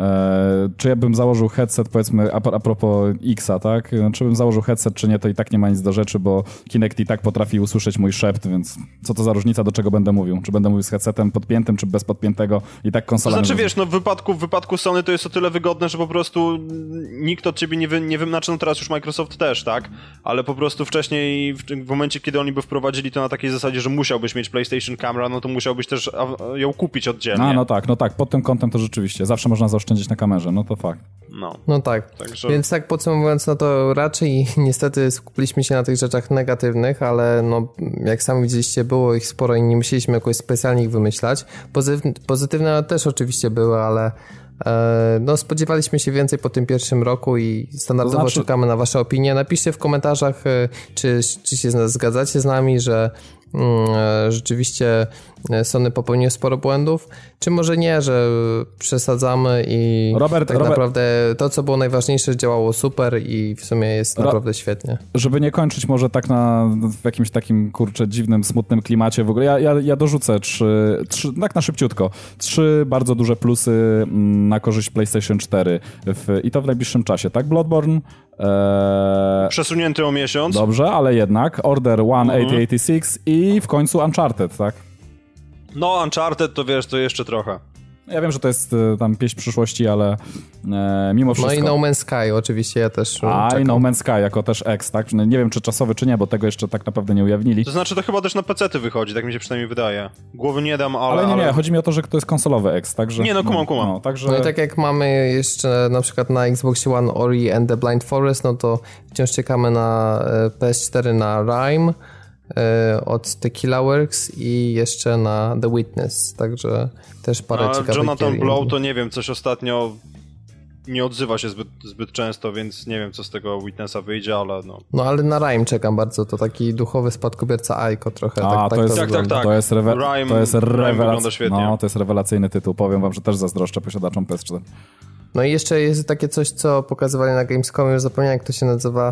czy ja bym założył headset, powiedzmy a propos X-a, tak? Czy bym założył headset, czy nie, to i tak nie ma nic do rzeczy, bo Kinect i tak potrafi usłyszeć mój szept, więc co to za różnica, do czego będę mówił? Czy będę mówił z headsetem podpiętym, czy bez podpiętego i tak konsola... To znaczy wiesz, no w wypadku Sony to jest o tyle wygodne, że po prostu nikt od ciebie nie znaczy no teraz już Microsoft też, tak? Ale po prostu wcześniej, w momencie, kiedy oni by wprowadzili to na takiej zasadzie, że musiałbyś mieć PlayStation Camera, no to musiałbyś też ją kupić oddzielnie. No tak, pod tym kątem to rzeczywiście. Zawsze można zaoszczędzić na kamerze, no to fakt. No tak, także... Więc tak podsumowując, no to raczej niestety skupiliśmy się na tych rzeczach negatywnych, ale no jak sami widzieliście, było ich sporo i nie musieliśmy jakoś specjalnie ich wymyślać. Pozytywne też oczywiście były, ale no spodziewaliśmy się więcej po tym pierwszym roku i standardowo czekamy na wasze opinie. Napiszcie w komentarzach, czy się zgadzacie z nami, że rzeczywiście Sony popełniło sporo błędów, czy może nie, że przesadzamy i naprawdę to, co było najważniejsze, działało super i w sumie jest naprawdę świetnie. Żeby nie kończyć może tak w jakimś takim, dziwnym, smutnym klimacie w ogóle, ja dorzucę tak na szybciutko, 3 bardzo duże plusy na korzyść PlayStation 4 i to w najbliższym czasie, tak? Bloodborne, przesunięty o miesiąc. Dobrze, ale jednak Order 1886 i w końcu Uncharted, tak? No, Uncharted to wiesz, to jeszcze trochę. Ja wiem, że to jest tam pieśń przyszłości, ale mimo wszystko... No i No Man's Sky oczywiście ja też czekam. I No Man's Sky jako też X, tak? Nie wiem, czy czasowy, czy nie, bo tego jeszcze tak naprawdę nie ujawnili. To znaczy, to chyba też na PC-ty wychodzi, tak mi się przynajmniej wydaje. Głowy nie dam, ale nie, chodzi mi o to, że to jest konsolowy X, także... Nie, no kumam. No, także... No i tak jak mamy jeszcze na przykład na Xbox One Ori and the Blind Forest, no to wciąż czekamy na PS4 na Rime od Tequila Works i jeszcze na The Witness, także też parę ciekawych Jonathan Blow to nie wiem, coś ostatnio nie odzywa się zbyt często, więc nie wiem, co z tego Witnessa wyjdzie, ale no. No ale na Rime czekam bardzo, to taki duchowy spadkobierca Aiko trochę. Tak. To jest wygląda świetnie. No, to jest rewelacyjny tytuł, powiem wam, że też zazdroszczę posiadaczom PS4. No i jeszcze jest takie coś, co pokazywali na Gamescomie, już zapomniałem, jak to się nazywa,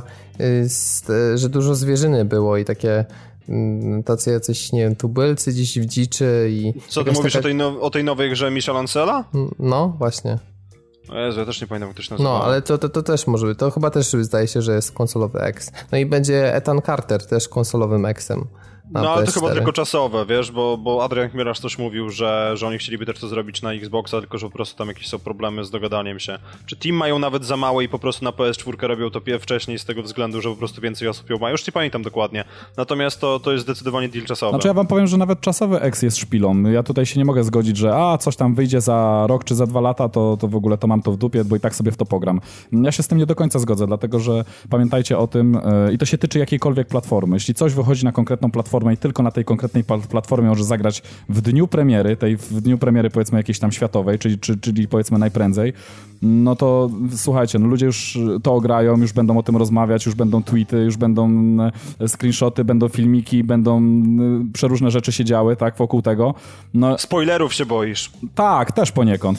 że dużo zwierzyny było i takie tacy jacyś, nie wiem, tubylcy gdzieś w dziczy i... Co ty mówisz o tej nowej grze Michela Ancela? No, właśnie. O Jezu, ja też nie pamiętam, jak to się nazywa. No, ale to też może być. To chyba też zdaje się, że jest konsolowy X. No i będzie Ethan Carter też konsolowym X-em. No ale to chyba tylko czasowe, wiesz, bo Adrian Chmielarz też mówił, że oni chcieliby też to zrobić na Xboxa, tylko że po prostu tam jakieś są problemy z dogadaniem się. Czy Team mają nawet za małe i po prostu na PS4 robią to wcześniej z tego względu, że po prostu więcej osób ją ma. Już nie pamiętam dokładnie. Natomiast to jest zdecydowanie deal czasowy. Znaczy ja wam powiem, że nawet czasowy X jest szpilą. Ja tutaj się nie mogę zgodzić, że coś tam wyjdzie za rok czy za 2 lata, to w ogóle to mam to w dupie, bo i tak sobie w to pogram. Ja się z tym nie do końca zgodzę, dlatego że pamiętajcie o tym, i to się tyczy jakiejkolwiek platformy. Jeśli coś wychodzi na konkretną platformę i tylko na tej konkretnej platformie może zagrać w dniu premiery powiedzmy jakiejś tam światowej, czyli powiedzmy najprędzej, no to słuchajcie, no ludzie już to ograją, już będą o tym rozmawiać, już będą tweety, już będą screenshoty, będą filmiki, będą przeróżne rzeczy się działy, tak, wokół tego. No, spoilerów się boisz. Tak, też poniekąd,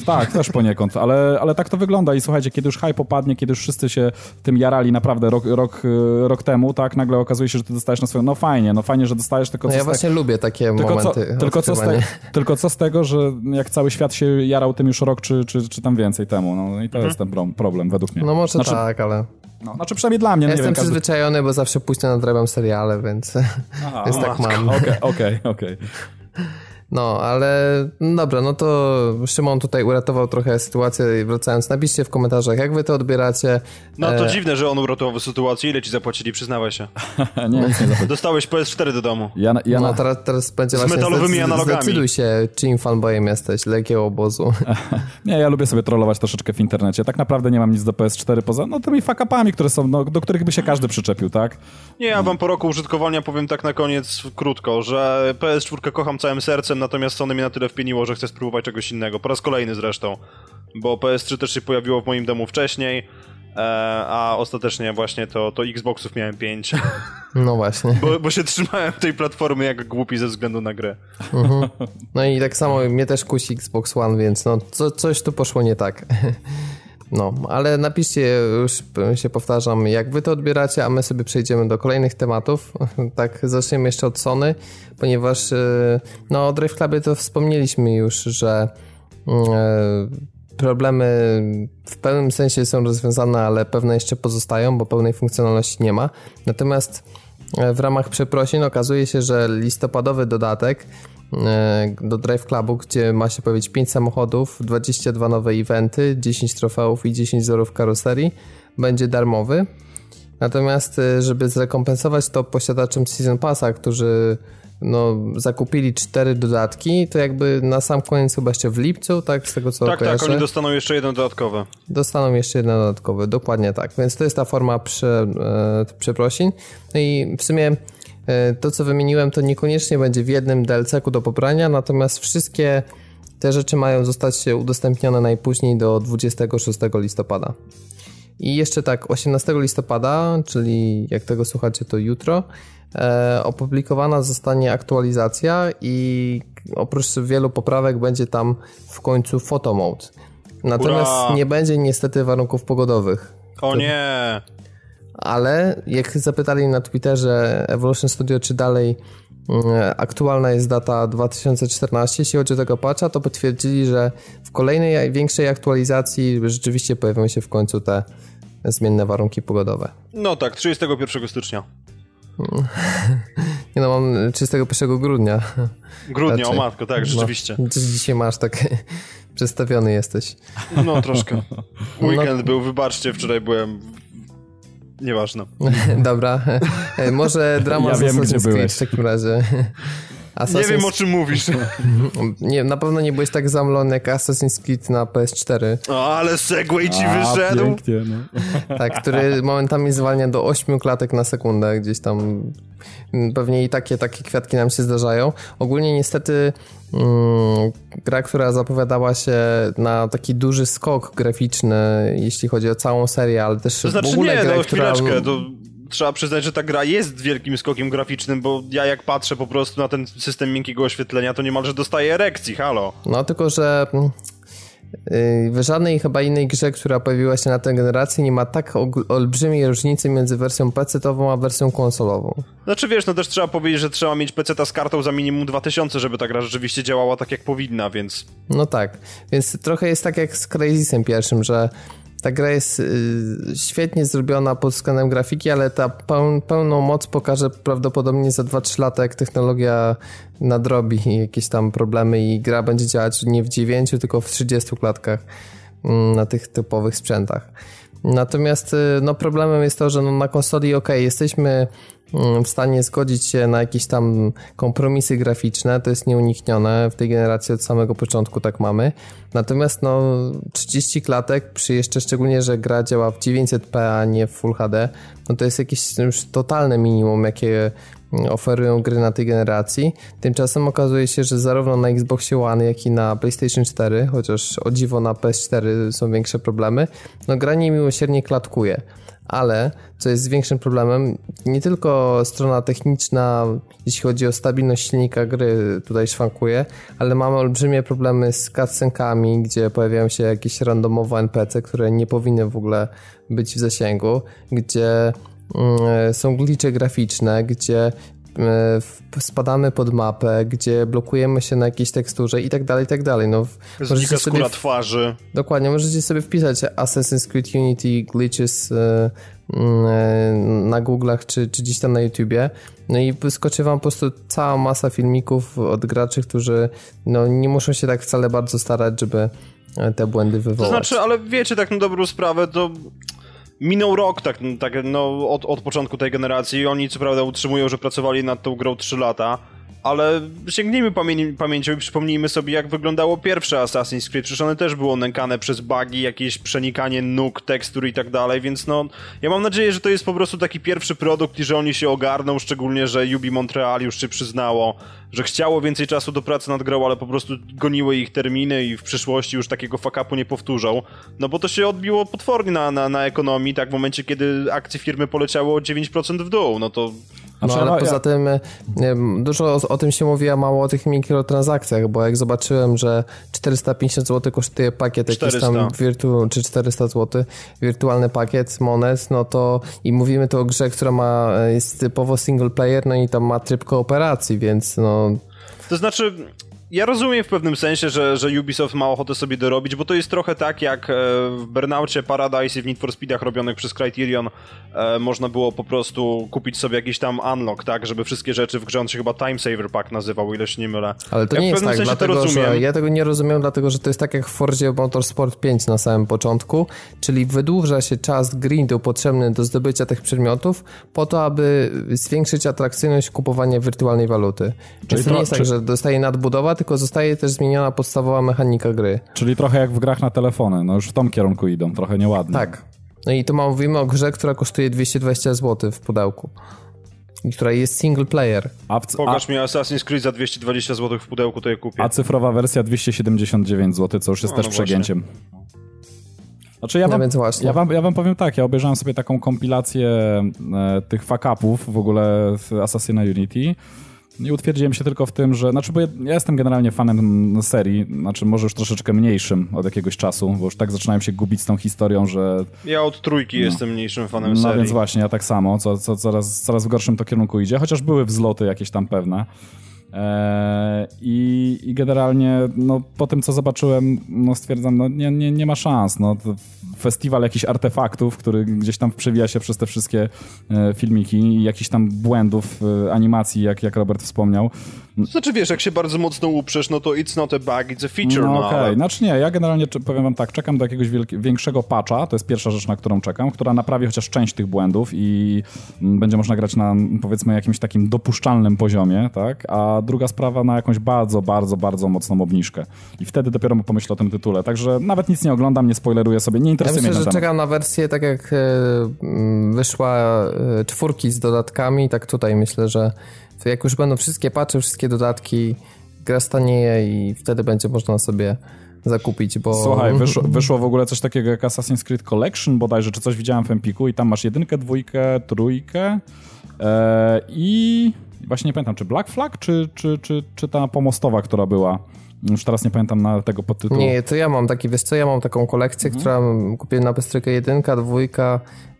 ale tak to wygląda i słuchajcie, kiedy już hype opadnie, kiedy już wszyscy się tym jarali naprawdę rok temu, tak, nagle okazuje się, że ty dostajesz na swoją, no fajnie, że dostajesz, tylko ja właśnie lubię takie momenty. Tylko co z tego, że jak cały świat się jarał tym już rok czy tam więcej temu, no i to jest ten problem według mnie. No może tak, ale... No, znaczy przynajmniej dla mnie. Ja jestem przyzwyczajony, bo zawsze później nadrabiam seriale, więc tak mam. Okej. No, ale dobra, no to Szymon tutaj uratował trochę sytuację, wracając, napiszcie w komentarzach, jak wy to odbieracie. No to dziwne, że on uratował sytuację, ile ci zapłacili, przyznawaj się. Nie, nic nie zapłacili. Dostałeś PS4 do domu. No teraz będzie właśnie metalowymi analogami. Zdecyduj się, czyim fanboyem jesteś, dla jakiego obozu. Nie, ja lubię sobie trollować troszeczkę w internecie. Tak naprawdę nie mam nic do PS4 poza tymi fuck-upami, które są, do których by się każdy przyczepił, tak? Nie, ja wam po roku użytkowania powiem tak na koniec krótko, że PS4 kocham całym sercem, natomiast Sony mnie na tyle wpieniło, że chcę spróbować czegoś innego. Po raz kolejny zresztą, bo PS3 też się pojawiło w moim domu wcześniej, a ostatecznie właśnie to Xboxów miałem 5. No właśnie. Bo się trzymałem tej platformy jak głupi ze względu na grę. No i tak samo mnie też kusi Xbox One, więc no coś tu poszło nie tak. No, ale napiszcie, już się powtarzam, jak wy to odbieracie, a my sobie przejdziemy do kolejnych tematów. Tak, zaczniemy jeszcze od Sony, ponieważ no o Drive Clubie to wspomnieliśmy już, że problemy w pewnym sensie są rozwiązane, ale pewne jeszcze pozostają, bo pełnej funkcjonalności nie ma. Natomiast w ramach przeprosin okazuje się, że listopadowy dodatek do Drive Clubu, gdzie ma się pojawić 5 samochodów, 22 nowe eventy, 10 trofeów i 10 wzorów karoserii, będzie darmowy. Natomiast żeby zrekompensować to posiadaczom Season Passa, którzy no, zakupili 4 dodatki, to jakby na sam koniec chyba jeszcze w lipcu, tak? Z tego co kojarzę. Tak, oni dostaną jeszcze jeden dodatkowy. Dostaną jeszcze jeden dodatkowy, dokładnie tak. Więc to jest ta forma przeprosin. No i w sumie to, co wymieniłem, to niekoniecznie będzie w jednym DLC-ku do pobrania, natomiast wszystkie te rzeczy mają zostać udostępnione najpóźniej do 26 listopada. I jeszcze tak, 18 listopada, czyli jak tego słuchacie, to jutro, opublikowana zostanie aktualizacja i oprócz wielu poprawek będzie tam w końcu photo mode. Natomiast nie będzie niestety warunków pogodowych. O nie! Ale jak zapytali na Twitterze Evolution Studio, czy dalej aktualna jest data 2014, jeśli chodzi o tego patcha, to potwierdzili, że w kolejnej większej aktualizacji rzeczywiście pojawią się w końcu te zmienne warunki pogodowe. No tak, 31 stycznia. Nie no, mam 31 grudnia. Grudnia, raczej. O matko, tak, rzeczywiście. No, dzisiaj masz tak przestawiony jesteś. No troszkę. Weekend był, wybaczcie, wczoraj byłem... Nieważne. Dobra, może drama z Assassin's Creed w takim razie. Nie wiem, o czym mówisz. Nie, na pewno nie byłeś tak zamlony jak Assassin's Creed na PS4. O, ale segway ci wyszedł. Pięknie, no. Tak, który momentami zwalnia do 8 klatek na sekundę, gdzieś tam pewnie i takie kwiatki nam się zdarzają. Ogólnie niestety gra, która zapowiadała się na taki duży skok graficzny, jeśli chodzi o całą serię, ale też to znaczy w ogóle nie, grę, no chwileczkę, która... to trzeba przyznać, że ta gra jest wielkim skokiem graficznym, bo ja jak patrzę po prostu na ten system miękkiego oświetlenia, to niemalże dostaję erekcji, halo. No tylko, że w żadnej chyba innej grze, która pojawiła się na tę generację, nie ma tak olbrzymiej różnicy między wersją PC-tową a wersją konsolową. Znaczy wiesz, no też trzeba powiedzieć, że trzeba mieć PC-ta z kartą za minimum 2000, żeby ta gra rzeczywiście działała tak jak powinna, więc... No tak, więc trochę jest tak jak z Crysisem pierwszym, że ta gra jest świetnie zrobiona pod względem grafiki, ale ta pełną moc pokaże prawdopodobnie za 2-3 lata, jak technologia nadrobi jakieś tam problemy i gra będzie działać nie w 9, tylko w 30 klatkach na tych typowych sprzętach. Natomiast no, problemem jest to, że no, na konsoli jesteśmy w stanie zgodzić się na jakieś tam kompromisy graficzne, to jest nieuniknione, w tej generacji od samego początku tak mamy. Natomiast no 30 klatek przy jeszcze szczególnie, że gra działa w 900p, a nie w Full HD, no to jest jakieś już totalne minimum, jakie oferują gry na tej generacji. Tymczasem okazuje się, że zarówno na Xboxie One, jak i na PlayStation 4, chociaż o dziwo na PS4 są większe problemy, no gra niemiłosiernie klatkuje. Ale, co jest większym problemem, nie tylko strona techniczna, jeśli chodzi o stabilność silnika gry, tutaj szwankuje, ale mamy olbrzymie problemy z cutscenkami, gdzie pojawiają się jakieś randomowe NPC, które nie powinny w ogóle być w zasięgu, gdzie są glitche graficzne, gdzie spadamy pod mapę, gdzie blokujemy się na jakiejś teksturze i tak dalej. No, znika skóra twarzy. Dokładnie, możecie sobie wpisać Assassin's Creed Unity glitches na Google'ach czy gdzieś tam na YouTubie, no i wyskoczy wam po prostu cała masa filmików od graczy, którzy no, nie muszą się tak wcale bardzo starać, żeby te błędy wywołać. To znaczy, ale wiecie, tak na dobrą sprawę, to minął rok od początku tej generacji i oni co prawda utrzymują, że pracowali nad tą grą 3 lata, ale sięgnijmy pamięcią i przypomnijmy sobie, jak wyglądało pierwsze Assassin's Creed. Przecież one też było nękane przez bugi, jakieś przenikanie nóg, tekstur i tak dalej, więc no, ja mam nadzieję, że to jest po prostu taki pierwszy produkt i że oni się ogarną, szczególnie, że Ubi Montreal już się przyznało, że chciało więcej czasu do pracy nad grą, ale po prostu goniły ich terminy i w przyszłości już takiego fuck-upu nie powtórzą. No bo to się odbiło potwornie na ekonomii, tak w momencie, kiedy akcje firmy poleciały o 9% w dół, no to... No ale poza tym dużo o tym się mówi, a mało o tych mikrotransakcjach, bo jak zobaczyłem, że 450 zł kosztuje pakiet jakiś tam czy 400 zł wirtualny pakiet monet, no to i mówimy tu o grze, która jest typowo single player, no i tam ma tryb kooperacji, więc no... To znaczy... Ja rozumiem w pewnym sensie, że Ubisoft ma ochotę sobie dorobić, bo to jest trochę tak jak w Burnoutie Paradise i w Need for Speedach robionych przez Criterion można było po prostu kupić sobie jakiś tam unlock, tak, żeby wszystkie rzeczy w grze, on się chyba Time Saver Pack nazywał, o ile się nie mylę. Ale to nie jest tak, dlatego że ja tego nie rozumiem, dlatego że to jest tak jak w Forzie Motorsport 5 na samym początku, czyli wydłuża się czas grindu potrzebny do zdobycia tych przedmiotów po to, aby zwiększyć atrakcyjność kupowania wirtualnej waluty. Więc to nie jest tak, że dostaje nadbudowa, tylko zostaje też zmieniona podstawowa mechanika gry. Czyli trochę jak w grach na telefony, no już w tym kierunku idą, trochę nieładnie. Tak. No i tu mówimy o grze, która kosztuje 220 zł w pudełku. I która jest single player. Pokaż mi Assassin's Creed za 220 zł w pudełku, to je kupię. A cyfrowa wersja 279 zł, co już jest też przegięciem. Znaczy ja wam powiem tak, ja obejrzałem sobie taką kompilację tych fuck-upów w ogóle w Assassina Unity. I utwierdziłem się tylko w tym, że... Znaczy, bo ja jestem generalnie fanem serii, znaczy może już troszeczkę mniejszym od jakiegoś czasu, bo już tak zaczynałem się gubić z tą historią, że... Ja od trójki jestem mniejszym fanem serii. No więc właśnie, ja tak samo, co coraz w gorszym to kierunku idzie, chociaż były wzloty jakieś tam pewne. I generalnie no, po tym, co zobaczyłem, no, stwierdzam, no, nie ma szans. No, festiwal jakichś artefaktów, który gdzieś tam przewija się przez te wszystkie filmiki i jakichś tam błędów animacji, jak Robert wspomniał. To znaczy, wiesz, jak się bardzo mocno uprzesz, no to it's not a bug, it's a feature. No okej, ale... Znaczy nie, ja generalnie powiem wam tak, czekam do jakiegoś większego patcha, to jest pierwsza rzecz, na którą czekam, która naprawi chociaż część tych błędów i będzie można grać na, powiedzmy, jakimś takim dopuszczalnym poziomie, tak? A druga sprawa na jakąś bardzo, bardzo, bardzo mocną obniżkę. I wtedy dopiero pomyślę o tym tytule. Także nawet nic nie oglądam, nie spoileruję sobie, nie interesuje mnie ten temat. Ja myślę, że czekam na wersję tak jak wyszła 4 z dodatkami, tak tutaj myślę, że jak już będą wszystkie patche, wszystkie dodatki, gra stanieje i wtedy będzie można sobie zakupić, bo... Słuchaj, wyszło w ogóle coś takiego jak Assassin's Creed Collection bodajże, czy coś widziałem w Empiku i tam masz 1, 2, 3 i właśnie nie pamiętam, czy Black Flag, czy ta pomostowa, która była. Już teraz nie pamiętam na tego podtytułu. Nie, to ja mam taki, wiesz co, ja mam taką kolekcję, która kupiłem na Bestrykę 1, 2,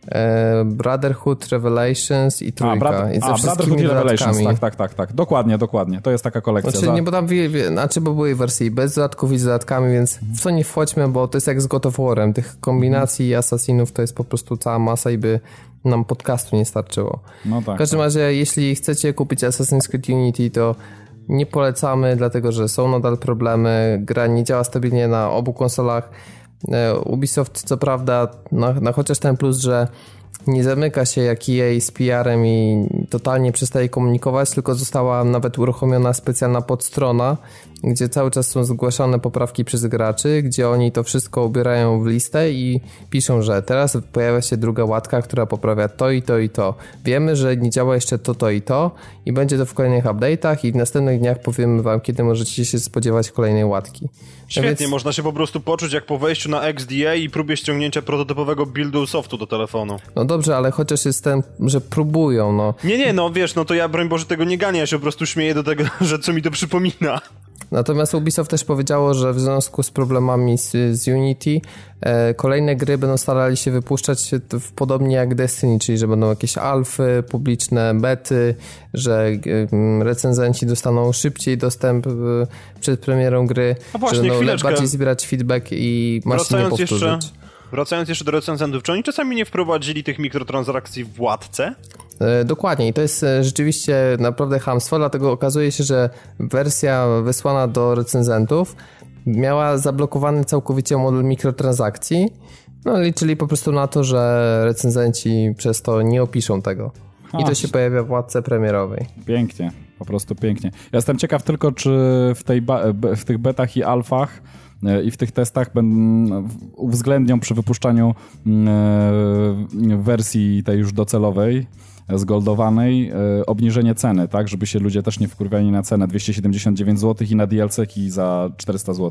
Brotherhood, Revelations i 3. Brotherhood i Revelations, tak. Dokładnie. To jest taka kolekcja. Znaczy, nie, bo tam bo były wersje bez dodatków i z dodatkami, więc w co nie wchodźmy, bo to jest jak z God of War'em. Tych kombinacji i Assassinów to jest po prostu cała masa i by nam podcastu nie starczyło. No tak. W każdym razie, jeśli chcecie kupić Assassin's Creed Unity, to nie polecamy, dlatego że są nadal problemy. Gra nie działa stabilnie na obu konsolach. Ubisoft co prawda, na chociaż ten plus, że nie zamyka się jak EA z PR-em i totalnie przestaje komunikować, tylko została nawet uruchomiona specjalna podstrona, gdzie cały czas są zgłaszane poprawki przez graczy, gdzie oni to wszystko ubierają w listę i piszą, że teraz pojawia się druga łatka, która poprawia to i to i to. Wiemy, że nie działa jeszcze to i to i będzie to w kolejnych update'ach i w następnych dniach powiemy wam, kiedy możecie się spodziewać kolejnej łatki. Świetnie, więc... można się po prostu poczuć jak po wejściu na XDA i próbie ściągnięcia prototypowego buildu softu do telefonu. No dobrze, ale chociaż jest ten, że próbują, no. Nie, no wiesz, no to ja broń Boże tego nie ganię, ja się po prostu śmieję do tego, że co mi to przypomina. Natomiast Ubisoft też powiedziało, że w związku z problemami z Unity kolejne gry będą starali się wypuszczać podobnie jak Destiny, czyli że będą jakieś alfy publiczne, bety, że recenzenci dostaną szybciej dostęp przed premierą gry, a właśnie, że będą bardziej zbierać feedback i maszynie powtórzyć. Wracając jeszcze do recenzentów, czy oni czasami nie wprowadzili tych mikrotransakcji w Władce? Dokładnie i to jest rzeczywiście naprawdę chamstwo, dlatego okazuje się, że wersja wysłana do recenzentów miała zablokowany całkowicie model mikrotransakcji, no liczyli po prostu na to, że recenzenci przez to nie opiszą tego. I to się pojawia w łatce premierowej. Pięknie, po prostu pięknie. Ja jestem ciekaw tylko, czy w tych betach i alfach i w tych testach uwzględnią przy wypuszczaniu wersji tej już docelowej, zgoldowanej, obniżenie ceny, tak, żeby się ludzie też nie wkurwiali na cenę 279 zł i na DLC-ki za 400 zł.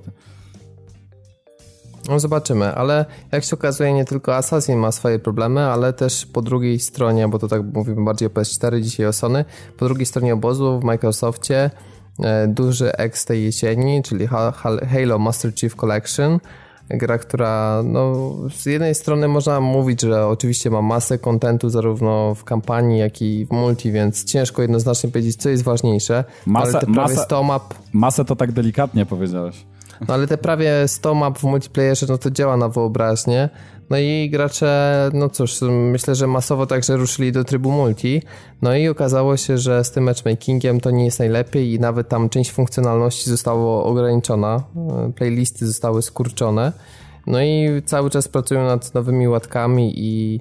No zobaczymy, ale jak się okazuje, nie tylko Assassin ma swoje problemy, ale też po drugiej stronie, bo to tak mówimy bardziej o PS4, dzisiaj o Sony, po drugiej stronie obozu w Microsoftie duży X tej jesieni, czyli Halo Master Chief Collection, gra, która no, z jednej strony można mówić, że oczywiście ma masę kontentu zarówno w kampanii, jak i w multi, więc ciężko jednoznacznie powiedzieć, co jest ważniejsze. Ale te prawie 100 map... Masę to tak delikatnie powiedziałeś. No ale te prawie 100 map w multiplayerze, no to działa na wyobraźnię. No i gracze, no cóż, myślę, że masowo także ruszyli do trybu multi. No i okazało się, że z tym matchmakingiem to nie jest najlepiej i nawet tam część funkcjonalności została ograniczona. Playlisty zostały skurczone. No i cały czas pracują nad nowymi łatkami i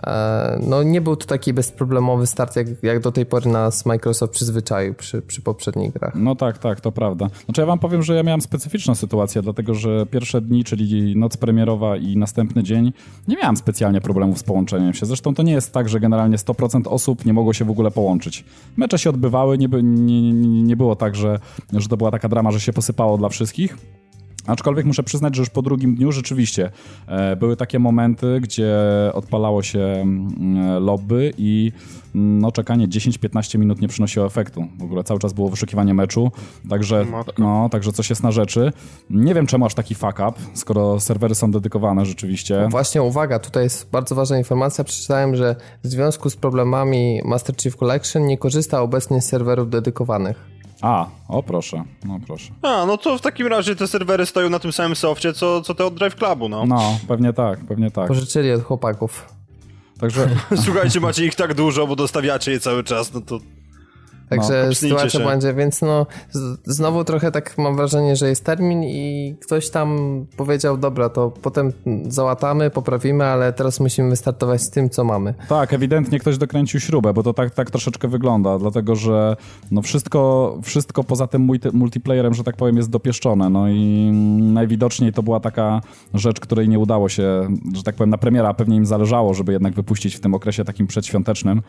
no nie był to taki bezproblemowy start, jak do tej pory nas Microsoft przyzwyczaił przy poprzednich grach. No tak, to prawda. Znaczy ja wam powiem, że ja miałem specyficzną sytuację, dlatego że pierwsze dni, czyli noc premierowa i następny dzień, nie miałem specjalnie problemów z połączeniem się. Zresztą to nie jest tak, że generalnie 100% osób nie mogło się w ogóle połączyć. Mecze się odbywały, nie było tak, że to była taka drama, że się posypało dla wszystkich. Aczkolwiek muszę przyznać, że już po drugim dniu rzeczywiście były takie momenty, gdzie odpalało się lobby i no, czekanie 10-15 minut nie przynosiło efektu. W ogóle cały czas było wyszukiwanie meczu, także coś jest na rzeczy. Nie wiem, czemu aż taki fuck up, skoro serwery są dedykowane rzeczywiście. No właśnie, uwaga, tutaj jest bardzo ważna informacja. Przeczytałem, że w związku z problemami Master Chief Collection nie korzysta obecnie z serwerów dedykowanych. Proszę, no proszę. No to w takim razie te serwery stoją na tym samym softie, co te od Drive Clubu, no. No, pewnie tak. Pożyczyli od chłopaków. Także... Słuchajcie, macie ich tak dużo, bo dostawiacie je cały czas, no to... Także sytuacja będzie, więc no znowu trochę tak mam wrażenie, że jest termin i ktoś tam powiedział, dobra, to potem załatamy, poprawimy, ale teraz musimy wystartować z tym, co mamy. Tak, ewidentnie ktoś dokręcił śrubę, bo to tak troszeczkę wygląda, dlatego że no wszystko poza tym multiplayerem, że tak powiem, jest dopieszczone, no i najwidoczniej to była taka rzecz, której nie udało się, że tak powiem, na premiera, a pewnie im zależało, żeby jednak wypuścić w tym okresie takim przedświątecznym.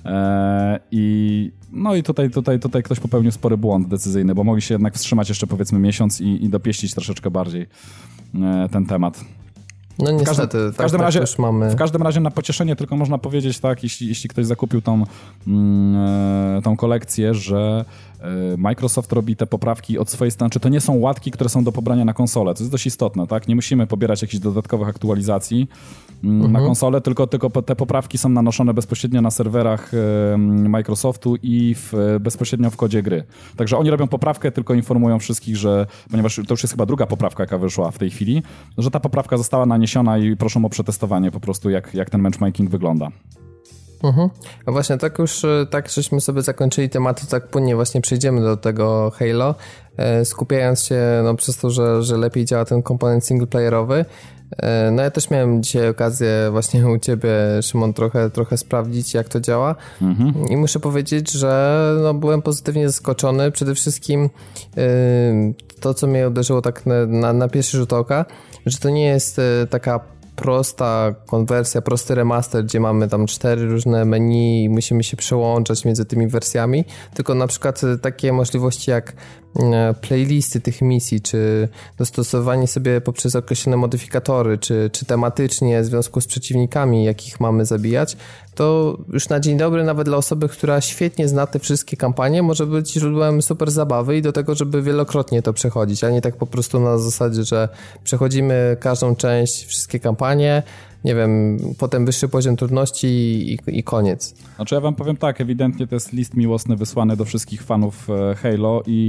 I tutaj ktoś popełnił spory błąd decyzyjny, bo mogli się jednak wstrzymać jeszcze powiedzmy miesiąc i dopieścić troszeczkę bardziej ten temat. No niestety, w każdym razie na pocieszenie tylko można powiedzieć tak, jeśli ktoś zakupił tą kolekcję, że Microsoft robi te poprawki od swojej strony, czy to nie są łatki, które są do pobrania na konsolę, to jest dość istotne, tak? Nie musimy pobierać jakichś dodatkowych aktualizacji na konsolę, tylko te poprawki są nanoszone bezpośrednio na serwerach Microsoftu i bezpośrednio w kodzie gry. Także oni robią poprawkę, tylko informują wszystkich, że, ponieważ to już jest chyba druga poprawka, jaka wyszła w tej chwili, że ta poprawka została naniesiona i proszą o przetestowanie po prostu, jak ten matchmaking wygląda. A właśnie tak żeśmy sobie zakończyli tematy, tak płynnie właśnie przejdziemy do tego Halo, skupiając się przez to, że lepiej działa ten komponent singleplayerowy. No ja też miałem dzisiaj okazję właśnie u ciebie, Szymon, trochę sprawdzić, jak to działa. I muszę powiedzieć, że byłem pozytywnie zaskoczony. Przede wszystkim to, co mnie uderzyło tak na pierwszy rzut oka, że to nie jest taka prosta konwersja, prosty remaster, gdzie mamy tam 4 różne menu i musimy się przełączać między tymi wersjami, tylko na przykład takie możliwości jak playlisty tych misji, czy dostosowanie sobie poprzez określone modyfikatory, czy tematycznie w związku z przeciwnikami, jakich mamy zabijać, to już na dzień dobry nawet dla osoby, która świetnie zna te wszystkie kampanie, może być źródłem super zabawy i do tego, żeby wielokrotnie to przechodzić, a nie tak po prostu na zasadzie, że przechodzimy każdą część, wszystkie kampanie, nie wiem, potem wyższy poziom trudności i koniec. Znaczy ja wam powiem tak, ewidentnie to jest list miłosny wysłany do wszystkich fanów Halo i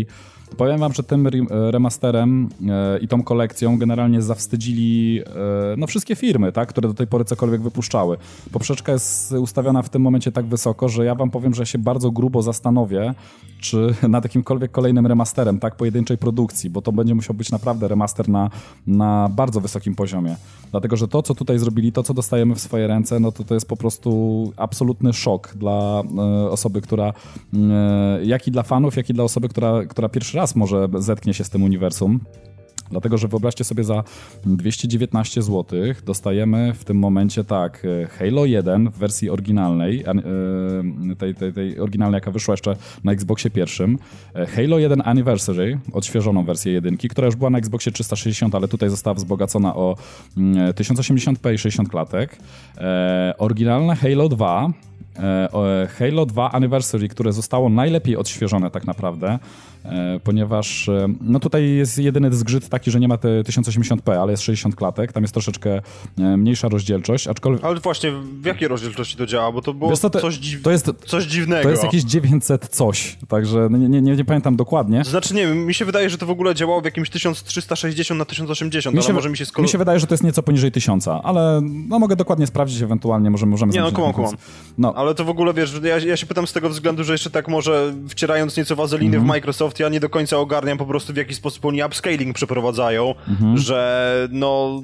Powiem wam, że tym remasterem i tą kolekcją generalnie zawstydzili wszystkie firmy, tak, które do tej pory cokolwiek wypuszczały. Poprzeczka jest ustawiona w tym momencie tak wysoko, że ja wam powiem, że ja się bardzo grubo zastanowię, czy nad jakimkolwiek kolejnym remasterem, tak, pojedynczej produkcji, bo to będzie musiał być naprawdę remaster na bardzo wysokim poziomie. Dlatego, że to, co tutaj zrobili, to, co dostajemy w swoje ręce, no to jest po prostu absolutny szok dla osoby, która, jak i dla fanów, jak i dla osoby, która pierwszy raz może zetknie się z tym uniwersum. Dlatego, że wyobraźcie sobie, za 219 zł dostajemy w tym momencie tak Halo 1 w wersji oryginalnej, tej oryginalnej, jaka wyszła jeszcze na Xboxie pierwszym, Halo 1 Anniversary, odświeżoną wersję jedynki, która już była na Xboxie 360, ale tutaj została wzbogacona o 1080p i 60 klatek, oryginalne Halo 2, Halo 2 Anniversary, które zostało najlepiej odświeżone tak naprawdę, ponieważ no tutaj jest jedyny zgrzyt taki, że nie ma te 1080p, ale jest 60 klatek, tam jest troszeczkę mniejsza rozdzielczość, aczkolwiek... Ale właśnie w jakiej rozdzielczości to działa? Bo to było coś dziwnego. To jest jakieś 900 coś, także nie pamiętam dokładnie. To znaczy nie wiem, mi się wydaje, że to w ogóle działało w jakimś 1360 na 1080, ale może mi się Mi się wydaje, że to jest nieco poniżej 1000, ale no mogę dokładnie sprawdzić, ewentualnie możemy nie, no kumam. No. Ale to w ogóle, wiesz, ja się pytam z tego względu, że jeszcze tak może wcierając nieco wazeliny w Microsoft, ja nie do końca ogarniam po prostu, w jaki sposób oni upscaling przeprowadzają, że no...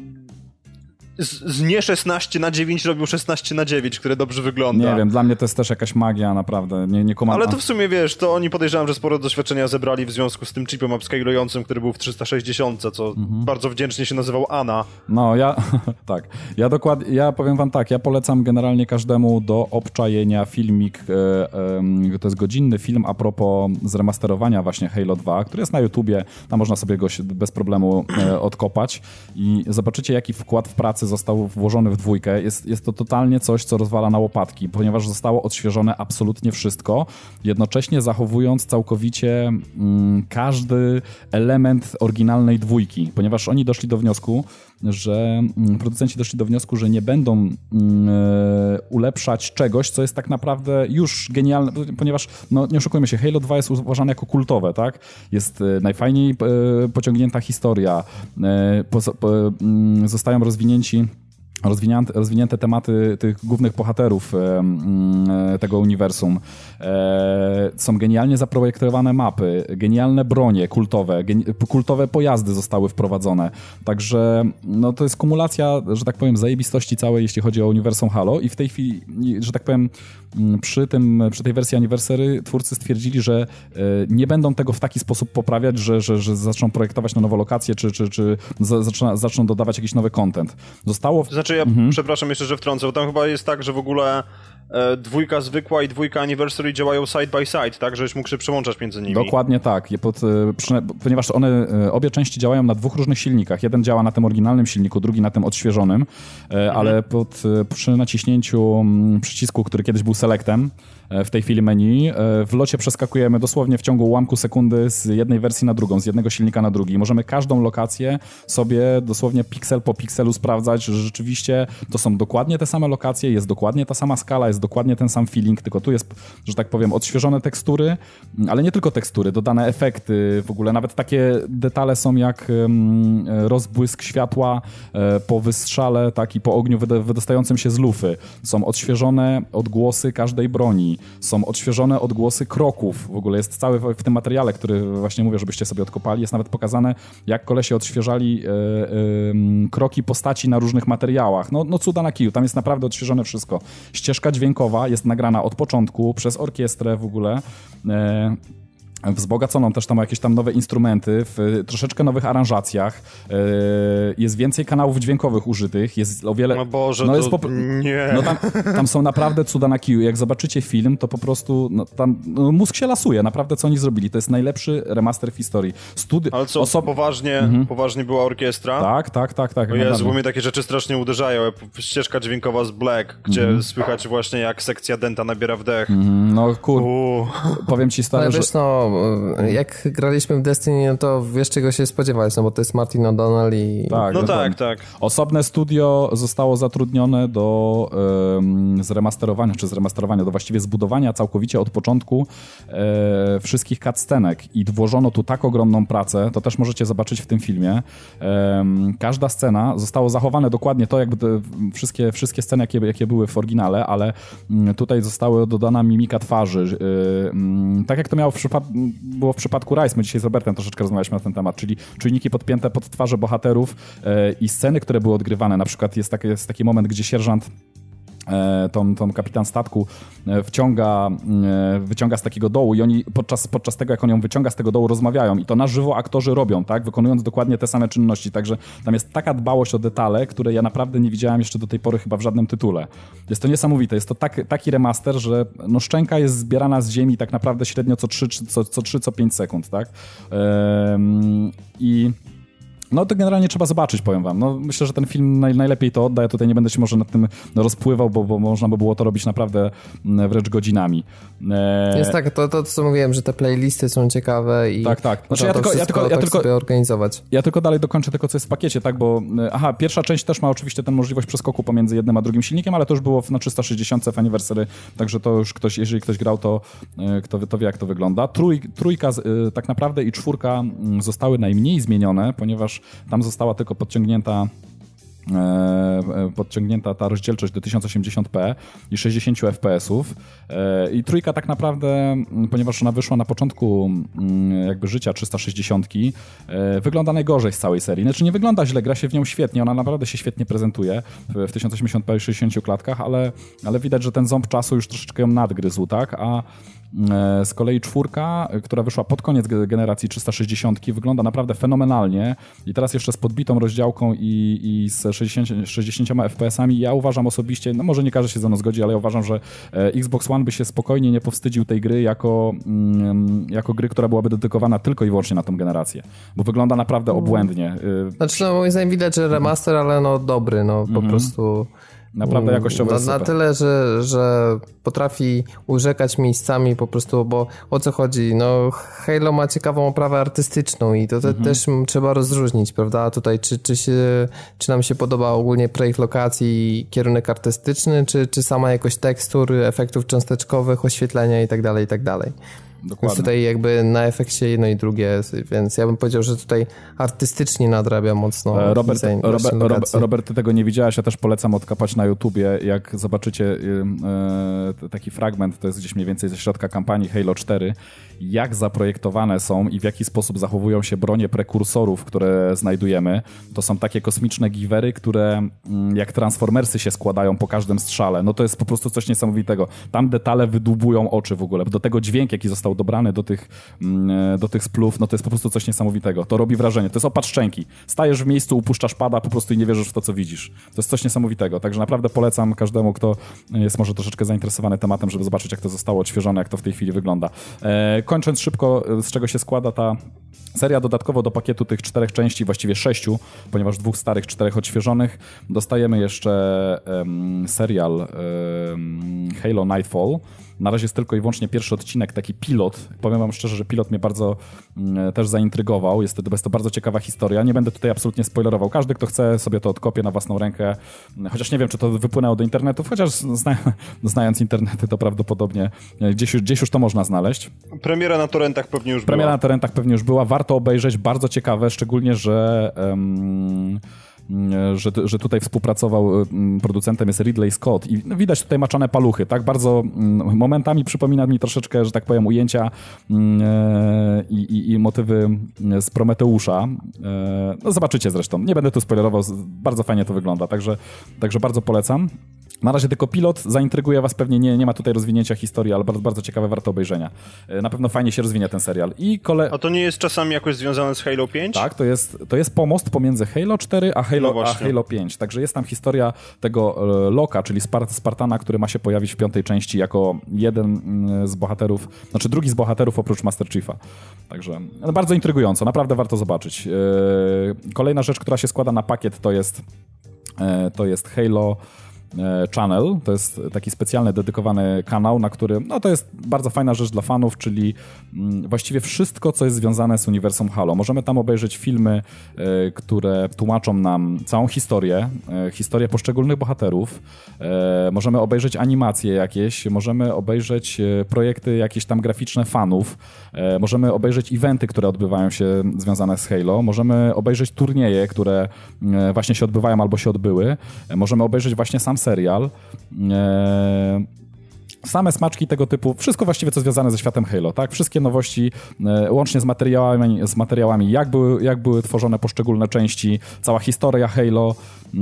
Z nie 16:9 robią 16:9, które dobrze wygląda. Nie wiem, dla mnie to jest też jakaś magia, naprawdę. Nie kumam. Ale to w sumie, wiesz, to oni podejrzewam, że sporo doświadczenia zebrali w związku z tym chipem upscalującym, który był w 360, co bardzo wdzięcznie się nazywał ANA. No, tak. Ja powiem wam tak, ja polecam generalnie każdemu do obczajenia filmik, to jest godzinny film a propos zremasterowania właśnie Halo 2, który jest na YouTubie, tam można sobie go bez problemu odkopać i zobaczycie, jaki wkład w pracę został włożony w dwójkę. Jest to totalnie coś, co rozwala na łopatki, ponieważ zostało odświeżone absolutnie wszystko, jednocześnie zachowując całkowicie każdy element oryginalnej dwójki, ponieważ oni doszli do wniosku, że producenci doszli do wniosku, że nie będą ulepszać czegoś, co jest tak naprawdę już genialne, ponieważ, no nie oszukujmy się, Halo 2 jest uważane jako kultowe, tak? Jest najfajniej pociągnięta historia, zostają rozwinięte tematy tych głównych bohaterów tego uniwersum. Są genialnie zaprojektowane mapy, genialne bronie kultowe pojazdy zostały wprowadzone. Także no, to jest kumulacja, że tak powiem, zajebistości całej, jeśli chodzi o uniwersum Halo i w tej chwili, że tak powiem, przy tej wersji Anniversary twórcy stwierdzili, że nie będą tego w taki sposób poprawiać, że zaczną projektować na nowo lokacje, czy zaczną dodawać jakiś nowy content. Znaczy ja przepraszam jeszcze, że wtrącę, bo tam chyba jest tak, że w ogóle dwójka zwykła i dwójka Anniversary działają side by side, tak? Żeś mógł się przełączać między nimi. Dokładnie tak, ponieważ one, obie części działają na dwóch różnych silnikach. Jeden działa na tym oryginalnym silniku, drugi na tym odświeżonym, ale przy naciśnięciu przycisku, który kiedyś był selectem, w tej chwili menu, w locie przeskakujemy dosłownie w ciągu ułamku sekundy z jednej wersji na drugą, z jednego silnika na drugi. Możemy każdą lokację sobie dosłownie piksel po pikselu sprawdzać, że rzeczywiście to są dokładnie te same lokacje, jest dokładnie ta sama skala, jest dokładnie ten sam feeling, tylko tu jest, że tak powiem, odświeżone tekstury, ale nie tylko tekstury, dodane efekty, w ogóle nawet takie detale są jak rozbłysk światła po wystrzale, tak, i po ogniu wydostającym się z lufy. Są odświeżone odgłosy każdej broni, są odświeżone odgłosy kroków. W ogóle jest cały w tym materiale, który właśnie mówię, żebyście sobie odkopali, jest nawet pokazane, jak kolesie odświeżali kroki postaci na różnych materiałach. No cuda na kiju, tam jest naprawdę odświeżone wszystko. Ścieżka dźwiękowa jest nagrana od początku przez orkiestrę w ogóle. Wzbogaconą też tam o jakieś tam nowe instrumenty, w troszeczkę nowych aranżacjach, jest więcej kanałów dźwiękowych użytych, jest o wiele... No Boże, no jest nie. No tam są naprawdę cuda na kiju. Jak zobaczycie film, to po prostu tam mózg się lasuje, naprawdę co oni zrobili. To jest najlepszy remaster w historii. Ale co, poważnie była orkiestra? Tak. Bo Jezu, bo mnie takie rzeczy strasznie uderzają. Ścieżka dźwiękowa z Black, gdzie słychać właśnie jak sekcja Denta nabiera wdech. No powiem ci stary, ale wiesz, no jak graliśmy w Destiny, no to wiesz czego się spodziewać, no bo to jest Martin O'Donnell i... Tak, no tak. Osobne studio zostało zatrudnione do zremasterowania, do właściwie zbudowania całkowicie od początku wszystkich cutscenek i włożono tu tak ogromną pracę, to też możecie zobaczyć w tym filmie. Każda scena zostało zachowane dokładnie to, jakby wszystkie sceny, jakie były w oryginale, ale tutaj została dodana mimika twarzy. Tak jak to było w przypadku Rise, my dzisiaj z Robertem troszeczkę rozmawialiśmy na ten temat, czyli czujniki podpięte pod twarze bohaterów i sceny, które były odgrywane. Na przykład jest taki moment, gdzie sierżant tą kapitan statku wyciąga z takiego dołu i oni podczas tego, jak on ją wyciąga z tego dołu, rozmawiają i to na żywo aktorzy robią, tak, wykonując dokładnie te same czynności, także tam jest taka dbałość o detale, które ja naprawdę nie widziałem jeszcze do tej pory chyba w żadnym tytule. Jest to niesamowite, jest to taki remaster, że no szczęka jest zbierana z ziemi tak naprawdę średnio co 5 sekund, tak, i no to generalnie trzeba zobaczyć, powiem wam. No, myślę, że ten film najlepiej to odda. Ja tutaj nie będę się może nad tym rozpływał, bo można by było to robić naprawdę wręcz godzinami. Jest tak, to co mówiłem, że te playlisty są ciekawe i tak. Znaczy, ja tylko sobie organizować. Ja tylko dalej dokończę tylko, co jest w pakiecie, tak, bo pierwsza część też ma oczywiście tę możliwość przeskoku pomiędzy jednym a drugim silnikiem, ale to już było na 360 w Anniversary, także to już jeżeli ktoś grał, to kto wie, jak to wygląda. Trójka tak naprawdę i czwórka zostały najmniej zmienione, ponieważ tam została tylko podciągnięta ta rozdzielczość do 1080p i 60 fps-ów. I trójka tak naprawdę, ponieważ ona wyszła na początku jakby życia 360, wygląda najgorzej z całej serii. Znaczy nie wygląda źle, gra się w nią świetnie, ona naprawdę się świetnie prezentuje w 1080p i 60 klatkach, ale widać, że ten ząb czasu już troszeczkę ją nadgryzł, tak? A z kolei czwórka, która wyszła pod koniec generacji 360, wygląda naprawdę fenomenalnie i teraz jeszcze z podbitą rozdziałką i z 60 FPS-ami. Ja uważam osobiście, no może nie każdy się ze mną zgodzi, ale ja uważam, że Xbox One by się spokojnie nie powstydził tej gry jako gry, która byłaby dedykowana tylko i wyłącznie na tą generację, bo wygląda naprawdę obłędnie. Znaczy, no moim zdaniem widać, że remaster, ale no dobry, no po prostu... Naprawdę jakościowo jest na tyle, że potrafi urzekać miejscami po prostu, bo o co chodzi? No Halo ma ciekawą oprawę artystyczną i to też trzeba rozróżnić, prawda? A tutaj czy nam się podoba ogólnie projekt lokacji, kierunek artystyczny, czy sama jakość tekstur, efektów cząsteczkowych, oświetlenia i tak dalej. Dokładnie. Więc tutaj jakby na efekcie jedno i drugie, więc ja bym powiedział, że tutaj artystycznie nadrabia mocno Robert, ty tego nie widziałeś, ja też polecam odkapać na YouTubie, jak zobaczycie taki fragment, to jest gdzieś mniej więcej ze środka kampanii Halo 4, jak zaprojektowane są i w jaki sposób zachowują się bronie prekursorów, które znajdujemy. To są takie kosmiczne giwery, które jak Transformersy się składają po każdym strzale. No to jest po prostu coś niesamowitego. Tam detale wydłubują oczy w ogóle. Do tego dźwięk, jaki został dobrany do tych splów, no to jest po prostu coś niesamowitego. To robi wrażenie. To jest opad szczęki. Stajesz w miejscu, upuszczasz pada po prostu i nie wierzysz w to, co widzisz. To jest coś niesamowitego. Także naprawdę polecam każdemu, kto jest może troszeczkę zainteresowany tematem, żeby zobaczyć, jak to zostało odświeżone, jak to w tej chwili wygląda. Kończąc szybko, z czego się składa ta seria, dodatkowo do pakietu tych 4 części, właściwie 6, ponieważ 2 starych, 4 odświeżonych, dostajemy jeszcze serial Halo Nightfall. Na razie jest tylko i wyłącznie pierwszy odcinek, taki pilot. Powiem wam szczerze, że pilot mnie bardzo też zaintrygował. Jest to bardzo ciekawa historia. Nie będę tutaj absolutnie spoilerował. Każdy, kto chce, sobie to odkopie na własną rękę. Chociaż nie wiem, czy to wypłynęło do internetów, chociaż znając internety, to prawdopodobnie gdzieś już to można znaleźć. Premiera na torrentach pewnie już była. Premiera na torrentach pewnie już była. Warto obejrzeć, bardzo ciekawe, szczególnie, że tutaj współpracował, producentem jest Ridley Scott i widać tutaj maczane paluchy, tak? Bardzo momentami przypomina mi troszeczkę, że tak powiem, ujęcia i motywy z Prometeusza. No zobaczycie zresztą, nie będę tu spoilerował, bardzo fajnie to wygląda, także bardzo polecam. Na razie tylko pilot, zaintryguje was pewnie, nie ma tutaj rozwinięcia historii, ale bardzo, bardzo ciekawe, warto obejrzenia. Na pewno fajnie się rozwinie ten serial. A to nie jest czasami jakoś związane z Halo 5? Tak, to jest pomost pomiędzy Halo 4 a Halo 5. Także jest tam historia tego Loka, czyli Spartana, który ma się pojawić w 5. części jako jeden z bohaterów, znaczy drugi z bohaterów oprócz Master Chiefa. Także bardzo intrygująco, naprawdę warto zobaczyć. Kolejna rzecz, która się składa na pakiet, to jest Halo Channel. To jest taki specjalny, dedykowany kanał, na którym, no to jest bardzo fajna rzecz dla fanów, czyli właściwie wszystko, co jest związane z uniwersum Halo. Możemy tam obejrzeć filmy, które tłumaczą nam całą historię poszczególnych bohaterów. Możemy obejrzeć animacje jakieś, możemy obejrzeć projekty jakieś tam graficzne fanów, możemy obejrzeć eventy, które odbywają się związane z Halo, możemy obejrzeć turnieje, które właśnie się odbywają albo się odbyły, możemy obejrzeć właśnie sam serial, same smaczki tego typu, wszystko właściwie, co związane ze światem Halo, tak? Wszystkie nowości, łącznie z materiałami jak były tworzone poszczególne części, cała historia Halo,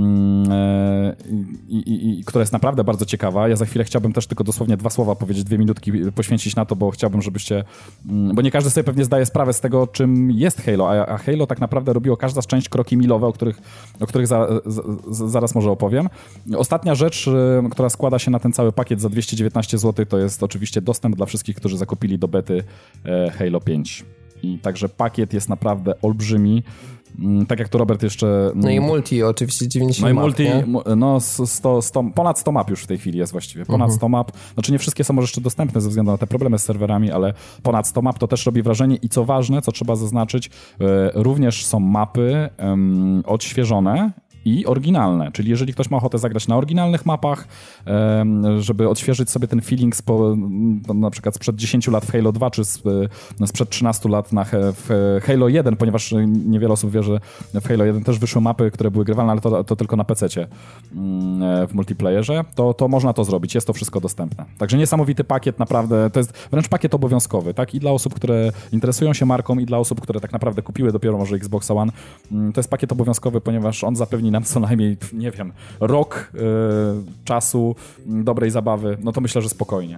która jest naprawdę bardzo ciekawa. Ja za chwilę chciałbym też tylko dosłownie 2 słowa powiedzieć, 2 minutki poświęcić na to, bo chciałbym, żebyście, bo nie każdy sobie pewnie zdaje sprawę z tego, czym jest Halo, a Halo tak naprawdę robiło każda z części kroki milowe, o których zaraz może opowiem. Ostatnia rzecz, która składa się na ten cały pakiet za 219 zł, to jest oczywiście dostęp dla wszystkich, którzy zakupili do bety Halo 5. I także pakiet jest naprawdę olbrzymi. Tak jak to Robert jeszcze... No i multi oczywiście 90 No i map, multi, nie? no ponad 100 map już w tej chwili jest właściwie. Ponad 100 map. Znaczy nie wszystkie są może jeszcze dostępne ze względu na te problemy z serwerami, ale ponad 100 map to też robi wrażenie i co ważne, co trzeba zaznaczyć, również są mapy odświeżone i oryginalne, czyli jeżeli ktoś ma ochotę zagrać na oryginalnych mapach, żeby odświeżyć sobie ten feeling na przykład sprzed 10 lat w Halo 2, czy sprzed 13 lat w Halo 1, ponieważ niewiele osób wie, że w Halo 1 też wyszły mapy, które były grywalne, ale to tylko na PC-cie w multiplayerze, to można to zrobić, jest to wszystko dostępne. Także niesamowity pakiet, naprawdę, to jest wręcz pakiet obowiązkowy, tak? I dla osób, które interesują się marką, i dla osób, które tak naprawdę kupiły dopiero może Xboxa One, to jest pakiet obowiązkowy, ponieważ on zapewni nam co najmniej, nie wiem, rok czasu dobrej zabawy, no to myślę, że spokojnie.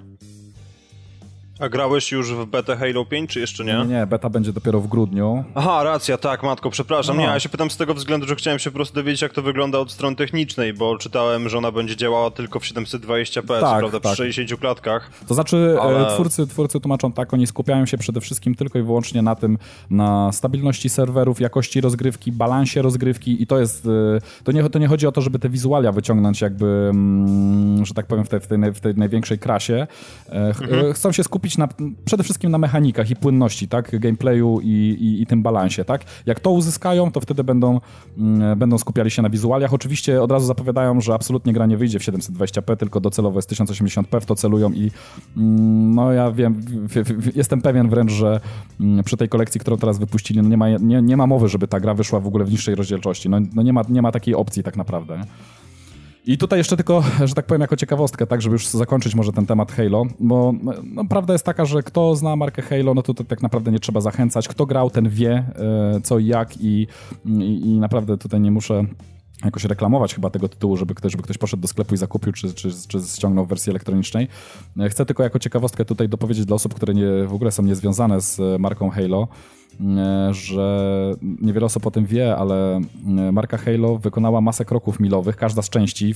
A grałeś już w betę Halo 5, czy jeszcze nie? Nie, beta będzie dopiero w grudniu. Aha, racja, tak, matko, przepraszam. No. Nie, ja się pytam z tego względu, że chciałem się po prostu dowiedzieć, jak to wygląda od strony technicznej, bo czytałem, że ona będzie działała tylko w 720p, tak, co prawda tak. przy 60 klatkach. To znaczy, ale... twórcy tłumaczą tak, oni skupiają się przede wszystkim tylko i wyłącznie na tym, na stabilności serwerów, jakości rozgrywki, balansie rozgrywki i to jest, to nie chodzi o to, żeby te wizualia wyciągnąć jakby, że tak powiem, w tej największej krasie. Chcą się skupić przede wszystkim na mechanikach i płynności, tak, gameplayu i tym balansie, tak. Jak to uzyskają, to wtedy będą skupiali się na wizualiach. Oczywiście od razu zapowiadają, że absolutnie gra nie wyjdzie w 720p, tylko docelowo jest 1080p, w to celują i no ja wiem, jestem pewien wręcz, że przy tej kolekcji, którą teraz wypuścili, no nie ma mowy, żeby ta gra wyszła w ogóle w niższej rozdzielczości. No nie ma takiej opcji tak naprawdę. I tutaj jeszcze tylko, że tak powiem, jako ciekawostkę, tak, żeby już zakończyć może ten temat Halo, bo no, prawda jest taka, że kto zna markę Halo, no to tak naprawdę nie trzeba zachęcać. Kto grał, ten wie co i jak i naprawdę tutaj nie muszę jakoś reklamować chyba tego tytułu, żeby ktoś poszedł do sklepu i zakupił, czy ściągnął w wersji elektronicznej. Chcę tylko jako ciekawostkę tutaj dopowiedzieć dla osób, które w ogóle są niezwiązane z marką Halo, że niewiele osób o tym wie, ale marka Halo wykonała masę kroków milowych, każda z części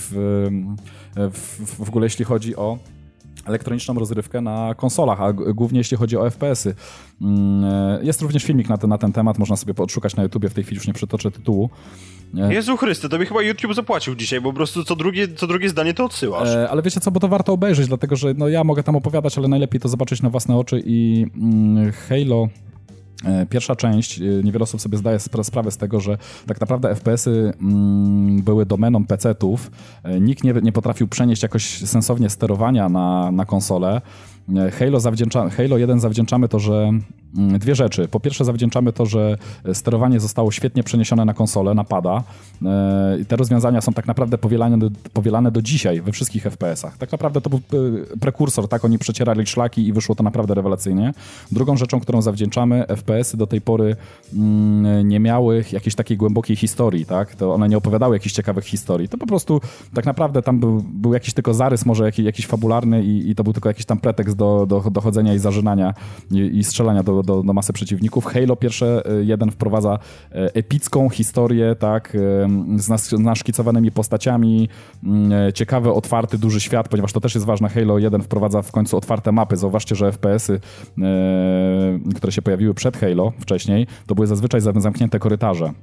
w ogóle jeśli chodzi o elektroniczną rozrywkę na konsolach, a głównie jeśli chodzi o FPS-y. Jest również filmik na ten temat, można sobie odszukać na YouTubie, w tej chwili już nie przytoczę tytułu. Jezu Chryste, to by chyba YouTube zapłacił dzisiaj, bo po prostu co drugie zdanie to odsyłasz. Ale wiecie co, bo to warto obejrzeć, dlatego że no, ja mogę tam opowiadać, ale najlepiej to zobaczyć na własne oczy i Halo... Pierwsza część, niewiele osób sobie zdaje sprawę z tego, że tak naprawdę FPS-y były domeną PC-ów. Nikt nie potrafił przenieść jakoś sensownie sterowania na konsolę. Halo 1 zawdzięczamy to, że dwie rzeczy. Po pierwsze zawdzięczamy to, że sterowanie zostało świetnie przeniesione na konsolę, na pada. Te rozwiązania są tak naprawdę powielane do dzisiaj we wszystkich FPS-ach. Tak naprawdę to był prekursor, tak? Oni przecierali szlaki i wyszło to naprawdę rewelacyjnie. Drugą rzeczą, którą zawdzięczamy, FPS-y do tej pory nie miały jakiejś takiej głębokiej historii, tak? To one nie opowiadały jakichś ciekawych historii. To po prostu tak naprawdę tam był jakiś tylko zarys może jakiś fabularny i to był tylko jakiś tam pretekst do chodzenia i zażynania i strzelania do masy przeciwników. Halo pierwsze 1 wprowadza epicką historię, tak, z naszkicowanymi postaciami, ciekawy, otwarty, duży świat, ponieważ to też jest ważne. Halo 1 wprowadza w końcu otwarte mapy. Zauważcie, że FPS-y, które się pojawiły przed Halo wcześniej, to były zazwyczaj zamknięte korytarze.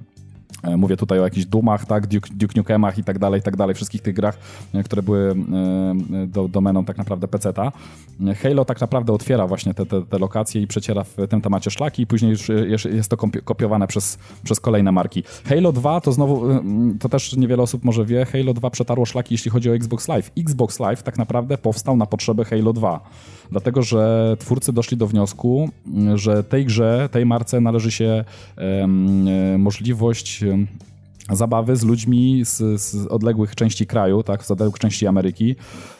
Mówię tutaj o jakichś Doomach, tak, Duke Nukemach i tak dalej, wszystkich tych grach, które były domeną tak naprawdę PC-ta. Halo tak naprawdę otwiera właśnie te lokacje i przeciera w tym temacie szlaki i później już jest to kopiowane przez kolejne marki. Halo 2 to znowu, to też niewiele osób może wie, Halo 2 przetarło szlaki, jeśli chodzi o Xbox Live. Xbox Live tak naprawdę powstał na potrzeby Halo 2. Dlatego, że twórcy doszli do wniosku, że tej grze, tej marce należy się możliwość zabawy z ludźmi z odległych części kraju, tak, z odległych części Ameryki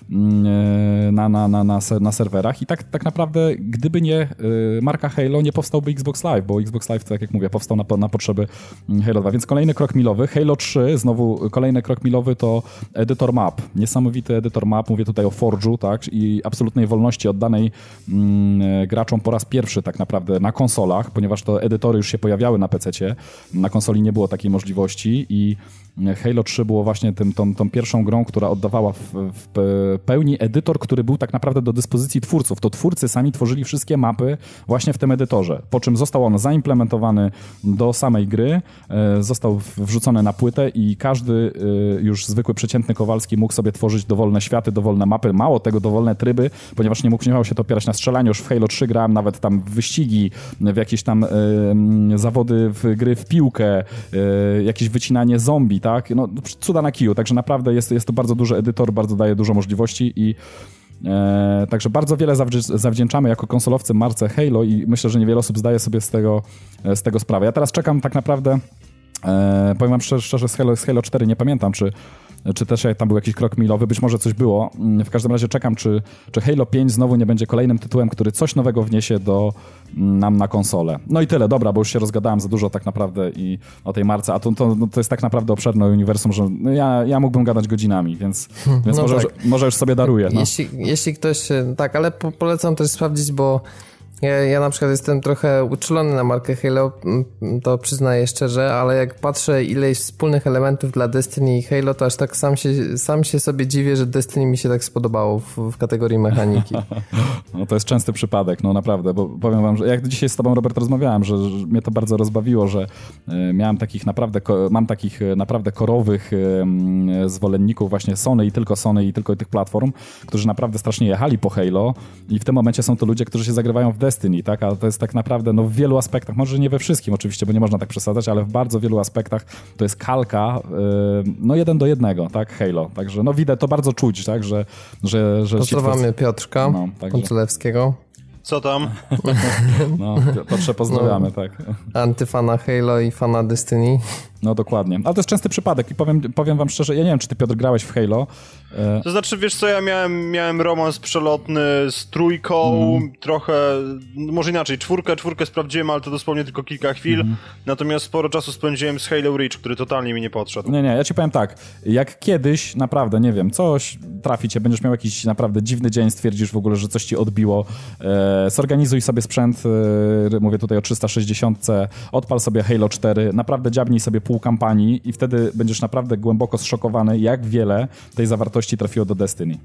na serwerach i tak naprawdę gdyby nie marka Halo, nie powstałby Xbox Live, bo Xbox Live, tak jak mówię, powstał na potrzeby Halo 2, więc kolejny krok milowy. Halo 3, znowu kolejny krok milowy to edytor map, niesamowity edytor map, mówię tutaj o Forge'u, tak, i absolutnej wolności oddanej graczom po raz pierwszy tak naprawdę na konsolach, ponieważ to edytory już się pojawiały na PC-cie, na konsoli nie było takiej możliwości i Halo 3 było właśnie tą pierwszą grą, która oddawała w pełni edytor, który był tak naprawdę do dyspozycji twórców. To twórcy sami tworzyli wszystkie mapy właśnie w tym edytorze, po czym został on zaimplementowany do samej gry, został wrzucony na płytę i każdy już zwykły przeciętny Kowalski mógł sobie tworzyć dowolne światy, dowolne mapy, mało tego, dowolne tryby, ponieważ nie miało się to opierać na strzelaniu. Już w Halo 3 grałem nawet tam w wyścigi, w jakieś tam zawody w gry w piłkę, jakieś wycinanie zombie, tak? No, cuda na kiju, także naprawdę jest to bardzo duży edytor, bardzo daje dużo możliwości i także bardzo wiele zawdzięczamy jako konsolowcy marce Halo i myślę, że niewiele osób zdaje sobie z tego sprawę. Ja teraz czekam tak naprawdę, powiem wam szczerze, z Halo 4 nie pamiętam, czy też tam był jakiś krok milowy, być może coś było. W każdym razie czekam, czy Halo 5 znowu nie będzie kolejnym tytułem, który coś nowego wniesie nam na konsolę. No i tyle, dobra, bo już się rozgadałem za dużo tak naprawdę i o tej marce, a to jest tak naprawdę obszerne uniwersum, że no ja mógłbym gadać godzinami, więc no może, tak. Może już sobie daruję. No. Jeśli ktoś, tak, ale polecam też sprawdzić, bo ja na przykład jestem trochę uczulony na markę Halo, to przyznaję szczerze, ale jak patrzę ile jest wspólnych elementów dla Destiny i Halo, to aż tak sam się sobie dziwię, że Destiny mi się tak spodobało w kategorii mechaniki. No to jest częsty przypadek, no naprawdę, bo powiem wam, że jak dzisiaj z tobą, Robert, rozmawiałem, że mnie to bardzo rozbawiło, że mam takich naprawdę korowych zwolenników właśnie Sony i tylko tych platform, którzy naprawdę strasznie jechali po Halo i w tym momencie są to ludzie, którzy się zagrywają w Destiny, tak? A to jest tak naprawdę, no w wielu aspektach, może nie we wszystkim oczywiście, bo nie można tak przesadzać, ale w bardzo wielu aspektach to jest kalka, no 1:1, tak? Halo. Także no widać, to bardzo czuć, tak? Że pozdrawiamy Piotrka Konculewskiego. Co tam? No, Piotrze, pozdrawiamy, tak. Antyfana Halo i fana Destiny. No dokładnie. Ale to jest częsty przypadek i powiem wam szczerze, ja nie wiem, czy ty, Piotr, grałeś w Halo. To znaczy, wiesz co, ja miałem romans przelotny z trójką, trochę, może inaczej, czwórkę sprawdziłem, ale to dosłownie tylko kilka chwil, natomiast sporo czasu spędziłem z Halo Reach, który totalnie mi nie podszedł. Nie, ja ci powiem tak, jak kiedyś, naprawdę, nie wiem, coś trafi cię, będziesz miał jakiś naprawdę dziwny dzień, stwierdzisz w ogóle, że coś ci odbiło, zorganizuj sobie sprzęt, mówię tutaj o 360, odpal sobie Halo 4, naprawdę dziabnij sobie pół kampanii i wtedy będziesz naprawdę głęboko zszokowany, jak wiele tej zawartości trafiło do Destiny.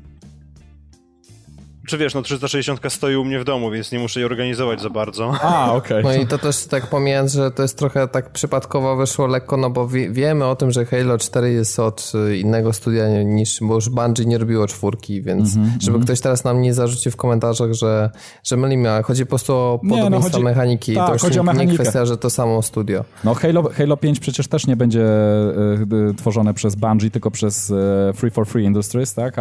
Czy wiesz, no 360 stoi u mnie w domu, więc nie muszę jej organizować za bardzo. A, okej. No i to też tak pomijając, że to jest trochę tak przypadkowo wyszło lekko, no bo wiemy o tym, że Halo 4 jest od innego studia bo już Bungie nie robiło 4, więc żeby ktoś teraz nam nie zarzucił w komentarzach, że mylimy, ale chodzi po prostu o podobieństwa mechaniki. Tak, to już nie kwestia, że to samo studio. No Halo 5 przecież też nie będzie tworzone przez Bungie, tylko przez Free for Free Industries, tak?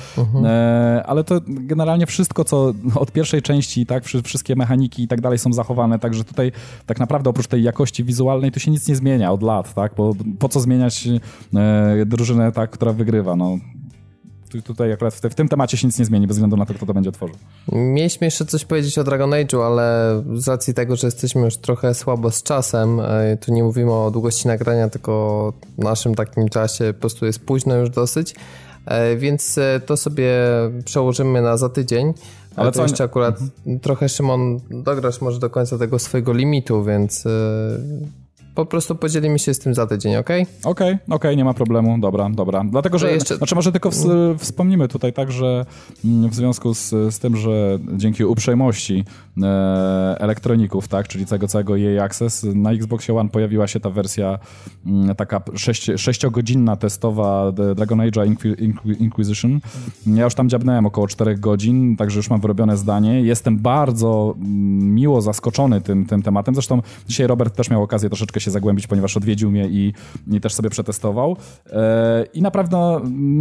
Ale to generalnie wszystko, co od pierwszej części, tak, wszystkie mechaniki i tak dalej są zachowane, także tutaj tak naprawdę oprócz tej jakości wizualnej to się nic nie zmienia od lat, tak, bo po co zmieniać drużynę, tak, która wygrywa, no. Tutaj akurat w tym temacie się nic nie zmieni, bez względu na to, kto to będzie tworzył. Mieliśmy jeszcze coś powiedzieć o Dragon Age'u, ale z racji tego, że jesteśmy już trochę słabo z czasem, tu nie mówimy o długości nagrania, tylko o naszym takim czasie, po prostu jest późno już dosyć, więc to sobie przełożymy na za tydzień. Ale to jeszcze akurat trochę, Szymon, dograsz może do końca tego swojego limitu, więc po prostu podzielimy się z tym za tydzień, okej? Okej, nie ma problemu, dobra. Dlatego, że, znaczy może tylko wspomnimy tutaj tak, że w związku z tym, że dzięki uprzejmości elektroników, tak, czyli tego całego EA Access. Na Xboxie One pojawiła się ta wersja taka 6-godzinna testowa Dragon Age'a Inquisition. Ja już tam dziabnąłem około 4 godzin, także już mam wyrobione zdanie. Jestem bardzo miło zaskoczony tym tematem. Zresztą dzisiaj Robert też miał okazję troszeczkę się zagłębić, ponieważ odwiedził mnie i też sobie przetestował. I naprawdę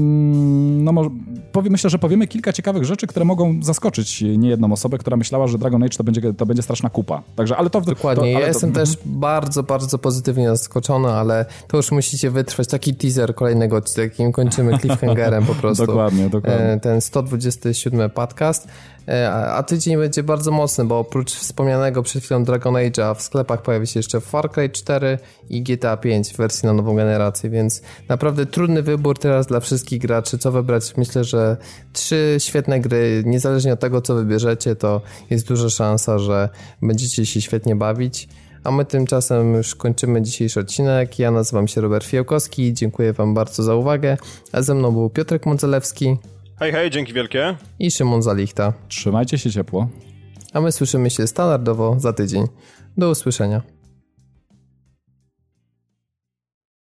myślę, że powiemy kilka ciekawych rzeczy, które mogą zaskoczyć niejedną osobę, która myślała, że Dragon Age to będzie straszna kupa. Także, ale to... Dokładnie, ja jestem też bardzo, bardzo pozytywnie zaskoczony, ale to już musicie wytrwać. Taki teaser kolejnego odcinka, jakim kończymy cliffhangerem po prostu. Dokładnie. Ten 127 podcast. A tydzień będzie bardzo mocny, bo oprócz wspomnianego przed chwilą Dragon Age'a w sklepach pojawi się jeszcze Far Cry 4 i GTA 5 w wersji na nową generację, więc naprawdę trudny wybór teraz dla wszystkich graczy, co wybrać. Myślę, że 3 świetne gry, niezależnie od tego, co wybierzecie, to jest duża szansa, że będziecie się świetnie bawić. A my tymczasem już kończymy dzisiejszy odcinek. Ja nazywam się Robert Fiałkowski, dziękuję wam bardzo za uwagę, a ze mną był Piotrek Modzelewski. Hej, dzięki wielkie. I Szymon Zalichta. Trzymajcie się ciepło. A my słyszymy się standardowo za tydzień. Do usłyszenia.